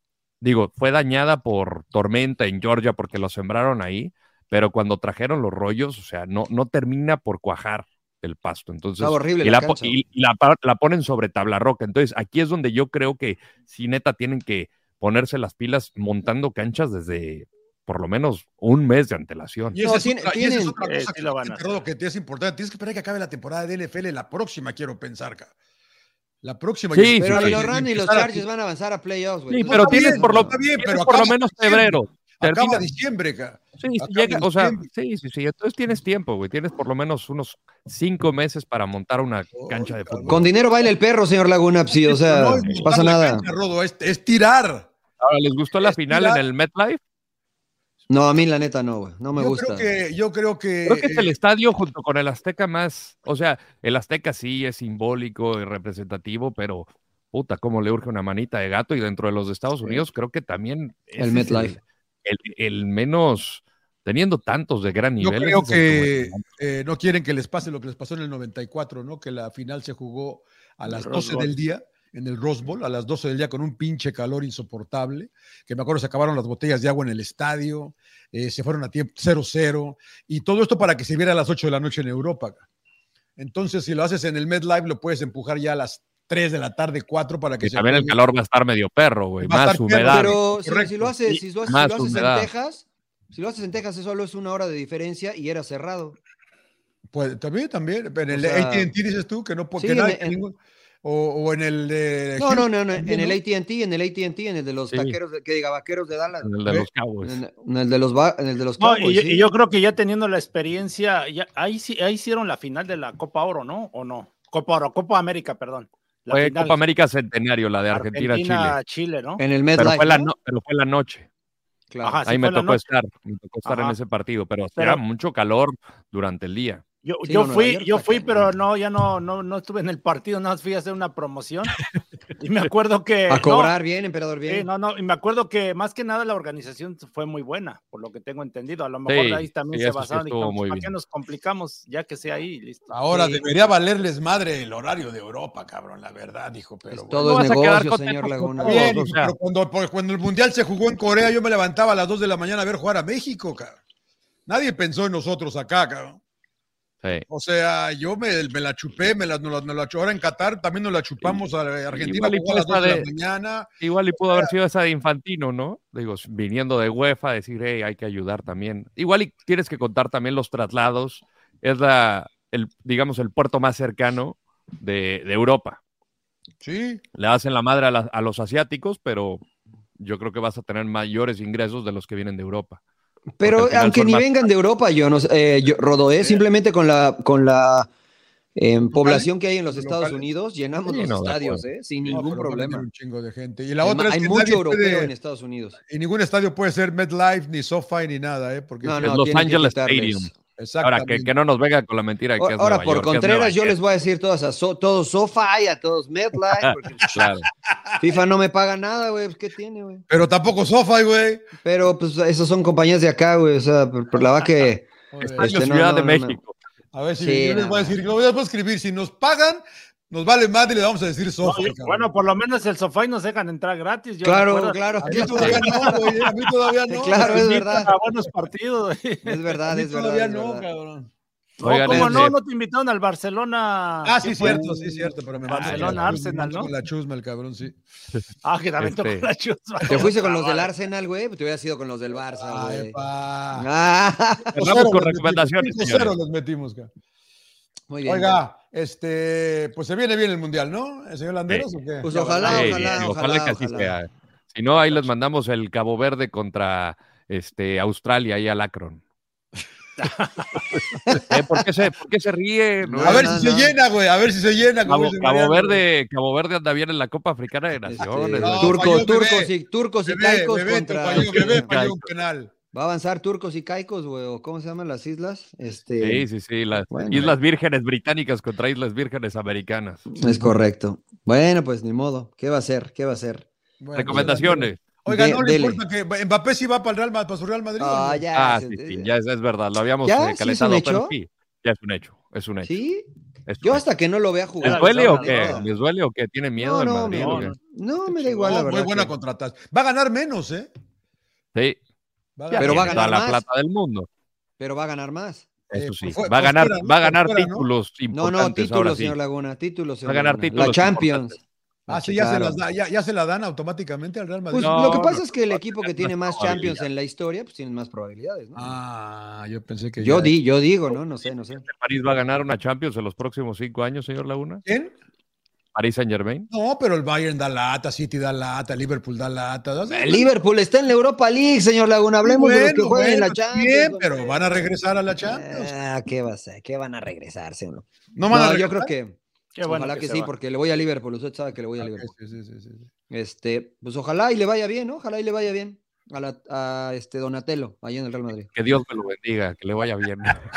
S7: Digo, fue dañada por tormenta en Georgia porque lo sembraron ahí, pero cuando trajeron los rollos, o sea, no, no termina por cuajar el pasto. Entonces,
S8: Estaba horrible
S7: y
S8: la
S7: la, po-
S8: cancha.
S7: y la, pa- la ponen sobre tabla roca. Entonces, aquí es donde yo creo que sí, neta, tienen que ponerse las pilas montando canchas desde por lo menos un mes de antelación.
S6: Y esa
S8: No,
S6: es
S8: tiene-
S6: otra, y esa es
S8: tienen-
S6: otra
S9: eh,
S6: cosa
S9: sí lo van a
S6: que,
S9: hacer.
S6: Rodo, que te es importante. Tienes que esperar que acabe la temporada de N F L. La próxima quiero pensar, cara. La próxima.
S7: Sí,
S6: y-
S7: sí,
S8: Pero
S7: sí.
S8: ni los Rams ni los
S6: empezar a-
S8: Chargers van a avanzar a playoffs, güey.
S7: Sí,
S8: Entonces,
S7: pero
S6: está
S7: tienes
S6: bien,
S7: por lo,
S6: está bien,
S7: tienes
S6: pero
S7: por lo
S6: acaba
S7: menos
S6: diciembre.
S7: febrero.
S6: Acaba
S7: Termina-
S6: diciembre, cara.
S7: Sí, sí,
S6: Acaba
S7: llega, o sea,
S6: diciembre.
S7: sí, sí, sí. Entonces tienes tiempo, güey. Tienes por lo menos unos cinco meses para montar una cancha de fútbol.
S8: Con dinero baila el perro, señor Laguna. Sí, o sea,
S6: No es
S8: no
S6: montar
S8: pasa
S6: la
S8: nada.
S6: cancha, Rodo, es, es tirar.
S7: Ahora, ¿les gustó la
S6: Es
S7: final
S6: tirar.
S7: en el MetLife?
S8: No, a mí la neta no, güey. No me
S6: yo
S8: gusta.
S6: Creo que, yo creo que.
S7: Creo que es el
S6: eh,
S7: estadio junto con el Azteca más, o sea, el Azteca sí es simbólico y representativo, pero puta, cómo le urge una manita de gato, y dentro de los de Estados Unidos creo que también ese
S8: El
S7: es
S8: MetLife.
S7: el, el- el menos, teniendo tantos de gran
S6: Yo
S7: nivel.
S6: creo
S7: ese es el
S6: que eh, no quieren que les pase lo que les pasó en el noventa y cuatro, ¿no? Que la final se jugó a las
S9: Rose
S6: doce
S9: Bowl.
S6: del día, en el Rose Bowl, a las doce del día con un pinche calor insoportable, que me acuerdo se acabaron las botellas de agua en el estadio, eh, se fueron a tiempo cero cero, y todo esto para que se viera a las ocho de la noche en Europa. Entonces, si lo haces en el MetLife, lo puedes empujar ya a las tres de la tarde, cuatro, para que
S7: Y
S6: se
S7: también el
S6: juegue.
S7: calor va a estar medio perro, güey,
S6: Va a
S7: más
S6: estar perro,
S7: humedad.
S8: Pero si,
S6: Correcto.
S8: si lo haces, si lo haces,
S7: Más
S8: si lo haces en
S7: humedad.
S8: Texas, si lo haces en Texas, eso solo es una hora de diferencia y era cerrado.
S6: Pues también, también. En el
S8: O sea,
S6: A T and T dices tú que no puede
S8: sí,
S6: que nadie-
S8: en- en-
S6: ningún- o, o en el de
S8: No, no,
S6: Houston
S8: no, no,
S6: también,
S8: en el
S6: ¿no?
S8: A T and T, en el A T and T, en el de los
S7: Sí.
S8: taqueros, de- que diga, vaqueros de Dallas,
S7: En el de
S6: Ve.
S7: los Cowboys.
S8: en, en el de los va- en el de los
S9: No,
S8: Cowboys,
S9: y, yo-
S8: sí.
S9: y yo creo que ya teniendo la experiencia, ya, ahí, sí- ahí hicieron la final de la Copa Oro, ¿no? ¿O no? Copa Oro, Copa América, perdón. La
S7: Fue
S9: final,
S7: Copa América Centenario, la de Argentina-Chile.
S9: Argentina-Chile, ¿no?
S8: En el
S7: Pero
S8: MetLife,
S7: fue, la
S8: ¿no?
S7: no- pero fue la noche.
S8: Claro.
S9: Ajá, sí
S7: Ahí me
S9: fue la
S7: tocó
S9: noche.
S7: estar, me tocó estar en
S9: Ajá.
S7: ese partido, pero,
S9: Pero-
S7: era mucho calor durante el día.
S9: Yo,
S8: Sí,
S9: yo
S8: no, Nueva
S9: fui,
S8: York
S9: yo
S8: está
S9: fui,
S8: cañón.
S9: pero no, ya no, no, no estuve en el partido, nada más fui a hacer una promoción. Y me acuerdo que.
S8: A
S9: no,
S8: cobrar bien, emperador, bien.
S9: sí, no, no, y me acuerdo que más que nada la organización fue muy buena, por lo que tengo entendido. A lo mejor
S7: Sí,
S9: ahí también
S7: sí,
S9: se
S7: eso sí
S9: basaron y
S7: estuvo
S9: dijeron,
S7: muy
S9: ¿para
S7: bien.
S9: qué nos complicamos? Ya que sea ahí, listo.
S6: Ahora
S8: Sí.
S6: debería valerles madre el horario de Europa, cabrón, la verdad, dijo, pero
S8: Es
S6: bueno.
S8: todo
S7: No
S8: es
S7: vas a quedar
S8: negocio,
S7: contento
S8: señor
S7: con
S8: Laguna.
S7: todo.
S6: Bien,
S7: o
S6: hijo,
S7: sea.
S6: pero cuando, por- cuando el Mundial se jugó en Corea, yo me levantaba a las dos de la mañana a ver jugar a México, cabrón. Nadie pensó en nosotros acá, cabrón.
S7: Sí.
S6: O sea, yo me, me la chupé, me la, nos la, nos la chu- ahora en Qatar también nos la chupamos a Argentina,
S7: Igual y
S6: jugó a las
S7: fue
S6: dos de la
S7: esa de-
S6: mañana.
S7: Igual y pudo haber sido esa de Infantino, ¿no? Digo, viniendo de UEFA, decir, hey, hay que ayudar también. Igual y tienes que contar también los traslados. Es la, el, digamos, el puerto más cercano de, de Europa.
S6: Sí,
S7: Le hacen la madre a, la- a los asiáticos, pero yo creo que vas a tener mayores ingresos de los que vienen de Europa.
S8: Pero
S7: Porque al final
S8: aunque
S7: son
S8: ni
S7: más-
S8: vengan de Europa, yo no sé, eh, yo, Rodoé, simplemente con la con la eh, población que hay en los Estados
S6: locales.
S8: Unidos, llenamos
S7: Sí,
S8: los
S7: no, de
S8: estadios,
S7: acuerdo.
S8: eh, sin
S6: no,
S8: ningún
S6: pero va a
S8: problema.
S6: venir un chingo de gente. Y la
S8: Hay,
S6: otra es
S8: hay
S6: que
S8: mucho
S6: nadie
S8: europeo
S6: puede-
S8: en Estados Unidos.
S6: y ningún estadio puede ser MetLife, ni SoFi, ni nada, ¿eh? Porque
S8: No,
S7: Es
S8: no,
S7: Los
S8: tienen que
S7: Angeles
S8: quitarles.
S7: Stadium. Ahora,
S6: exactamente.
S7: que, que no nos venga con la mentira de que es
S8: Ahora,
S7: Nueva
S8: por
S7: York, que es
S8: Contreras,
S7: Nueva
S8: yo
S7: York.
S8: les voy a decir todas a so- todos SoFi, a todos MetLife, porque
S7: Claro.
S8: FIFA no me paga nada, güey, pues, ¿qué tiene, güey?
S6: Pero tampoco SoFi, güey.
S8: Pero, pues, esas son compañías de acá, güey, o sea, por, por la va que...
S6: Joder.
S7: Estadio
S8: Este, no,
S7: Ciudad
S8: no,
S7: de
S8: no,
S7: México.
S6: A ver si
S8: Sí,
S6: yo les
S8: no,
S6: voy a
S8: no.
S6: decir, lo voy a escribir, si nos pagan, nos vale más y le vamos a decir
S9: No,
S6: SoFi.
S9: yo-
S6: cabrón.
S9: bueno, por lo menos el sofá y nos dejan entrar gratis. Yo me
S8: Claro,
S9: acuerdo-
S8: claro,
S6: a mí
S8: claro.
S6: todavía no, güey, a mí todavía no.
S8: Claro, es
S9: Invitan
S8: verdad.
S9: a buenos partidos. güey.
S8: Es
S6: A
S8: verdad,
S6: mí
S8: es verdad.
S6: todavía
S8: es
S6: no,
S8: verdad.
S6: cabrón.
S9: No,
S7: Oigan,
S9: ¿cómo
S7: este-
S9: no? No te invitaron al Barcelona.
S6: Ah,
S9: ¿Qué
S6: sí,
S9: fue?
S6: cierto, sí, cierto, pero me mandó
S9: Barcelona,
S6: con la chusma,
S9: Arsenal,
S6: me mandó
S9: ¿no?
S6: con la chusma el cabrón, sí.
S9: Ah, que también
S7: Este-
S9: tocó la chusma.
S8: Te fuiste con los del Arsenal, güey, pues te hubieras ido con los del Barça,
S6: Ay,
S8: güey.
S6: pa.
S8: Ah,
S7: Cerramos con recomendaciones,
S6: cinco cero
S7: señores.
S6: los metimos, cabrón.
S8: muy bien.
S6: Oiga, este, pues se viene bien el mundial, ¿no? ¿El señor Landeros
S7: Sí.
S6: o qué?
S8: Pues ojalá,
S7: Sí,
S8: ojalá,
S7: sí,
S8: ojalá,
S7: que así
S8: ojalá.
S7: sea. Si no, ahí les mandamos el Cabo Verde contra este, Australia y al Akron. ¿Eh? ¿Por, qué se, ¿Por qué se ríe?
S8: No,
S6: A ver
S8: no,
S6: si
S8: no.
S6: se llena, güey, a ver si se llena. como
S7: Cabo,
S6: dice
S7: Cabo
S6: Mariano.
S7: Verde, Cabo Verde anda bien en la Copa Africana de
S8: Este,
S7: Naciones.
S6: No,
S8: turcos,
S6: falló,
S8: turcos
S6: bebé.
S8: y turcos y
S6: Bebé,
S8: caicos
S6: bebé,
S8: contra.
S6: falló, bebé, falló
S7: Caicos.
S6: un penal.
S8: Va a avanzar turcos y caicos, güey, o ¿cómo se llaman las islas? Este,
S7: Sí, sí, sí. Las
S8: Bueno.
S7: Islas Vírgenes Británicas contra Islas Vírgenes Americanas.
S8: Es correcto. Bueno, pues ni modo. ¿Qué va a ser? ¿Qué va a ser?
S6: Bueno,
S7: Recomendaciones.
S6: Oiga,
S8: De-
S6: no le
S8: dele.
S6: importa que Mbappé sí va para el Real, para su Real Madrid.
S8: Ah,
S6: ¿o no?
S8: ya.
S7: Ah,
S8: se-
S7: sí, sí, ya es, es verdad. Lo habíamos
S8: ¿Ya?
S7: eh,
S8: ¿Sí es un
S7: calentado, pero
S8: hecho?
S7: sí, ya es un hecho. Es un hecho.
S8: ¿Sí?
S7: es un
S8: Yo
S7: hecho.
S8: hasta que no lo vea
S7: ¿Les
S8: jugar.
S7: duele
S9: no,
S7: o
S9: no,
S7: qué?
S8: no.
S7: ¿Les duele o qué? ¿Tiene miedo
S8: No,
S7: el
S8: no,
S7: Madrid?
S8: no,
S7: o qué?
S8: no, no, me da igual, la
S6: No,
S8: verdad.
S6: muy buena
S8: que-
S6: contratación. Va a ganar menos, ¿eh?
S7: Sí.
S6: Va a
S7: Ya
S8: Pero va a
S7: tiene
S8: ganar
S7: toda la
S8: más.
S7: plata del mundo.
S8: Pero va a ganar más.
S7: Eso
S6: Eh,
S7: sí.
S6: por fu-
S7: va a
S6: por
S7: ganar,
S6: fuera, ¿no?
S7: va a
S6: Por
S7: ganar
S6: fuera, ¿no?
S7: títulos
S8: No,
S7: importantes
S8: no,
S7: ahora
S8: títulos,
S7: sí.
S8: señor Laguna. Títulos, señor
S7: Va a ganar
S8: Laguna.
S7: títulos
S8: La Champions.
S7: importantes.
S6: Ah, sí, ya se, las da, ya, ya se la dan automáticamente al Real Madrid.
S8: Pues
S7: No,
S8: lo que pasa
S7: no,
S8: es que el
S7: no,
S8: equipo
S7: no,
S8: que
S7: no
S8: tiene
S7: es
S8: más
S7: probabilidad.
S8: Champions en la historia, pues tiene más probabilidades, ¿no?
S6: Ah, yo pensé que
S8: yo,
S6: ya...
S8: di, yo digo, ¿no? No sé, no sé.
S7: ¿París va a ganar una Champions en los próximos cinco años, señor Laguna?
S6: ¿Quién?
S7: ¿París Saint Germain?
S6: No, pero el Bayern da lata, City da lata, Liverpool da lata.
S8: El Liverpool está en la Europa League, señor Laguna. Hablemos
S6: bueno,
S8: de los que juegan
S6: bueno,
S8: en la Champions.
S6: bien, pero van a regresar a la Champions.
S8: Ah, ¿qué va a ser? ¿Qué van a regresar, señor?
S6: No van a
S8: No,
S6: regresar.
S8: yo creo que
S9: Qué bueno
S8: ojalá
S9: que
S8: que,
S9: se
S8: sí,
S9: va.
S8: porque le voy a Liverpool. Usted sabe que le voy a
S6: Ok,
S8: Liverpool.
S6: sí, sí, sí, sí.
S8: Este, pues ojalá y le vaya bien, ¿no? Ojalá y le vaya bien a, la, a este Donatello, allá en el Real Madrid.
S7: Que Dios me lo bendiga, que le vaya bien.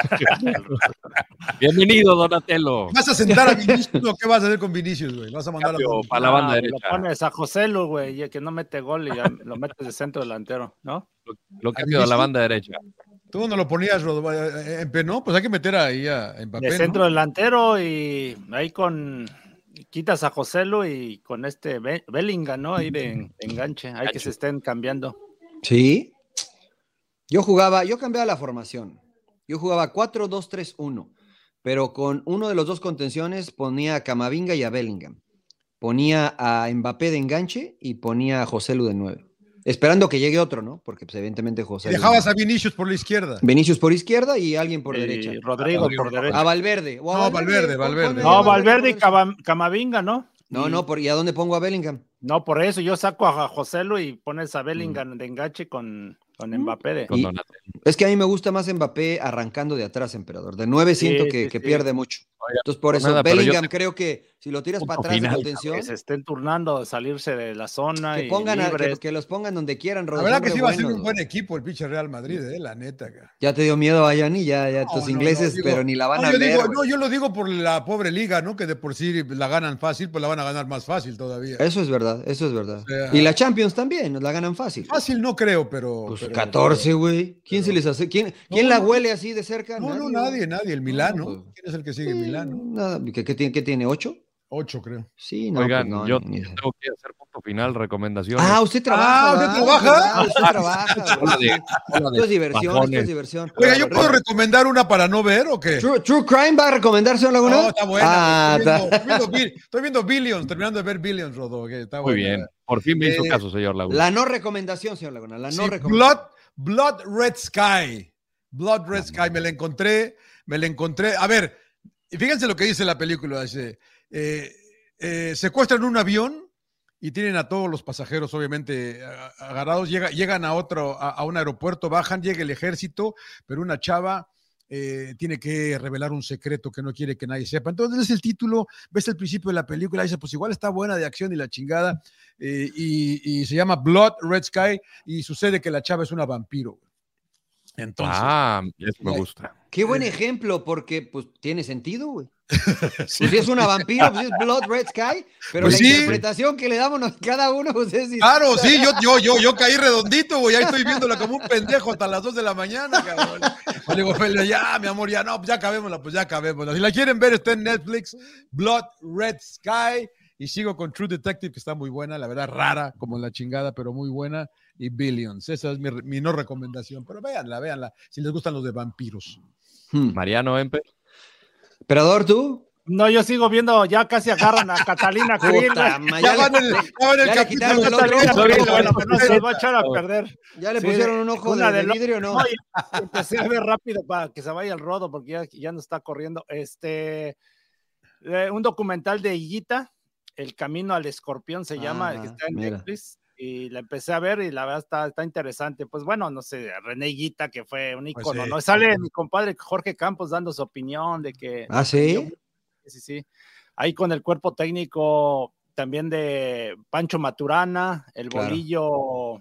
S7: Bienvenido, Donatello.
S6: ¿Vas a sentar a Vinicius o qué vas a hacer con Vinicius, güey? ¿Vas a mandar
S7: Cambio
S6: a...
S7: para la banda
S9: Ah,
S7: derecha.
S9: Lo pones a José Lu, güey, y que no mete gol y ya lo metes de centro delantero, ¿no?
S7: Lo, lo cambio a la banda derecha.
S6: Tú no lo ponías, Rodo, en P, ¿no? Pues hay que meter ahí a Mbappé,
S9: De centro
S6: ¿no?
S9: delantero y ahí con quitas a José Lu y con este Be- Bellingham, ¿no? Ahí de, en- de enganche, hay que se estén cambiando.
S8: Sí. Yo jugaba, yo cambiaba la formación. Yo jugaba cuatro dos tres uno, pero con uno de los dos contenciones ponía a Camavinga y a Bellingham. Ponía a Mbappé de enganche y ponía a José Lu de nueve. Esperando que llegue otro, ¿no? Porque pues, evidentemente José Lu.
S6: Dejabas a Vinicius por la izquierda.
S8: Vinicius por izquierda y alguien por
S9: Y
S8: derecha.
S9: Rodrigo por derecha.
S8: A Valverde. O a
S6: No, Valverde,
S8: pon-
S6: Valverde.
S8: ponme a
S9: No, Valverde
S8: por
S9: y
S8: derecha.
S9: Cava- Camavinga, ¿no?
S8: No,
S9: Y-
S8: no, por, ¿y a dónde pongo a Bellingham?
S9: No, por eso yo saco a José Lu y pones a
S8: Mm.
S9: Bellingham de enganche con, con Mbappé. De...
S7: Con
S8: Y-
S7: Donatello.
S8: Es que a mí me gusta más Mbappé arrancando de atrás, emperador. De nueve siento
S9: Sí,
S8: que,
S9: sí,
S8: que
S9: sí.
S8: pierde mucho.
S7: Oiga,
S8: Entonces, por
S7: pues
S8: eso,
S7: nada, pero yo
S8: Bellingham
S7: te-
S8: creo que si lo tiras
S7: Punto
S8: para atrás
S7: final,
S8: de contención,
S9: Que se estén turnando de salirse de la zona
S8: que,
S9: y
S8: pongan a- que,
S9: libres.
S8: que los pongan donde quieran.
S6: La
S8: Rodolfo,
S6: verdad que
S8: hombre,
S6: sí va a ser
S8: bueno.
S6: un buen equipo el pinche Real Madrid, eh, la neta. Cara.
S8: Ya te dio miedo, Ayani, ya, ya
S6: No,
S8: tus
S6: no,
S8: ingleses,
S6: no, digo-
S8: pero ni la van
S6: no,
S8: a
S6: yo
S8: ver.
S6: digo-
S8: güey.
S6: no, yo lo digo por la pobre liga, ¿no? Que de por sí la ganan fácil, pues la van a ganar más fácil todavía.
S8: Eso es verdad, eso es verdad.
S6: sea-
S8: Y la Champions también, nos la ganan fácil.
S6: Fácil no creo, pero...
S8: Pues
S6: pero-
S8: catorce, güey. ¿Quién
S6: pero-
S8: se les hace? ¿Quién, ¿quién
S6: No,
S8: la
S6: no.
S8: huele así de cerca?
S6: No, no,
S8: güey.
S6: nadie, nadie. El Milán, ¿no?
S8: pues-
S6: ¿Quién es el que sigue en Milán? ¿no?
S8: Nada, ¿qué, qué tiene, qué tiene? ¿Ocho?
S6: Ocho, creo.
S8: Sí, no.
S7: Oigan,
S8: pues no,
S7: yo,
S8: ni- ni
S7: yo
S8: idea.
S7: tengo que hacer punto final, recomendaciones.
S8: Ah, usted trabaja.
S6: Ah, ¿usted
S8: ¿verdad?
S6: trabaja?
S8: Ah, usted trabaja.
S7: Hola
S8: güey.
S7: de- hola de
S8: Esto es diversión, esto
S7: bajones.
S8: es diversión.
S6: Oiga, ¿yo
S8: Re-
S6: puedo recomendar una para no ver o qué?
S8: True, True Crime va a recomendar, señor Laguna.
S6: No, está buena.
S8: Ah,
S6: estoy,
S8: está-
S6: viendo, estoy, viendo, Bill- estoy viendo Billions, terminando de ver Billions, Rodo. Que está
S7: Muy
S6: buena.
S7: bien. Por fin me hizo
S6: Eh,
S7: caso, señor Laguna.
S8: La no recomendación, señor Laguna. La no
S6: Sí,
S8: recomendación.
S6: Blood, Blood Red Sky. Blood Red Sky, me la encontré, me la encontré. A ver, fíjense lo que dice la película. Dice, eh, eh, secuestran un avión y tienen a todos los pasajeros, obviamente, a- agarrados. Llega, llegan a otro, a, a un aeropuerto, bajan, llega el ejército, pero una chava eh, tiene que revelar un secreto que no quiere que nadie sepa. Entonces es el título, ves el principio de la película, dice, pues igual está buena de acción y la chingada, eh, y, y se llama Blood Red Sky, y sucede que la chava es una vampiro. Entonces,
S7: Ah, eso me
S8: Ya.
S7: gusta.
S8: Qué buen ejemplo, porque pues tiene sentido, güey. Pues si es una vampiro, pues es Blood Red Sky, pero
S6: Pues
S8: la
S6: sí.
S8: interpretación que le damos a cada uno, pues es
S6: claro, sí, yo, yo, yo, yo caí redondito, güey, ahí estoy viéndola como un pendejo hasta las dos de la mañana, cabrón. Le digo, Ophelia, ya, mi amor, ya, no, pues ya acabémosla, pues ya acabémosla. Si la quieren ver, está en Netflix, Blood Red Sky, y sigo con True Detective, que está muy buena, la verdad, rara, como la chingada, pero muy buena, y Billions, esa es mi, mi no recomendación, pero véanla, véanla, si les gustan los de vampiros.
S8: Hmm.
S7: Mariano Empe.
S8: Emperador, ¿tú?
S9: No, yo sigo viendo, ya casi agarran a Catalina Krill.
S8: Puta,
S9: güey.
S8: ma,
S6: Ya
S8: ya,
S6: van
S8: le,
S6: el, ya van el
S8: ya le
S6: capítulo
S8: quitaron el
S6: del
S8: otro
S6: otro.
S8: ojo.
S9: Bueno, bueno, que no se los va a echar a perder.
S8: ya le
S9: Sí,
S8: pusieron un ojo
S9: una
S8: de, de
S9: lo-
S8: vidrio, ¿no?
S9: No, y empecé a ver rápido para que se vaya el rodo, porque ya, ya no está corriendo. Este, eh, un documental de Higuita, El Camino al Escorpión se llama,
S8: Ah,
S9: que está en
S8: mira.
S9: Netflix, y la empecé a ver y la verdad está, está interesante. Pues bueno, no sé, René Higuita, que fue un
S6: Pues
S9: ícono,
S6: sí.
S9: ¿no? Sale mi compadre Jorge Campos dando su opinión de que...
S8: Ah, ¿sí?
S9: Sí, sí. Ahí con el cuerpo técnico también de Pancho Maturana, el
S8: Claro.
S9: bolillo...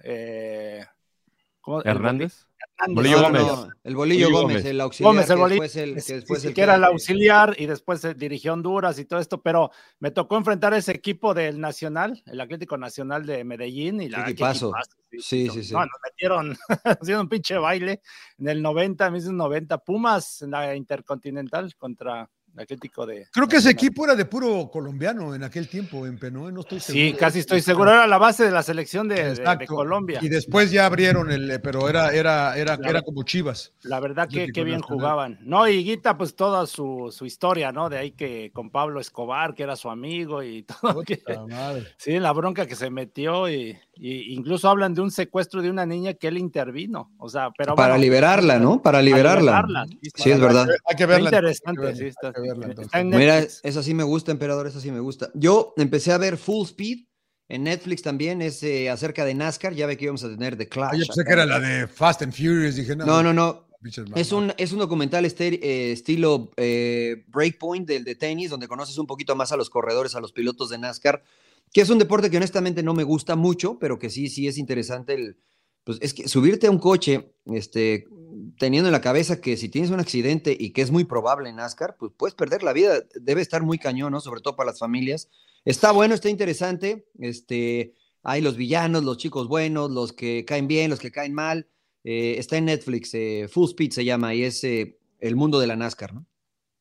S9: Eh, ¿cómo? El
S7: Hernández.
S9: Hernández.
S7: Bolillo
S8: No,
S7: Gómez.
S8: no, el Bolillo
S7: Bolillo
S8: Gómez,
S7: Gómez.
S8: el auxiliar,
S9: Gómez, el
S8: que
S9: Bolillo,
S8: después el, que
S9: que,
S8: después el
S9: que era el
S8: jefe.
S9: auxiliar y después se dirigió Honduras y todo esto, pero me tocó enfrentar ese equipo del Nacional, el Atlético Nacional de Medellín, y la
S8: Qué
S9: verdad que
S8: equipazo.
S9: equipazo,
S8: Sí,
S9: no,
S8: sí, sí.
S9: No, nos metieron haciendo un pinche baile en el noventa, a mí es un noventa, Pumas en la Intercontinental contra Atlético de...
S6: Creo que ese equipo era de puro colombiano en aquel tiempo, en Penoé, no estoy seguro.
S9: Sí, casi estoy seguro, era la base de la selección de, de, de Colombia.
S6: Y después ya abrieron el, pero era, era, era, la, era como Chivas.
S9: La verdad que qué bien nacional. Jugaban. No, y Higuita, pues toda su, su historia, ¿no? De ahí que con Pablo Escobar, que era su amigo y todo. Que, sí, la bronca que se metió y, y incluso hablan de un secuestro de una niña que él intervino. O sea, pero
S8: Para
S9: bueno,
S8: liberarla, ¿no? Para liberarla. Para liberarla. Sí,
S9: sí
S8: es verdad.
S6: Hay que verla.
S9: Interesante,
S6: hay que verla,
S9: sí, está,
S6: hay que verla,
S9: está en
S8: Mira, esa sí me gusta, emperador, esa sí me gusta. Yo empecé a ver Full Speed en Netflix también, es eh, acerca de NASCAR, ya ve que íbamos a tener The Clash.
S6: Yo pensé que era la de Fast and Furious, dije no.
S8: No, no, no. Es un, es un documental este, eh, estilo eh, Breakpoint del de tenis, donde conoces un poquito más a los corredores, a los pilotos de NASCAR, que es un deporte que honestamente no me gusta mucho, pero que sí, sí es interesante el, pues es que subirte a un coche, este, teniendo en la cabeza que si tienes un accidente y que es muy probable en NASCAR, pues puedes perder la vida, debe estar muy cañón, ¿no? Sobre todo para las familias. Está bueno, está interesante, este, hay los villanos, los chicos buenos, los que caen bien, los que caen mal, eh, está en Netflix, eh, Full Speed se llama, y es eh, el mundo de la NASCAR, ¿no?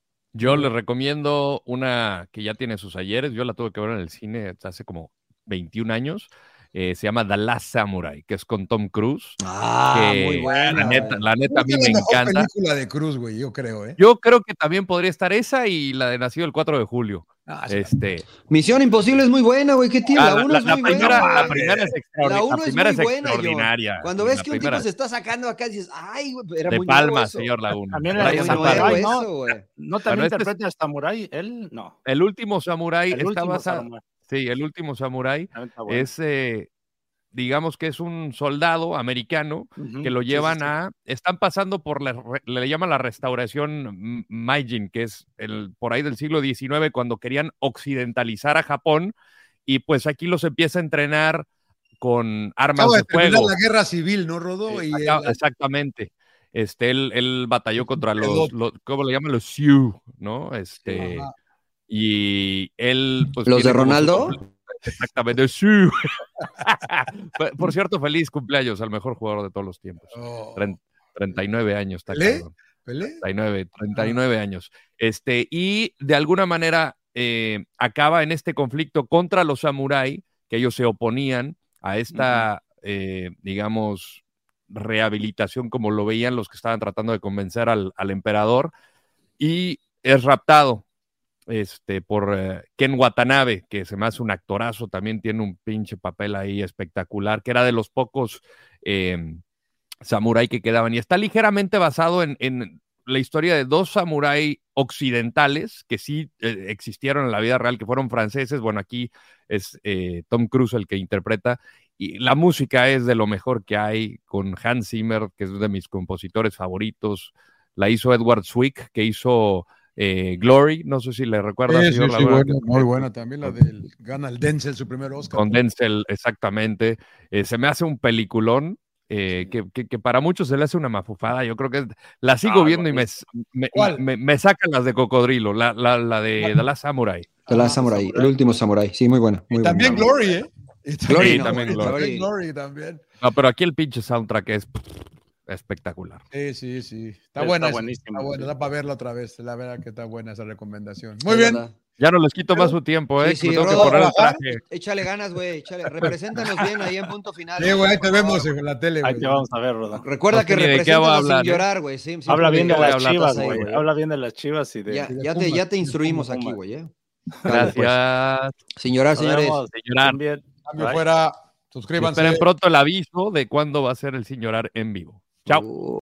S7: Yo les recomiendo una que ya tiene sus ayeres, yo la tuve que ver en el cine hace como veintiún años, Eh, se llama The Last Samurai, que es con Tom Cruise.
S8: Ah,
S7: que,
S8: muy buena.
S7: La neta, la neta a mí me
S6: es la mejor
S7: encanta.
S6: película de Cruise, güey, yo creo, ¿eh?
S7: Yo creo que también podría estar esa y la de Nacido el cuatro de julio.
S6: Ah, sí.
S7: este,
S8: Misión Imposible es muy buena, güey. ¿Qué tiene?
S7: ah,
S8: La uno
S7: la,
S8: es
S7: la
S8: muy
S7: primera,
S8: buena.
S7: La primera es, extraordi
S8: La uno
S7: la
S8: es
S7: primera
S8: muy
S7: es
S8: buena,
S7: extraordinaria.
S8: John. Cuando ves
S7: la
S8: que un
S7: primera...
S8: tipo se está sacando acá, dices, ay, güey, era
S7: de
S8: muy
S7: Palma,
S8: nuevo eso.
S7: señor Laguna.
S9: También
S8: Era
S9: el
S8: muy
S9: Samurai,
S8: nuevo
S9: ¿no?
S8: eso, güey.
S9: No también
S7: Bueno, este
S9: interpreta al Samurai, él no.
S7: El último Samurai
S9: El
S7: está
S9: último
S7: basado.
S9: Samurai.
S7: Sí, el último Samurai
S9: Bueno.
S7: es, eh, digamos que es un soldado americano
S9: Uh-huh.
S7: que lo llevan
S9: sí, sí, sí.
S7: a, están pasando por la, le llaman la restauración Meijin, que es el, por ahí del siglo diecinueve, cuando querían occidentalizar a Japón, y pues aquí los empieza a entrenar con armas
S6: Acaba
S7: de
S6: de terminar
S7: fuego.
S6: la guerra civil, ¿no, Rodó?
S7: Sí,
S6: y
S7: acaba,
S6: el,
S7: exactamente. Este, él, él batalló contra
S6: el
S7: los, los, ¿cómo le llaman? Los Sioux, ¿no? Este,
S6: Ajá.
S7: y él, pues.
S8: ¿Los
S7: tiene
S8: de
S7: como su
S8: Ronaldo?
S7: conflicto. Exactamente, Sioux. Por cierto, feliz cumpleaños al mejor jugador de todos los tiempos.
S6: Oh.
S7: treinta y nueve años, está
S6: ¿Pelé?
S7: cabrón.
S6: ¿Pelé?
S7: treinta y nueve, treinta y nueve años. Este, y de alguna manera eh, acaba en este conflicto contra los samurái, que ellos se oponían a esta, uh-huh. eh, digamos, rehabilitación, como lo veían los que estaban tratando de convencer al, al emperador, y es raptado este, por uh, Ken Watanabe, que se me hace un actorazo, también tiene un pinche papel ahí espectacular, que era de los pocos eh, samurái que quedaban, y está ligeramente basado en, en la historia de dos samurái occidentales que sí eh, existieron en la vida real, que fueron franceses. Bueno, aquí es eh, Tom Cruise el que interpreta, y la música es de lo mejor que hay, con Hans Zimmer, que es de mis compositores favoritos. La hizo Edward Zwick, que hizo eh, Glory, no sé si le recuerda.
S6: Sí,
S7: señor
S6: sí, sí,
S7: Laguna,
S6: buena, muy buena también, la del gana el Denzel su primer Oscar.
S7: con Denzel, exactamente. Eh, se me hace un peliculón. Eh, que, que, que para muchos se le hace una mafufada. Yo creo que la sigo ah, viendo y me, me, me, me sacan las de cocodrilo, la, la, la de The Last Samurai.
S8: The Last Samurai, el último Samurai, sí, muy buena. Muy
S6: y también
S8: buena.
S6: Glory, ¿eh? Y
S7: también,
S8: Glory,
S7: sí,
S8: no,
S7: también
S8: Glory.
S7: Glory.
S6: Glory también.
S7: No, pero aquí el pinche soundtrack es espectacular.
S6: Sí, sí, sí. Está,
S9: está
S6: buena.
S9: Buenísimo.
S6: Está buena,
S9: sí.
S6: da para verla otra vez. La verdad que está buena esa recomendación. Muy
S8: Es
S6: bien.
S8: verdad.
S7: Ya no les quito más su tiempo, ¿eh?
S8: Sí, sí,
S7: Me tengo
S8: Rodo,
S7: que poner el traje.
S8: Échale ganas, güey. Represéntanos bien ahí en punto final.
S6: Sí, güey, ahí te vemos en la tele, güey.
S9: Ahí te vamos a ver, Rodo.
S8: Recuerda
S7: No
S8: que
S7: sé ni de qué va a
S8: represéntanos sin
S7: hablar, ¿eh?
S8: llorar, güey. Sí, sí,
S9: Habla bien de
S7: voy a
S9: las
S7: hablar
S9: chivas,
S8: ahí,
S9: güey.
S8: güey.
S9: Habla bien de las chivas y de.
S8: Ya,
S6: y de
S8: ya, te,
S6: Pumas,
S8: ya te instruimos
S9: Pumas.
S8: aquí, güey. ¿eh?
S7: Gracias.
S8: Sin llorar,
S9: Nos
S8: señores.
S9: vemos.
S7: Sin llorar.
S9: También.
S6: Cambio
S9: Bye.
S6: fuera.
S7: Y
S6: Suscríbanse.
S7: esperen pronto el aviso de cuándo va a ser el Sin Llorar en vivo. Chao.
S8: Uh.